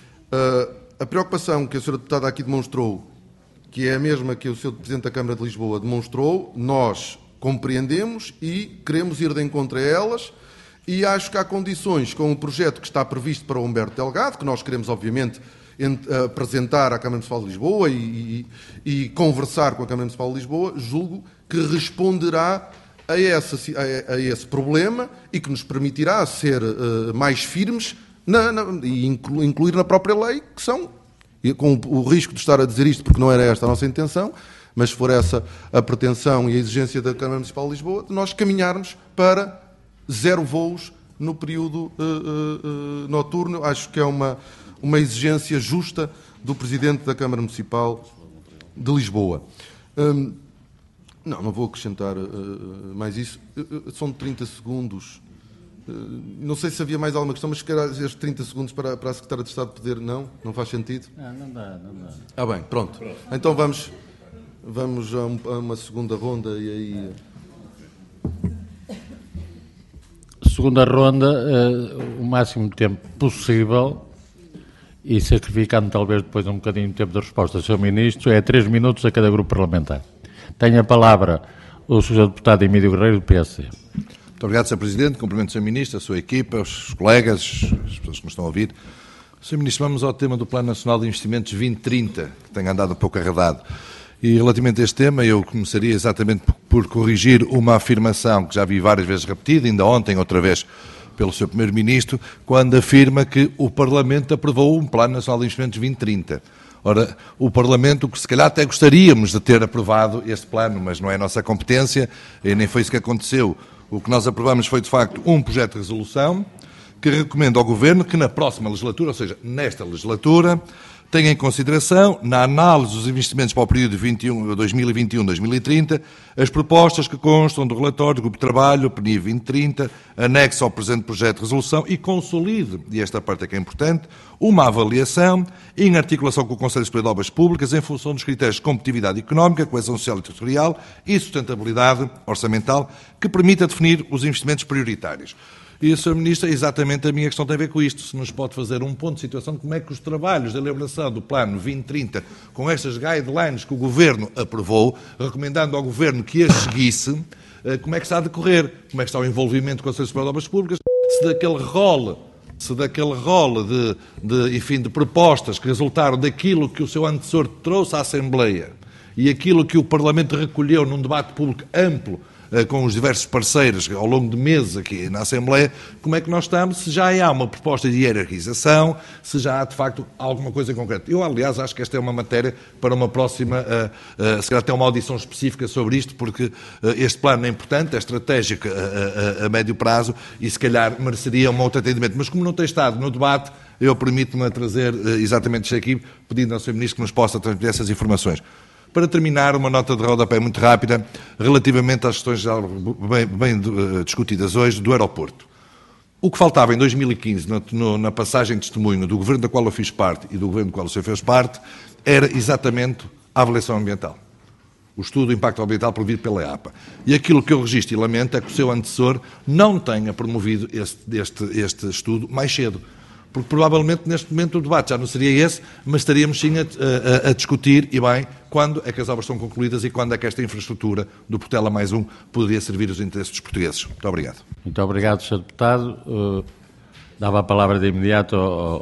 a preocupação que a senhora deputada aqui demonstrou, que é a mesma que o Sr. Presidente da Câmara de Lisboa demonstrou, nós compreendemos e queremos ir de encontro a elas, e acho que há condições com o projeto que está previsto para o Humberto Delgado, que nós queremos, obviamente, apresentar à Câmara Municipal de Lisboa e conversar com a Câmara Municipal de Lisboa, julgo que responderá a esse problema e que nos permitirá ser mais firmes e incluir na própria lei, que são, com o risco de estar a dizer isto porque não era esta a nossa intenção, mas se for essa a pretensão e a exigência da Câmara Municipal de Lisboa, de nós caminharmos para 0 voos no período noturno. Acho que é uma exigência justa do Presidente da Câmara Municipal de Lisboa. Não vou acrescentar mais isso. São 30 segundos. Não sei se havia mais alguma questão, mas se calhar estes 30 segundos para a Secretária de Estado poder... Não faz sentido? Não dá. Ah, bem, pronto. Então vamos a uma segunda ronda e aí... Segunda ronda, o máximo tempo possível e sacrificando talvez depois um bocadinho de tempo de resposta. Sr. Ministro, é 3 minutos a cada grupo parlamentar. Tenho a palavra o Sr. Deputado Emílio Guerreiro, do PSD. Muito obrigado, Sr. Presidente. Cumprimento o Sr. Ministro, a sua equipa, os colegas, as pessoas que nos estão a ouvir. Sr. Ministro, vamos ao tema do Plano Nacional de Investimentos 2030, que tem andado um pouco arredado. E relativamente a este tema, eu começaria exatamente por corrigir uma afirmação que já vi várias vezes repetida, ainda ontem, outra vez, pelo Sr. Primeiro-Ministro, quando afirma que o Parlamento aprovou um Plano Nacional de Investimentos 2030. Ora, o Parlamento, que se calhar até gostaríamos de ter aprovado este plano, mas não é a nossa competência, e nem foi isso que aconteceu. O que nós aprovamos foi, de facto, um projeto de resolução que recomenda ao Governo que na próxima legislatura, ou seja, nesta legislatura, tenha em consideração, na análise dos investimentos para o período 2021-2030, as propostas que constam do relatório do Grupo de Trabalho, PNI 2030, anexo ao presente projeto de resolução e consolide, e esta parte é que é importante, uma avaliação em articulação com o Conselho Superior de Obras Públicas em função dos critérios de competitividade económica, coesão social e territorial e sustentabilidade orçamental que permita definir os investimentos prioritários. E, Sr. Ministro, exatamente a minha questão tem a ver com isto. Se nos pode fazer um ponto de situação de como é que os trabalhos de elaboração do Plano 2030, com estas guidelines que o Governo aprovou, recomendando ao Governo que as seguisse, como é que está a decorrer? Como é que está o envolvimento com o Conselho Superior de Obras Públicas? Se daquele rol de propostas que resultaram daquilo que o seu antecessor trouxe à Assembleia e aquilo que o Parlamento recolheu num debate público amplo com os diversos parceiros ao longo de meses aqui na Assembleia, como é que nós estamos, se já há uma proposta de hierarquização, se já há de facto alguma coisa em concreto. Eu, aliás, acho que esta é uma matéria para uma próxima, se calhar até uma audição específica sobre isto, porque este plano é importante, é estratégico a médio prazo e se calhar mereceria um outro atendimento. Mas como não tem estado no debate, eu permito-me a trazer exatamente isto aqui, pedindo ao Sr. Ministro que nos possa transmitir essas informações. Para terminar, uma nota de rodapé muito rápida relativamente às questões já bem discutidas hoje do aeroporto. O que faltava em 2015, na passagem de testemunho do governo da qual eu fiz parte e do governo do qual o senhor fez parte, era exatamente a avaliação ambiental. O estudo do impacto ambiental promovido pela EAPA. E aquilo que eu registro e lamento é que o seu antecessor não tenha promovido este estudo mais cedo. Porque provavelmente neste momento o debate já não seria esse, mas estaríamos sim a discutir, e bem, quando é que as obras estão concluídas e quando é que esta infraestrutura do Portela +1 poderia servir os interesses dos portugueses. Muito obrigado. Muito obrigado, Sr. Deputado. Dava a palavra de imediato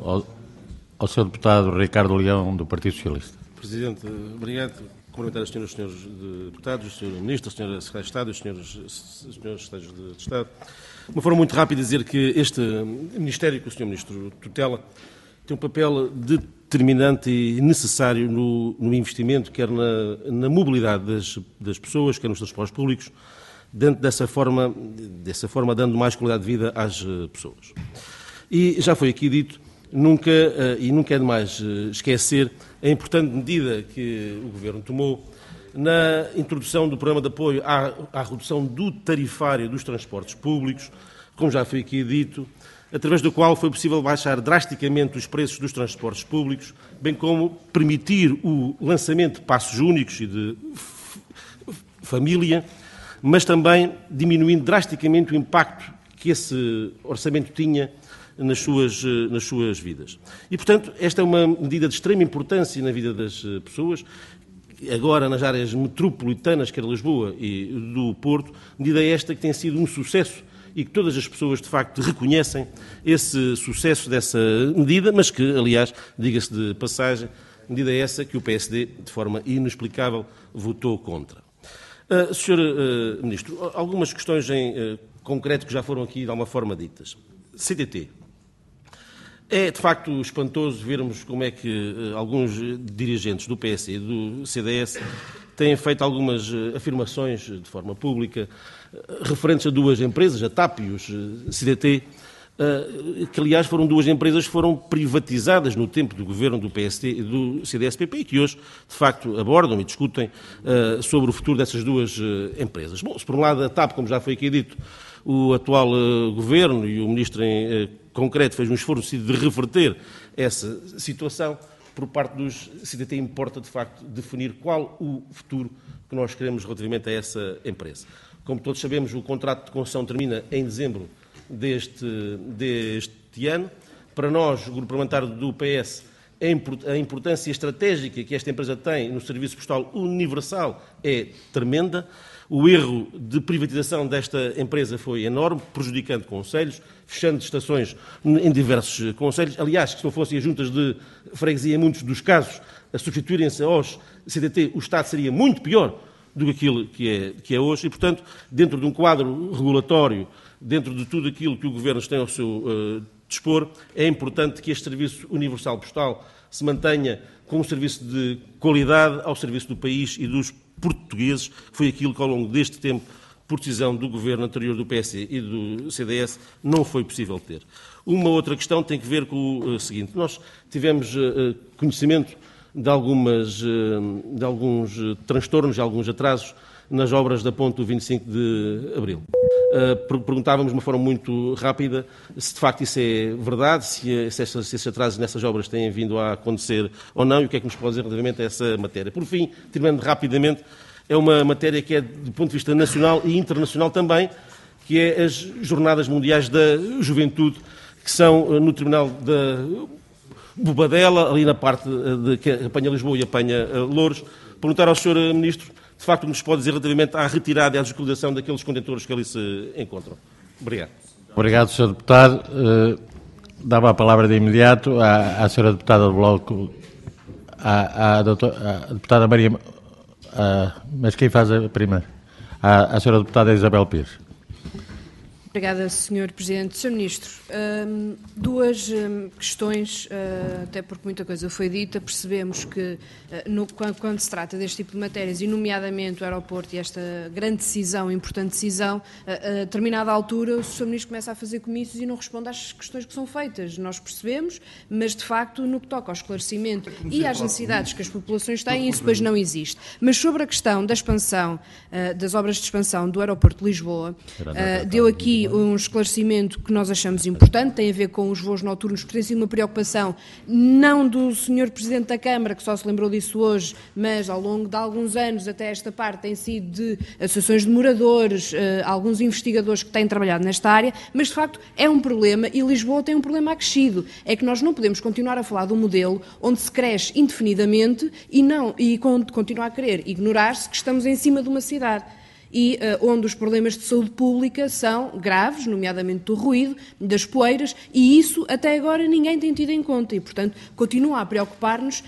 ao Sr. Deputado Ricardo Leão, do Partido Socialista. Presidente, obrigado. Cumprimentar os senhores deputados, o Sr. Ministro, a Sra. Secretária de Estado e os senhores Secretários de Estado. De uma forma muito rápida, dizer que este Ministério que o Sr. Ministro tutela tem um papel determinante e necessário no investimento, quer na mobilidade das pessoas, quer nos transportes públicos, dentro dessa forma dando mais qualidade de vida às pessoas. E já foi aqui dito, nunca é demais esquecer a importante medida que o Governo tomou na introdução do programa de apoio à redução do tarifário dos transportes públicos, como já foi aqui dito, através do qual foi possível baixar drasticamente os preços dos transportes públicos, bem como permitir o lançamento de passos únicos e de família, mas também diminuindo drasticamente o impacto que esse orçamento tinha nas suas vidas. E, portanto, esta é uma medida de extrema importância na vida das pessoas, agora nas áreas metropolitanas, quer de Lisboa e do Porto, medida esta que tem sido um sucesso e que todas as pessoas, de facto, reconhecem esse sucesso dessa medida, mas que, aliás, diga-se de passagem, medida essa que o PSD, de forma inexplicável, votou contra. Sr. Ministro, algumas questões em concreto que já foram aqui de alguma forma ditas. CTT. É, de facto, espantoso vermos como é que alguns dirigentes do PS e do CDS têm feito algumas afirmações de forma pública referentes a duas empresas, a TAP e os CTT, que, aliás, foram duas empresas que foram privatizadas no tempo do governo do PSD e do CDS-PP e que hoje, de facto, abordam e discutem sobre o futuro dessas duas empresas. Bom, se por um lado a TAP, como já foi aqui dito, o atual governo e o ministro em concreto fez um esforço de reverter essa situação, por parte dos CTT importa, de facto, definir qual o futuro que nós queremos relativamente a essa empresa. Como todos sabemos, o contrato de concessão termina em dezembro deste ano. Para nós, o grupo parlamentar do PS, a importância estratégica que esta empresa tem no serviço postal universal é tremenda. O erro de privatização desta empresa foi enorme, prejudicando concelhos, fechando estações em diversos concelhos. Aliás, se não fossem as juntas de freguesia, em muitos dos casos, a substituírem-se aos CTT, o Estado seria muito pior do que aquilo que é hoje. E, portanto, dentro de um quadro regulatório, dentro de tudo aquilo que o Governo tem ao seu dispor, é importante que este serviço universal postal se mantenha como um serviço de qualidade ao serviço do país e dos portugueses, que foi aquilo que ao longo deste tempo, por decisão do governo anterior do PS e do CDS, não foi possível ter. Uma outra questão tem que ver com o seguinte. Nós tivemos conhecimento de alguns transtornos, de alguns atrasos nas obras da ponte do 25 de Abril. Perguntávamos de uma forma muito rápida se de facto isso é verdade, se esses atrasos nessas obras têm vindo a acontecer ou não, e o que é que nos pode dizer relativamente a essa matéria. Por fim, terminando rapidamente, é uma matéria que é do ponto de vista nacional e internacional também, que é as Jornadas Mundiais da Juventude, que são no Tribunal da Bobadela, ali na parte que apanha Lisboa e apanha Louros. Perguntar ao Sr. Ministro de facto, nos pode dizer relativamente à retirada e à descolonização daqueles contentores que ali se encontram. Obrigado. Obrigado, Sr. Deputado. Dava a palavra de imediato à Sra. Deputada do Bloco, à Deputada Maria... mas quem faz a primeira? À Sra. Deputada Isabel Pires. Obrigada, Sr. Presidente. Sr. Ministro, duas questões, até porque muita coisa foi dita. Percebemos que, quando se trata deste tipo de matérias, e nomeadamente o aeroporto e esta grande decisão, importante decisão, a determinada altura o Sr. Ministro começa a fazer comícios e não responde às questões que são feitas. Nós percebemos, mas de facto, no que toca ao esclarecimento e às necessidades que as populações têm, isso depois não existe. Mas sobre a questão da expansão, das obras de expansão do aeroporto de Lisboa, deu aqui aqui um esclarecimento que nós achamos importante, tem a ver com os voos noturnos, porque tem sido uma preocupação não do Sr. Presidente da Câmara, que só se lembrou disso hoje, mas ao longo de alguns anos até esta parte tem sido de associações de moradores, alguns investigadores que têm trabalhado nesta área, mas de facto é um problema e Lisboa tem um problema acrescido, é que nós não podemos continuar a falar de um modelo onde se cresce indefinidamente e continuar a querer ignorar-se que estamos em cima de uma cidade. E onde os problemas de saúde pública são graves, nomeadamente do ruído, das poeiras, e isso até agora ninguém tem tido em conta e, portanto, continua a preocupar-nos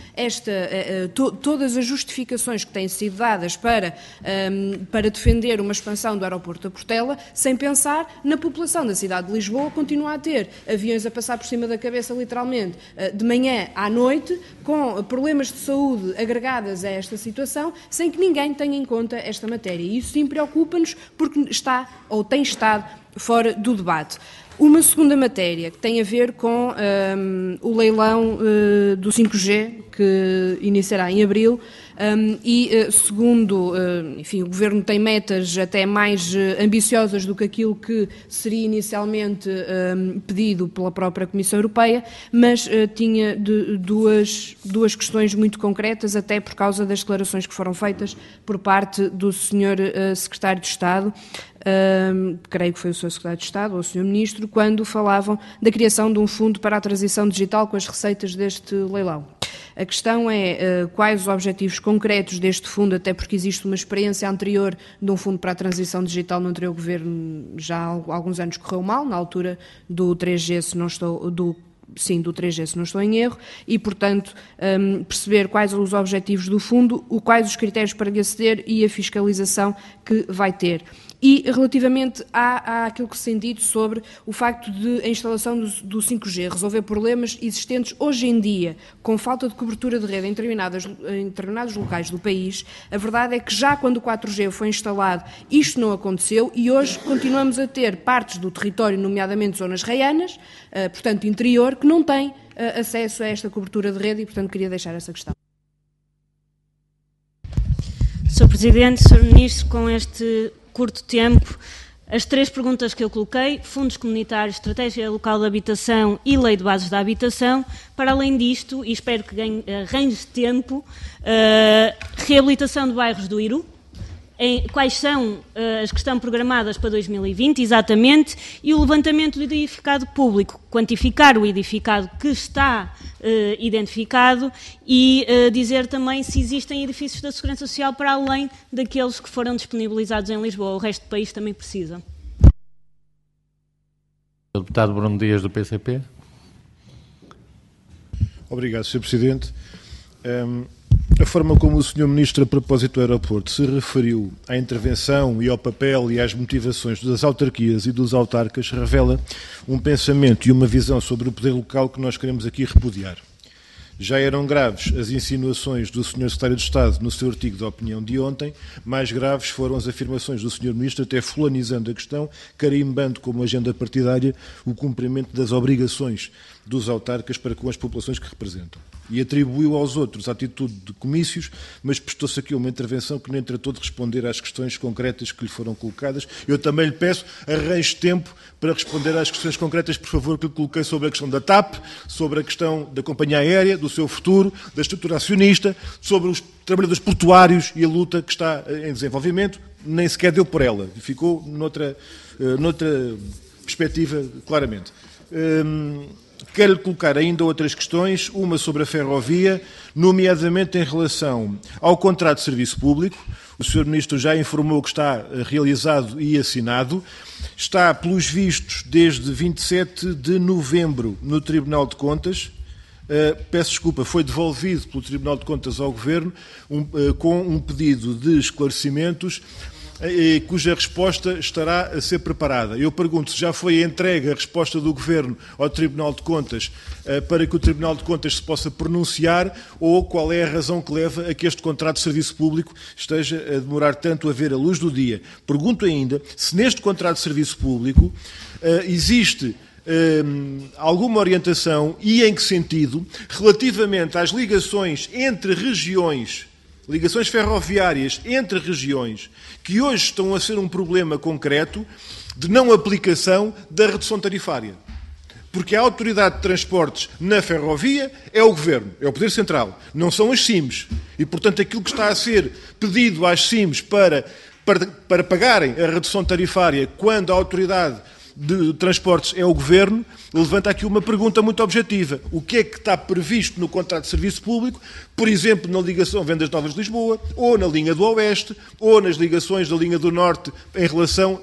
todas as justificações que têm sido dadas para defender uma expansão do aeroporto da Portela, sem pensar na população da cidade de Lisboa, continua a ter aviões a passar por cima da cabeça, literalmente, de manhã à noite, com problemas de saúde agregadas a esta situação, sem que ninguém tenha em conta esta matéria. E isso sim preocupa-nos porque está ou tem estado fora do debate. Uma segunda matéria que tem a ver com o leilão do 5G, que iniciará em abril, segundo, enfim, o Governo tem metas até mais ambiciosas do que aquilo que seria inicialmente pedido pela própria Comissão Europeia, mas tinha duas questões muito concretas, até por causa das declarações que foram feitas por parte do Sr. Secretário de Estado, creio que foi o Sr. Secretário de Estado ou o Sr. Ministro, quando falavam da criação de um fundo para a transição digital com as receitas deste leilão. A questão é quais os objetivos concretos deste fundo, até porque existe uma experiência anterior de um fundo para a transição digital no anterior governo, já há alguns anos correu mal, na altura do 3G, se não estou... do 3G, se não estou em erro, e, portanto, perceber quais os objetivos do fundo, quais os critérios para lhe aceder e a fiscalização que vai ter. E, relativamente àquilo que se tem dito sobre o facto de a instalação do 5G resolver problemas existentes hoje em dia, com falta de cobertura de rede em determinados locais do país, a verdade é que já quando o 4G foi instalado, isto não aconteceu e hoje continuamos a ter partes do território, nomeadamente zonas raianas, portanto interior, que não têm acesso a esta cobertura de rede e, portanto, queria deixar essa questão. Sr. Presidente, Sr. Ministro, com este curto tempo, as três perguntas que eu coloquei, fundos comunitários, estratégia local de habitação e lei de bases da habitação, para além disto, e espero que arranje tempo, reabilitação de bairros do IRU, quais são as que estão programadas para 2020, exatamente, e o levantamento do edificado público, quantificar o edificado que está identificado e dizer também se existem edifícios da Segurança Social para além daqueles que foram disponibilizados em Lisboa. O resto do país também precisa. O deputado Bruno Dias, do PCP. Obrigado, Sr. Presidente. A forma como o Sr. Ministro, a propósito do aeroporto, se referiu à intervenção e ao papel e às motivações das autarquias e dos autarcas revela um pensamento e uma visão sobre o poder local que nós queremos aqui repudiar. Já eram graves as insinuações do Sr. Secretário de Estado no seu artigo de opinião de ontem, mais graves foram as afirmações do Sr. Ministro, até fulanizando a questão, carimbando como agenda partidária o cumprimento das obrigações dos autarcas para com as populações que representam. E atribuiu aos outros a atitude de comícios, mas prestou-se aqui uma intervenção que nem tratou de responder às questões concretas que lhe foram colocadas. Eu também lhe peço, arranje tempo para responder às questões concretas, por favor, que lhe coloquei sobre a questão da TAP, sobre a questão da companhia aérea, do seu futuro, da estrutura acionista, sobre os trabalhadores portuários e a luta que está em desenvolvimento. Nem sequer deu por ela, ficou noutra perspectiva, claramente. Quero-lhe colocar ainda outras questões, uma sobre a ferrovia, nomeadamente em relação ao contrato de serviço público. O Sr. Ministro já informou que está realizado e assinado. Está, pelos vistos, desde 27 de novembro no Tribunal de Contas. Peço desculpa, foi devolvido pelo Tribunal de Contas ao Governo com um pedido de esclarecimentos cuja resposta estará a ser preparada. Eu pergunto se já foi entregue a resposta do Governo ao Tribunal de Contas para que o Tribunal de Contas se possa pronunciar ou qual é a razão que leva a que este contrato de serviço público esteja a demorar tanto a ver a luz do dia. Pergunto ainda se neste contrato de serviço público existe alguma orientação e em que sentido relativamente às ligações entre regiões ligações ferroviárias entre regiões, que hoje estão a ser um problema concreto de não aplicação da redução tarifária. Porque a autoridade de transportes na ferrovia é o Governo, é o Poder Central, não são as CIMs. E, portanto, aquilo que está a ser pedido às CIMs para pagarem a redução tarifária quando a autoridade de transportes é o Governo, levanta aqui uma pergunta muito objetiva. O que é que está previsto no contrato de serviço público, por exemplo, na ligação Vendas Novas de Lisboa, ou na linha do Oeste, ou nas ligações da linha do Norte em relação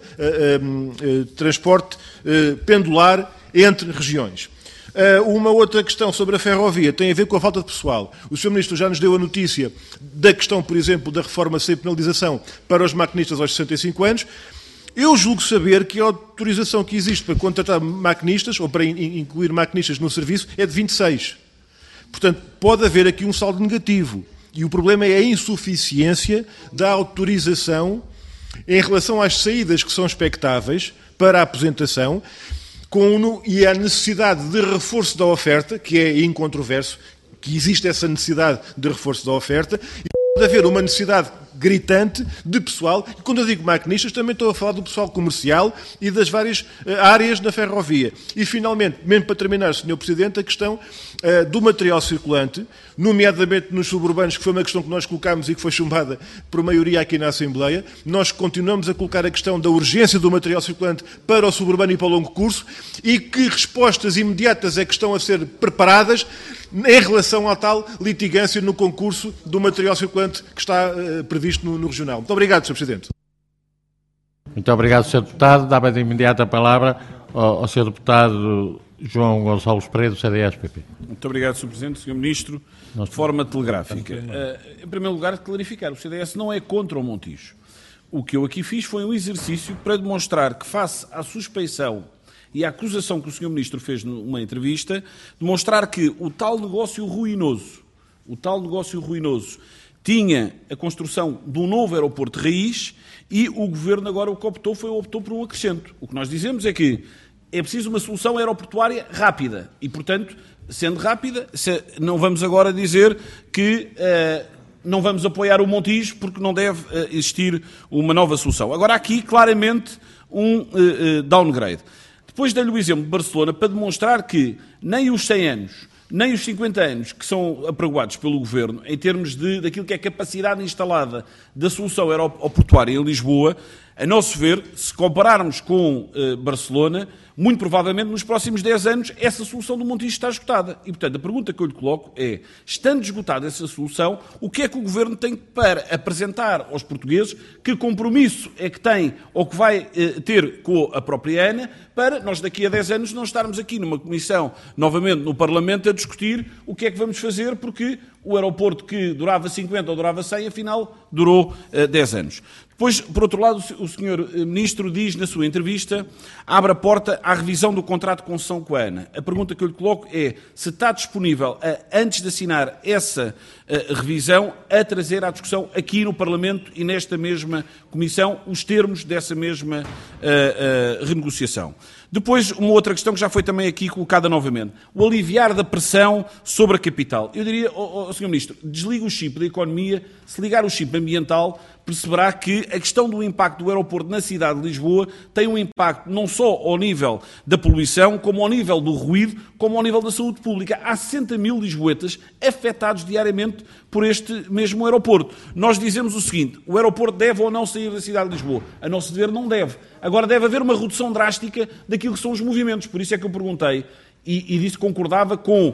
a transporte pendular entre regiões? Uma outra questão sobre a ferrovia tem a ver com a falta de pessoal. O Sr. Ministro já nos deu a notícia da questão, por exemplo, da reforma sem penalização para os maquinistas aos 65 anos. Eu julgo saber que a autorização que existe para contratar maquinistas, ou para incluir maquinistas no serviço, é de 26. Portanto, pode haver aqui um saldo negativo. E o problema é a insuficiência da autorização em relação às saídas que são expectáveis para a aposentação, e a necessidade de reforço da oferta, que é incontroverso, que existe essa necessidade de reforço da oferta, e pode haver uma necessidade gritante de pessoal, e quando eu digo maquinistas também estou a falar do pessoal comercial e das várias áreas da ferrovia. E finalmente, mesmo para terminar, Sr. Presidente, a questão do material circulante, nomeadamente nos suburbanos, que foi uma questão que nós colocámos e que foi chumbada por maioria aqui na Assembleia. Nós continuamos a colocar a questão da urgência do material circulante para o suburbano e para o longo curso, e que respostas imediatas é que estão a ser preparadas em relação à tal litigância no concurso do material circulante que está previsto no regional. Muito obrigado, Sr. Presidente. Muito obrigado, Sr. Deputado. Dá-me de imediato a palavra ao Sr. Deputado João Gonçalves Pereira, do CDS-PP. Muito obrigado, Sr. Presidente, Sr. Ministro. De forma telegráfica. Em primeiro lugar, clarificar, o CDS não é contra o Montijo. O que eu aqui fiz foi um exercício para demonstrar que, face à suspeição e à acusação que o Sr. Ministro fez numa entrevista, demonstrar que o tal negócio ruinoso tinha a construção de um novo aeroporto de raiz, e o Governo agora o que optou por um acrescento. O que nós dizemos é que é preciso uma solução aeroportuária rápida e, portanto, sendo rápida, não vamos agora dizer que não vamos apoiar o Montijo porque não deve existir uma nova solução. Agora, há aqui claramente um downgrade. Depois dei-lhe o exemplo de Barcelona para demonstrar que nem os 100 anos, nem os 50 anos que são apregoados pelo Governo, em termos daquilo que é a capacidade instalada da solução aeroportuária em Lisboa, a nosso ver, se compararmos com Barcelona, muito provavelmente nos próximos 10 anos essa solução do Montijo está esgotada. E, portanto, a pergunta que eu lhe coloco é, estando esgotada essa solução, o que é que o Governo tem para apresentar aos portugueses, que compromisso é que tem ou que vai ter com a própria ANA, para nós daqui a 10 anos não estarmos aqui numa comissão, novamente no Parlamento, a discutir o que é que vamos fazer, porque o aeroporto que durava 50 ou durava 100, afinal, durou 10 anos. Depois, por outro lado, o Sr. Ministro diz na sua entrevista, abre a porta à revisão do contrato de concessão com a ANA. A pergunta que eu lhe coloco é se está disponível, antes de assinar essa revisão, a trazer à discussão aqui no Parlamento e nesta mesma Comissão os termos dessa mesma renegociação. Depois, uma outra questão que já foi também aqui colocada novamente, o aliviar da pressão sobre a capital. Eu diria, Sr. Ministro, desliga o chip da economia, se ligar o chip ambiental, perceberá que a questão do impacto do aeroporto na cidade de Lisboa tem um impacto não só ao nível da poluição, como ao nível do ruído, como ao nível da saúde pública. Há 60 mil lisboetas afetados diariamente por este mesmo aeroporto. Nós dizemos o seguinte, o aeroporto deve ou não sair da cidade de Lisboa? A nosso ver, não deve. Agora, deve haver uma redução drástica daquilo que são os movimentos. Por isso é que eu perguntei e disse que concordava com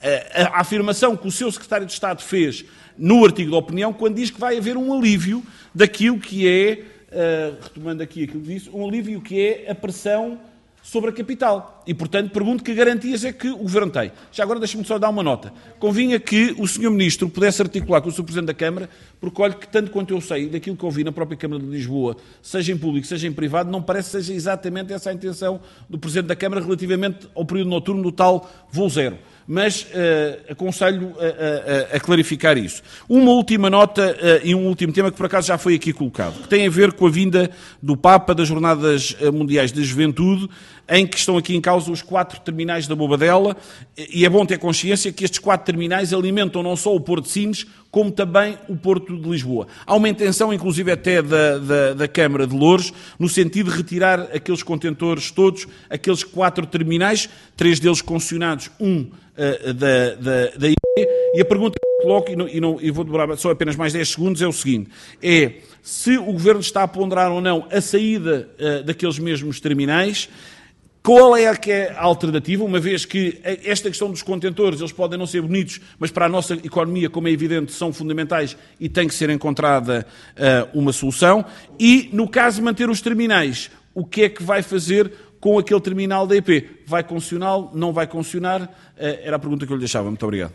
a afirmação que o seu secretário de Estado fez no artigo da opinião, quando diz que vai haver um alívio daquilo que é, retomando aqui aquilo que disse, um alívio que é a pressão sobre a capital. E, portanto, pergunto que garantias é que o Governo tem. Já agora deixe-me só dar uma nota. Convinha que o Sr. Ministro pudesse articular com o Sr. Presidente da Câmara, porque olho que, tanto quanto eu sei, daquilo que ouvi na própria Câmara de Lisboa, seja em público, seja em privado, não parece que seja exatamente essa a intenção do Presidente da Câmara relativamente ao período noturno do tal voo zero. Mas aconselho a clarificar isso. Uma última nota e um último tema que por acaso já foi aqui colocado, que tem a ver com a vinda do Papa das Jornadas Mundiais da Juventude em que estão aqui em causa os 4 terminais da Bobadela, e é bom ter consciência que estes 4 terminais alimentam não só o Porto de Sines, como também o Porto de Lisboa. Há uma intenção, inclusive até da Câmara de Louros, no sentido de retirar aqueles contentores todos, aqueles 4 terminais, 3 deles concessionados, da IP, e a pergunta que eu coloco, e vou demorar só apenas mais 10 segundos, é o seguinte, é se o Governo está a ponderar ou não a saída daqueles mesmos terminais. Qual é a alternativa, uma vez que esta questão dos contentores, eles podem não ser bonitos, mas para a nossa economia, como é evidente, são fundamentais e tem que ser encontrada uma solução. E, no caso de manter os terminais, o que é que vai fazer com aquele terminal da EP? Vai concessioná-lo? Não vai concessionar? Era a pergunta que eu lhe deixava. Muito obrigado.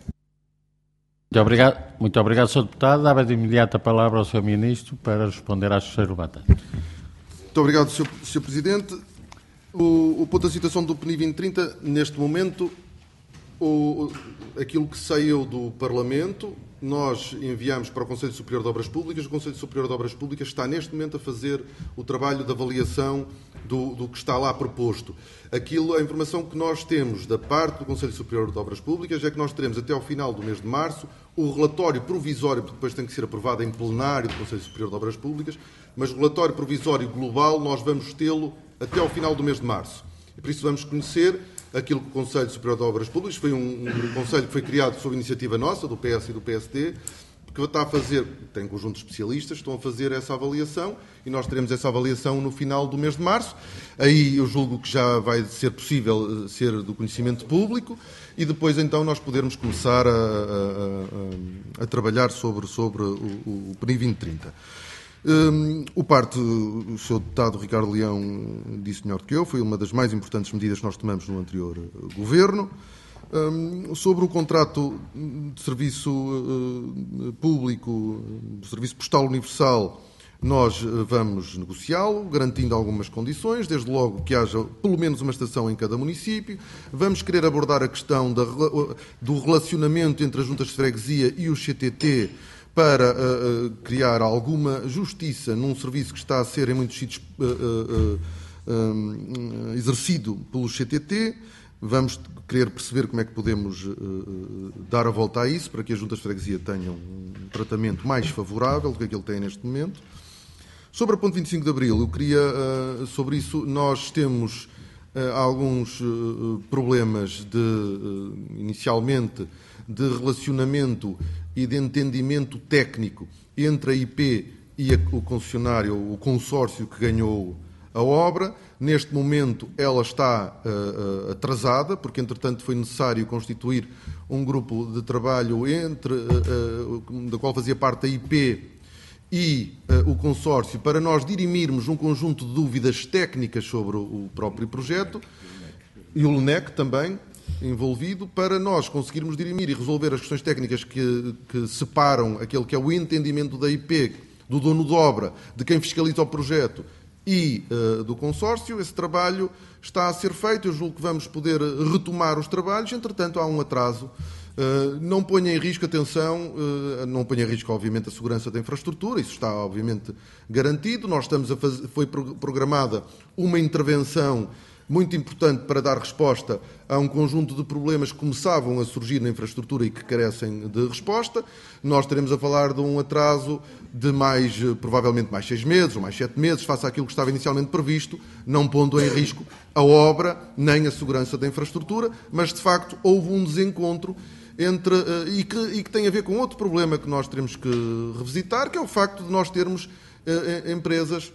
Muito obrigado, Sr. Deputado. Dava de imediato a palavra ao Sr. Ministro para responder à Sra. Batata. Muito obrigado, Sr. Presidente. O ponto da situação do PNI 2030, neste momento, aquilo que saiu do Parlamento, nós enviamos para o Conselho Superior de Obras Públicas. O Conselho Superior de Obras Públicas está, neste momento, a fazer o trabalho de avaliação do que está lá proposto. A informação que nós temos da parte do Conselho Superior de Obras Públicas é que nós teremos, até ao final do mês de março, o relatório provisório, porque depois tem que ser aprovado em plenário do Conselho Superior de Obras Públicas, mas o relatório provisório global nós vamos tê-lo até ao final do mês de março. E por isso vamos conhecer aquilo que o Conselho Superior de Obras Públicas, foi um conselho que foi criado sob iniciativa nossa, do PS e do PSD, que está a fazer, tem um conjunto de especialistas, estão a fazer essa avaliação e nós teremos essa avaliação no final do mês de março. Aí eu julgo que já vai ser possível ser do conhecimento público e depois então nós podermos começar a trabalhar sobre o PNI 2030. O Sr. Deputado Ricardo Leão disse melhor que eu, foi uma das mais importantes medidas que nós tomamos no anterior Governo. Sobre o contrato de serviço público, do Serviço Postal Universal, nós vamos negociá-lo, garantindo algumas condições, desde logo que haja pelo menos uma estação em cada município. Vamos querer abordar a questão do relacionamento entre as juntas de freguesia e o CTT, para criar alguma justiça num serviço que está a ser, em muitos sítios, exercido pelo CTT. Vamos querer perceber como é que podemos dar a volta a isso, para que as juntas de freguesia tenham um tratamento mais favorável do que aquele que têm neste momento. Sobre a ponte 25 de Abril, eu queria, sobre isso, nós temos alguns problemas inicialmente, de relacionamento e de entendimento técnico entre a IP e o concessionário, o consórcio que ganhou a obra. Neste momento ela está atrasada, porque entretanto foi necessário constituir um grupo de trabalho da qual fazia parte a IP e o consórcio, para nós dirimirmos um conjunto de dúvidas técnicas sobre o próprio projeto, e o LNEC também envolvido, para nós conseguirmos dirimir e resolver as questões técnicas que separam aquele que é o entendimento da IP, do dono de obra, de quem fiscaliza o projeto e do consórcio. Esse trabalho está a ser feito, eu julgo que vamos poder retomar os trabalhos. Entretanto, há um atraso. Não ponha em risco, atenção, não ponha em risco, obviamente, a segurança da infraestrutura, isso está, obviamente, garantido. Nós estamos a fazer, foi programada uma intervenção muito importante para dar resposta a um conjunto de problemas que começavam a surgir na infraestrutura e que carecem de resposta. Nós estaremos a falar de um atraso de provavelmente mais 6 meses ou mais 7 meses, face àquilo que estava inicialmente previsto, não pondo em risco a obra nem a segurança da infraestrutura, mas de facto houve um desencontro e que tem a ver com outro problema que nós teremos que revisitar, que é o facto de nós termos empresas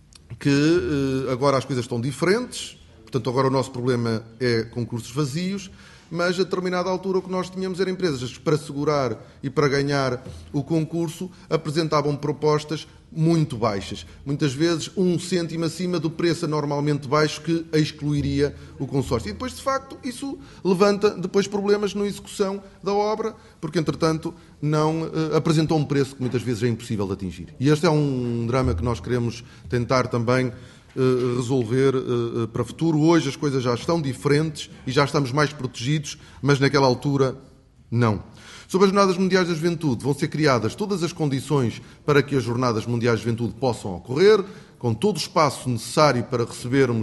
que agora as coisas estão diferentes. Portanto, agora o nosso problema é concursos vazios, mas a determinada altura o que nós tínhamos era empresas que, para segurar e para ganhar o concurso, apresentavam propostas muito baixas. Muitas vezes 1 cêntimo acima do preço normalmente baixo que excluiria o consórcio. E depois, de facto, isso levanta depois problemas na execução da obra, porque, entretanto, não apresentou um preço que muitas vezes é impossível de atingir. E este é um drama que nós queremos tentar também resolver para o futuro. Hoje as coisas já estão diferentes e já estamos mais protegidos, mas naquela altura não. Sobre as Jornadas Mundiais da Juventude, vão ser criadas todas as condições para que as Jornadas Mundiais da Juventude possam ocorrer, com todo o espaço necessário para recebermos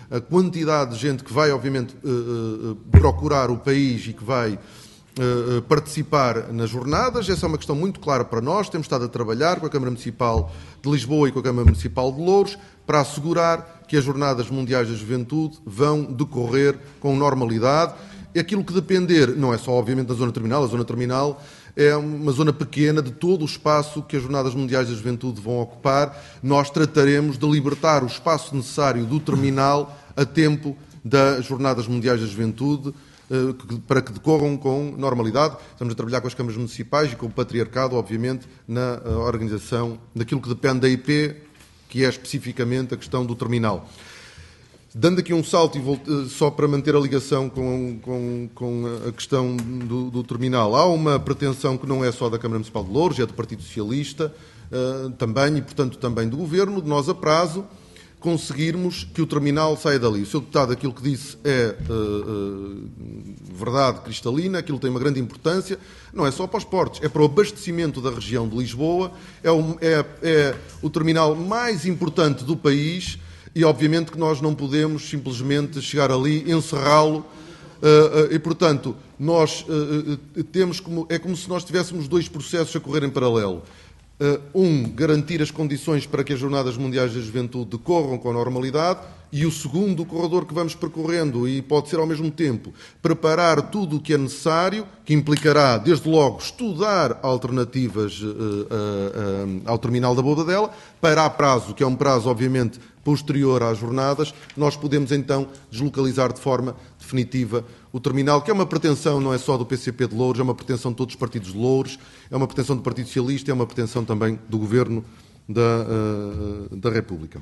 a quantidade de gente que vai, obviamente, procurar o país e que vai participar nas jornadas. Essa é uma questão muito clara para nós. Temos estado a trabalhar com a Câmara Municipal de Lisboa e com a Câmara Municipal de Louros para assegurar que as Jornadas Mundiais da Juventude vão decorrer com normalidade. Aquilo que depender, não é só, obviamente, da zona terminal. A zona terminal é uma zona pequena de todo o espaço que as Jornadas Mundiais da Juventude vão ocupar. Nós trataremos de libertar o espaço necessário do terminal a tempo das Jornadas Mundiais da Juventude, para que decorram com normalidade. Estamos a trabalhar com as câmaras municipais e com o patriarcado, obviamente, na organização daquilo que depende da IP, que é especificamente a questão do terminal. Dando aqui um salto, e só para manter a ligação com a questão do terminal, há uma pretensão que não é só da Câmara Municipal de Louros, é do Partido Socialista também, e portanto também do Governo, de nós a prazo, conseguirmos que o terminal saia dali. O Sr. Deputado, aquilo que disse é verdade cristalina, aquilo tem uma grande importância, não é só para os portos, é para o abastecimento da região de Lisboa, é o terminal mais importante do país e, obviamente, que nós não podemos simplesmente chegar ali, encerrá-lo e, portanto, nós temos é como se nós tivéssemos dois processos a correr em paralelo. Garantir as condições para que as Jornadas Mundiais da Juventude decorram com normalidade e o segundo, o corredor que vamos percorrendo, e pode ser ao mesmo tempo preparar tudo o que é necessário, que implicará, desde logo, estudar alternativas ao terminal da Bobadela, para a prazo, que é um prazo, obviamente, posterior às jornadas, nós podemos então deslocalizar de forma definitiva o terminal, que é uma pretensão não é só do PCP de Louros, é uma pretensão de todos os partidos de Louros, é uma pretensão do Partido Socialista, é uma pretensão também do Governo da República.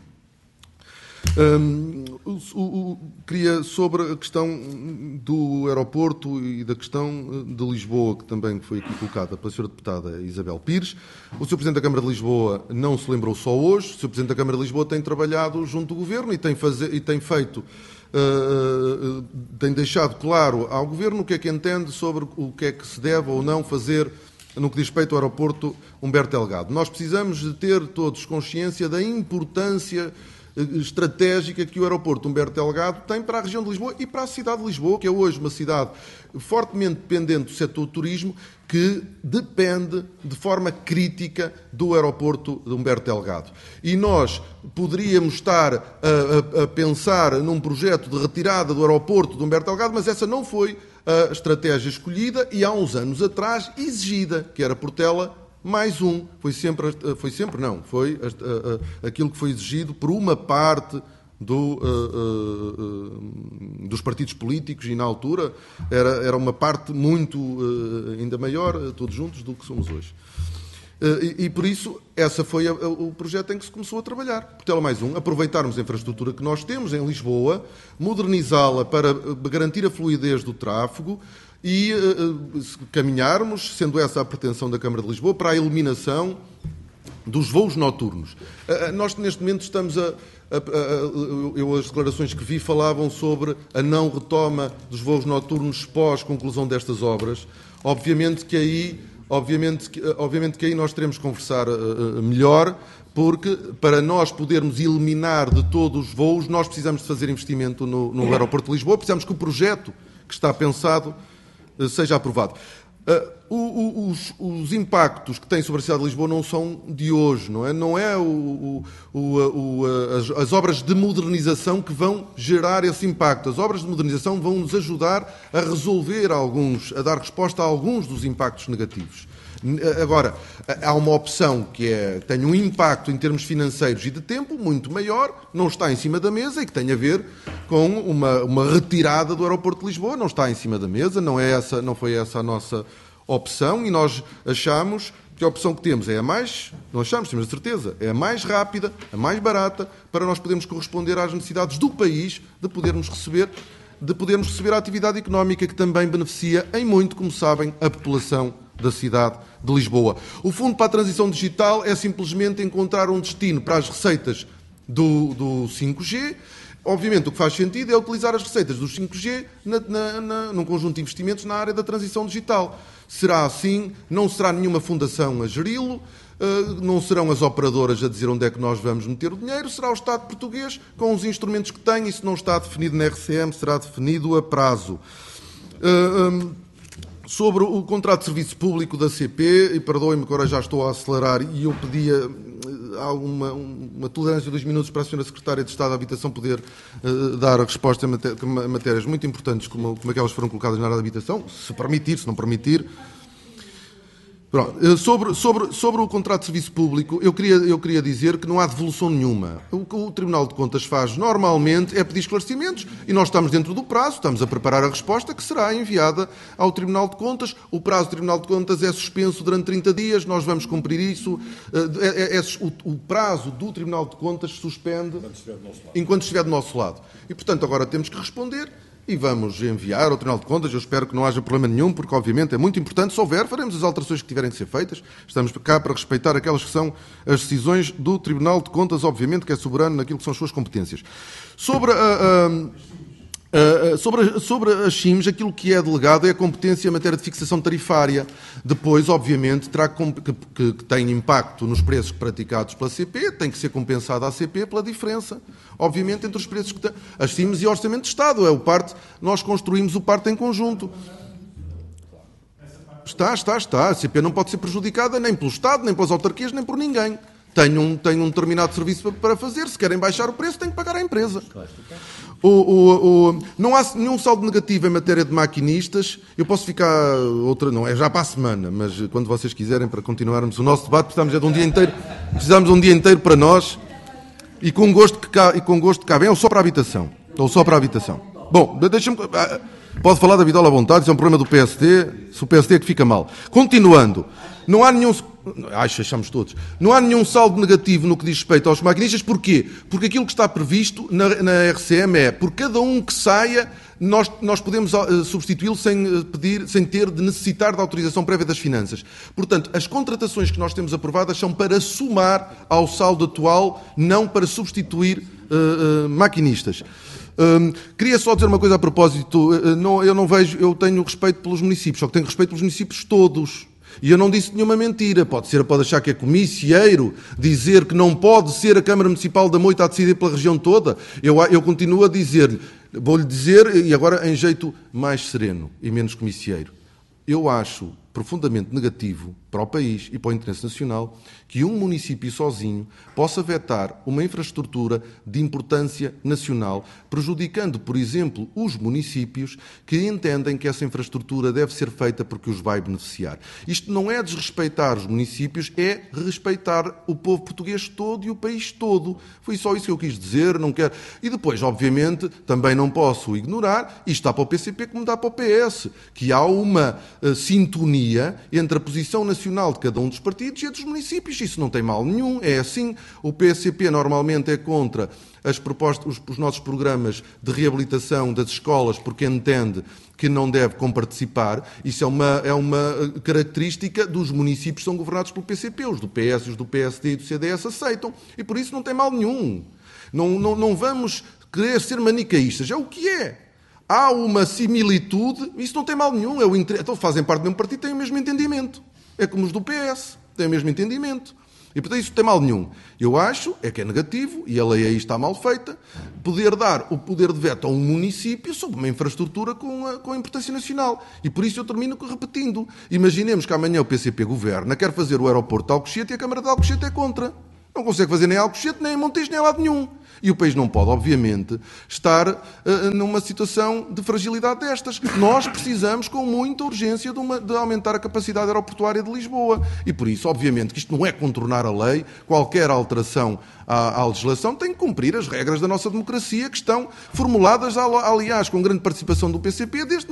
Queria, sobre a questão do aeroporto e da questão de Lisboa, que também foi aqui colocada pela Sra. Deputada Isabel Pires, o Sr. Presidente da Câmara de Lisboa não se lembrou só hoje, o Sr. Presidente da Câmara de Lisboa tem trabalhado junto do Governo e tem feito, tem deixado claro ao Governo o que é que entende sobre o que é que se deve ou não fazer no que diz respeito ao aeroporto Humberto Delgado. Nós precisamos de ter todos consciência da importância estratégica que o aeroporto Humberto Delgado tem para a região de Lisboa e para a cidade de Lisboa, que é hoje uma cidade fortemente dependente do setor do turismo, que depende de forma crítica do aeroporto de Humberto Delgado. E nós poderíamos estar a pensar num projeto de retirada do aeroporto de Humberto Delgado, mas essa não foi a estratégia escolhida e há uns anos atrás exigida, que era Portela mais um. Foi aquilo que foi exigido por uma parte dos partidos políticos e, na altura, era uma parte muito, ainda maior, todos juntos, do que somos hoje. E por isso, esse foi o projeto em que se começou a trabalhar. Portela mais um, aproveitarmos a infraestrutura que nós temos em Lisboa, modernizá-la para garantir a fluidez do tráfego, e caminharmos, sendo essa a pretensão da Câmara de Lisboa, para a eliminação dos voos noturnos. Nós, neste momento, estamos as declarações que vi falavam sobre a não retoma dos voos noturnos pós-conclusão destas obras. Obviamente que aí nós teremos que conversar melhor, porque para nós podermos eliminar de todos os voos, nós precisamos de fazer investimento no aeroporto de Lisboa, precisamos que o projeto que está pensado seja aprovado. Os impactos que tem sobre a cidade de Lisboa não são de hoje, não é? Não é as obras de modernização que vão gerar esse impacto. As obras de modernização vão nos ajudar a resolver a dar resposta a alguns dos impactos negativos. Agora, há uma opção que tem um impacto em termos financeiros e de tempo muito maior, não está em cima da mesa e que tem a ver com uma retirada do aeroporto de Lisboa. Não está em cima da mesa, não foi essa a nossa opção, e nós achamos que a opção que temos é a mais, não achamos, temos a certeza, é a mais rápida, a mais barata, para nós podermos corresponder às necessidades do país, de podermos receber a atividade económica que também beneficia em muito, como sabem, a população da cidade de Lisboa. O Fundo para a Transição Digital é simplesmente encontrar um destino para as receitas do 5G. Obviamente, o que faz sentido é utilizar as receitas do 5G num conjunto de investimentos na área da transição digital. Será assim, não será nenhuma fundação a geri-lo, Não serão as operadoras a dizer onde é que nós vamos meter o dinheiro, será o Estado português com os instrumentos que tem. Isso não está definido na RCM, será definido a prazo. Sobre o contrato de serviço público da CP, e perdoem-me que agora já estou a acelerar, e eu pedia uma tolerância de 2 minutos para a Sra. Secretária de Estado da Habitação poder dar a resposta a matérias muito importantes como aquelas que foram colocadas na área da habitação, se permitir, se não permitir. Pronto. Sobre o contrato de serviço público, eu queria dizer que não há devolução nenhuma. O que o Tribunal de Contas faz normalmente é pedir esclarecimentos e nós estamos dentro do prazo, estamos a preparar a resposta que será enviada ao Tribunal de Contas. O prazo do Tribunal de Contas é suspenso durante 30 dias, nós vamos cumprir isso. O prazo do Tribunal de Contas suspende enquanto estiver do nosso lado. E, portanto, agora temos que responder. E vamos enviar ao Tribunal de Contas. Eu espero que não haja problema nenhum, porque obviamente é muito importante. Se houver, faremos as alterações que tiverem que ser feitas. Estamos cá para respeitar aquelas que são as decisões do Tribunal de Contas, obviamente, que é soberano naquilo que são as suas competências. Sobre as CIMs, aquilo que é delegado é a competência em matéria de fixação tarifária. Depois, obviamente, terá que tem impacto nos preços praticados pela CP, tem que ser compensada a CP pela diferença, obviamente, entre os preços que tem. As CIMs e o Orçamento de Estado, nós construímos o parte em conjunto. Está. A CP não pode ser prejudicada nem pelo Estado, nem pelas autarquias, nem por ninguém. Tem um determinado serviço para fazer. Se querem baixar o preço, tem que pagar à empresa. Não há nenhum saldo negativo em matéria de maquinistas. Eu posso ficar não é já para a semana, mas quando vocês quiserem, para continuarmos o nosso debate, precisamos de um dia inteiro para nós e com gosto que cabem, ou só para a habitação. Bom, deixa-me... Pode falar da Vidola à vontade, isso é um problema do PSD, se o PSD é que fica mal. Continuando, não há nenhum... achamos todos. Não há nenhum saldo negativo no que diz respeito aos maquinistas. Porquê? Porque aquilo que está previsto na RCM é, por cada um que saia, nós podemos substituí-lo sem ter de necessitar da autorização prévia das finanças. Portanto, as contratações que nós temos aprovadas são para somar ao saldo atual, não para substituir maquinistas. Queria só dizer uma coisa a propósito. Eu tenho respeito pelos municípios, só que tenho respeito pelos municípios todos. E eu não disse nenhuma mentira. Pode achar que é comicieiro dizer que não pode ser a Câmara Municipal da Moita a decidir pela região toda. Eu continuo a dizer-lhe, vou-lhe dizer, e agora em jeito mais sereno e menos comicieiro. Eu acho profundamente negativo para o país e para o interesse nacional que um município sozinho possa vetar uma infraestrutura de importância nacional, prejudicando, por exemplo, os municípios que entendem que essa infraestrutura deve ser feita porque os vai beneficiar. Isto não é desrespeitar os municípios, é respeitar o povo português todo e o país todo. Foi só isso que eu quis dizer, não quero... E depois, obviamente, também não posso ignorar, isto dá para o PCP como dá para o PS, que há uma sintonia entre a posição nacional de cada um dos partidos e a dos municípios. Isso não tem mal nenhum, é assim. O PSCP normalmente é contra as propostas, os nossos programas de reabilitação das escolas porque entende que não deve comparticipar. Isso é uma característica dos municípios que são governados pelo PCP. Os do PS, os do PSD e do CDS aceitam. E por isso não tem mal nenhum. Não vamos querer ser manicaístas. É o que é. Há uma similitude, isso não tem mal nenhum. Então fazem parte do mesmo partido, têm o mesmo entendimento. É como os do PS, têm o mesmo entendimento. E, portanto, isso não tem mal nenhum. Eu acho que é negativo, e a lei aí está mal feita, poder dar o poder de veto a um município sobre uma infraestrutura com a importância nacional. E por isso eu termino repetindo. Imaginemos que amanhã o PCP governa, quer fazer o aeroporto de Alcochete e a Câmara de Alcochete é contra. Não consegue fazer nem Alcochete, nem Montijo, nem lado nenhum. E o país não pode, obviamente, estar numa situação de fragilidade destas. Nós precisamos, com muita urgência, de aumentar a capacidade aeroportuária de Lisboa. E por isso, obviamente, que isto não é contornar a lei. Qualquer alteração à legislação tem que cumprir as regras da nossa democracia, que estão formuladas, aliás, com grande participação do PCP desde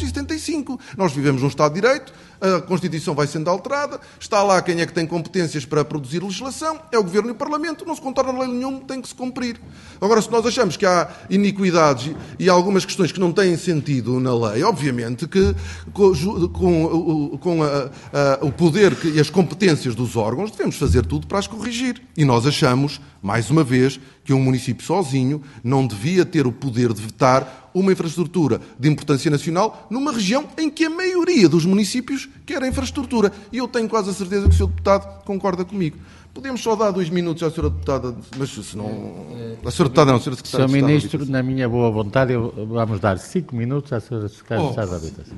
1975. Nós vivemos num Estado de Direito, a Constituição vai sendo alterada, está lá quem é que tem competências para produzir legislação, é o Governo e o Parlamento, não se contorna lei nenhuma, tem que se cumprir. cumprir. Agora, se nós achamos que há iniquidades e algumas questões que não têm sentido na lei, obviamente que com o poder e as competências dos órgãos devemos fazer tudo para as corrigir. E nós achamos, mais uma vez, que um município sozinho não devia ter o poder de vetar uma infraestrutura de importância nacional numa região em que a maioria dos municípios quer a infraestrutura. E eu tenho quase a certeza que o Sr. Deputado concorda comigo. Podemos só dar 2 minutos à Sra. Deputada, mas se não... A Sra. Deputada não, a Sra. Secretária Sr. Ministro, na minha boa vontade, vamos dar 5 minutos à Sra. Secretária de Estado da Habitação.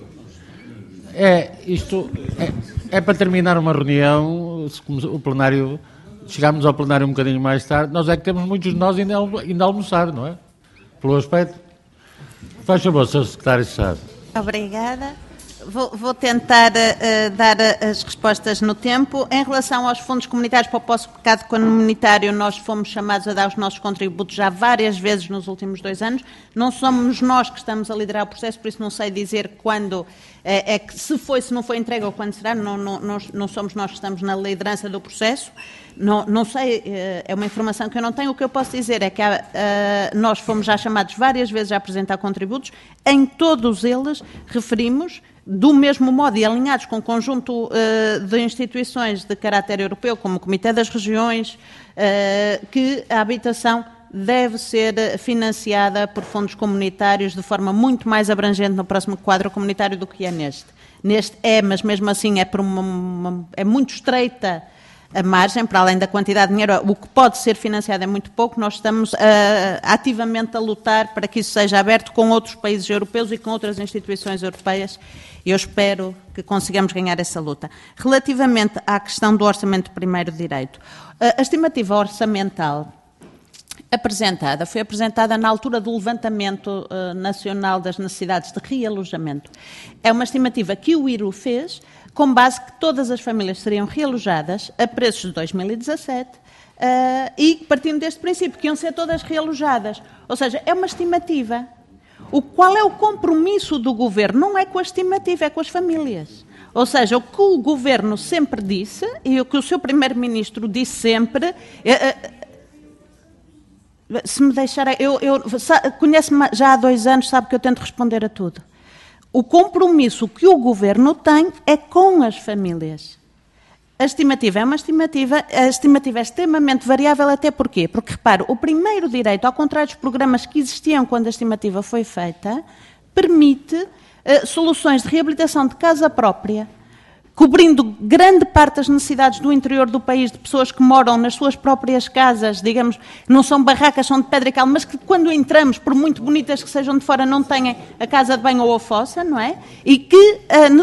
Isto é para terminar uma reunião, o plenário, chegámos ao plenário um bocadinho mais tarde, nós é que temos muitos de nós ainda a almoçar, não é? Pelo aspecto. Faz favor, Sr. Secretário de Estado. Obrigada. Vou tentar dar as respostas no tempo. Em relação aos fundos comunitários para o pós-mercado comunitário, nós fomos chamados a dar os nossos contributos já várias vezes nos últimos 2 anos. Não somos nós que estamos a liderar o processo, por isso não sei dizer quando se foi, se não foi entregue ou quando será. Não somos nós que estamos na liderança do processo. Não sei, é uma informação que eu não tenho. O que eu posso dizer é que nós fomos já chamados várias vezes a apresentar contributos. Em todos eles referimos, do mesmo modo e alinhados com o conjunto de instituições de caráter europeu, como o Comitê das Regiões, que a habitação deve ser financiada por fundos comunitários de forma muito mais abrangente no próximo quadro comunitário do que é neste. Neste mas mesmo assim é muito estreita a margem, para além da quantidade de dinheiro, o que pode ser financiado é muito pouco. Nós estamos ativamente a lutar para que isso seja aberto com outros países europeus e com outras instituições europeias. Eu espero que consigamos ganhar essa luta. Relativamente à questão do orçamento de primeiro direito, a estimativa orçamental foi apresentada na altura do levantamento nacional das necessidades de realojamento. É uma estimativa que o IRU fez com base que todas as famílias seriam realojadas a preços de 2017 e partindo deste princípio, que iam ser todas realojadas. Ou seja, é uma estimativa. Qual é o compromisso do Governo? Não é com a estimativa, é com as famílias. Ou seja, o que o Governo sempre disse e o que o seu Primeiro-Ministro disse sempre... Se me deixar... Conhece-me já há 2 anos, sabe que eu tento responder a tudo. O compromisso que o Governo tem é com as famílias. A estimativa é uma estimativa, a estimativa é extremamente variável, até porquê? Porque, repare, o primeiro direito, ao contrário dos programas que existiam quando a estimativa foi feita, permite soluções de reabilitação de casa própria, cobrindo grande parte das necessidades do interior do país, de pessoas que moram nas suas próprias casas, digamos, não são barracas, são de pedra e cal, mas que quando entramos, por muito bonitas que sejam de fora, não têm a casa de banho ou a fossa, não é? E que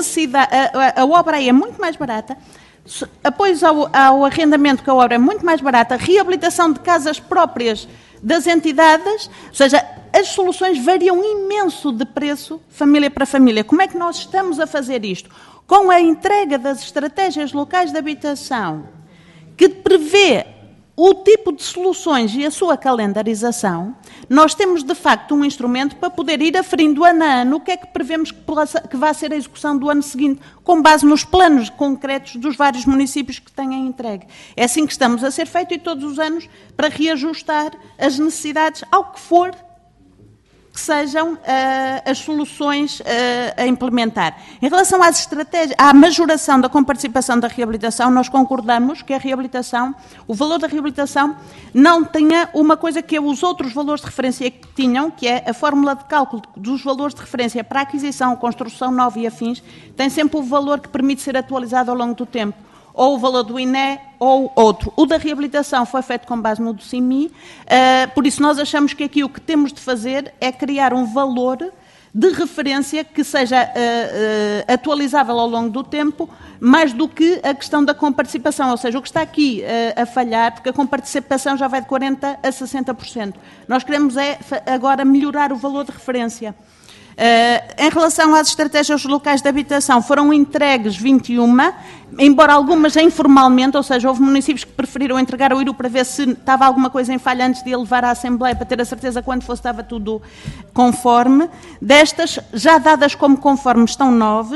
a obra aí é muito mais barata, apoios ao arrendamento, que a obra é muito mais barata, reabilitação de casas próprias das entidades, ou seja, as soluções variam imenso de preço, família para família. Como é que nós estamos a fazer isto? Com a entrega das estratégias locais de habitação, que prevê o tipo de soluções e a sua calendarização, nós temos, de facto, um instrumento para poder ir aferindo ano a ano o que é que prevemos que vai ser a execução do ano seguinte, com base nos planos concretos dos vários municípios que tenham entregue. É assim que estamos a ser feito e todos os anos para reajustar as necessidades ao que for que sejam as soluções a implementar. Em relação às estratégias, à majoração da comparticipação da reabilitação, nós concordamos que a reabilitação, o valor da reabilitação não tenha uma coisa que os outros valores de referência que tinham, que é a fórmula de cálculo dos valores de referência para a aquisição, construção nova e afins, tem sempre o valor que permite ser atualizado ao longo do tempo. Ou o valor do INE, ou outro. O da reabilitação foi feito com base no do CIMI, por isso nós achamos que aqui o que temos de fazer é criar um valor de referência que seja atualizável ao longo do tempo, mais do que a questão da comparticipação, ou seja, o que está aqui a falhar, porque a comparticipação já vai de 40% a 60%. Nós queremos agora melhorar o valor de referência. Em relação às estratégias locais de habitação, foram entregues 21, embora algumas informalmente, ou seja, houve municípios que preferiram entregar ao IRU para ver se estava alguma coisa em falha antes de a levar à Assembleia, para ter a certeza que quando fosse estava tudo conforme. Destas, já dadas como conforme, estão 9.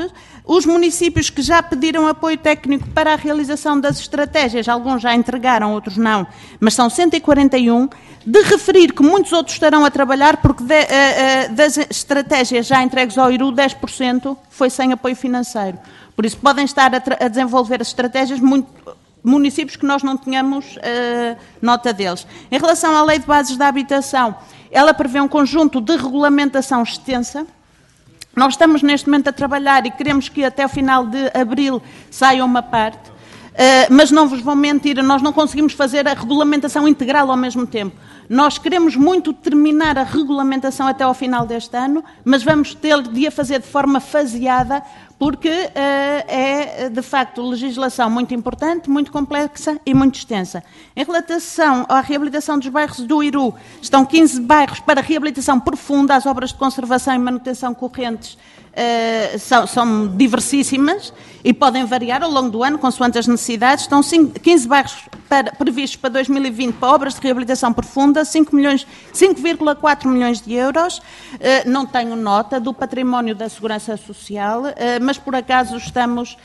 Os municípios que já pediram apoio técnico para a realização das estratégias, alguns já entregaram, outros não, mas são 141, de referir que muitos outros estarão a trabalhar, porque das estratégias já entregues ao IRU, 10% foi sem apoio financeiro. Por isso, podem estar a desenvolver as estratégias municípios que nós não tínhamos nota deles. Em relação à Lei de Bases da Habitação, ela prevê um conjunto de regulamentação extensa. Nós estamos neste momento a trabalhar e queremos que até o final de abril saia uma parte, mas não vos vou mentir, nós não conseguimos fazer a regulamentação integral ao mesmo tempo. Nós queremos muito terminar a regulamentação até ao final deste ano, mas vamos ter de a fazer de forma faseada, porque é, de facto, legislação muito importante, muito complexa e muito extensa. Em relação à reabilitação dos bairros do IRU, estão 15 bairros para reabilitação profunda, as obras de conservação e manutenção correntes são diversíssimas e podem variar ao longo do ano, consoante as necessidades. Estão 15 bairros previstos para 2020 para obras de reabilitação profunda, 5,4 milhões de euros. Não tenho nota do património da Segurança Social, mas por acaso estamos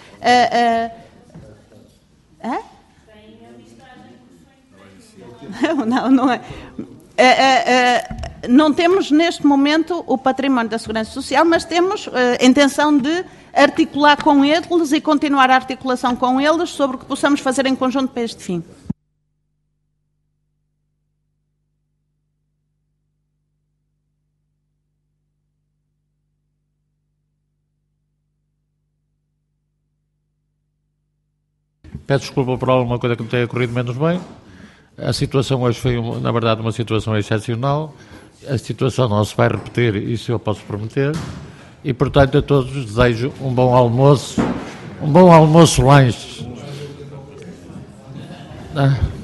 Não é. Não temos neste momento o património da Segurança Social, mas temos a intenção de articular com eles e continuar a articulação com eles sobre o que possamos fazer em conjunto para este fim. Peço desculpa por alguma coisa que me tenha corrido menos bem. A situação hoje foi, na verdade, uma situação excepcional. A situação não se vai repetir, isso eu posso prometer. E, portanto, a todos desejo um bom almoço lanche.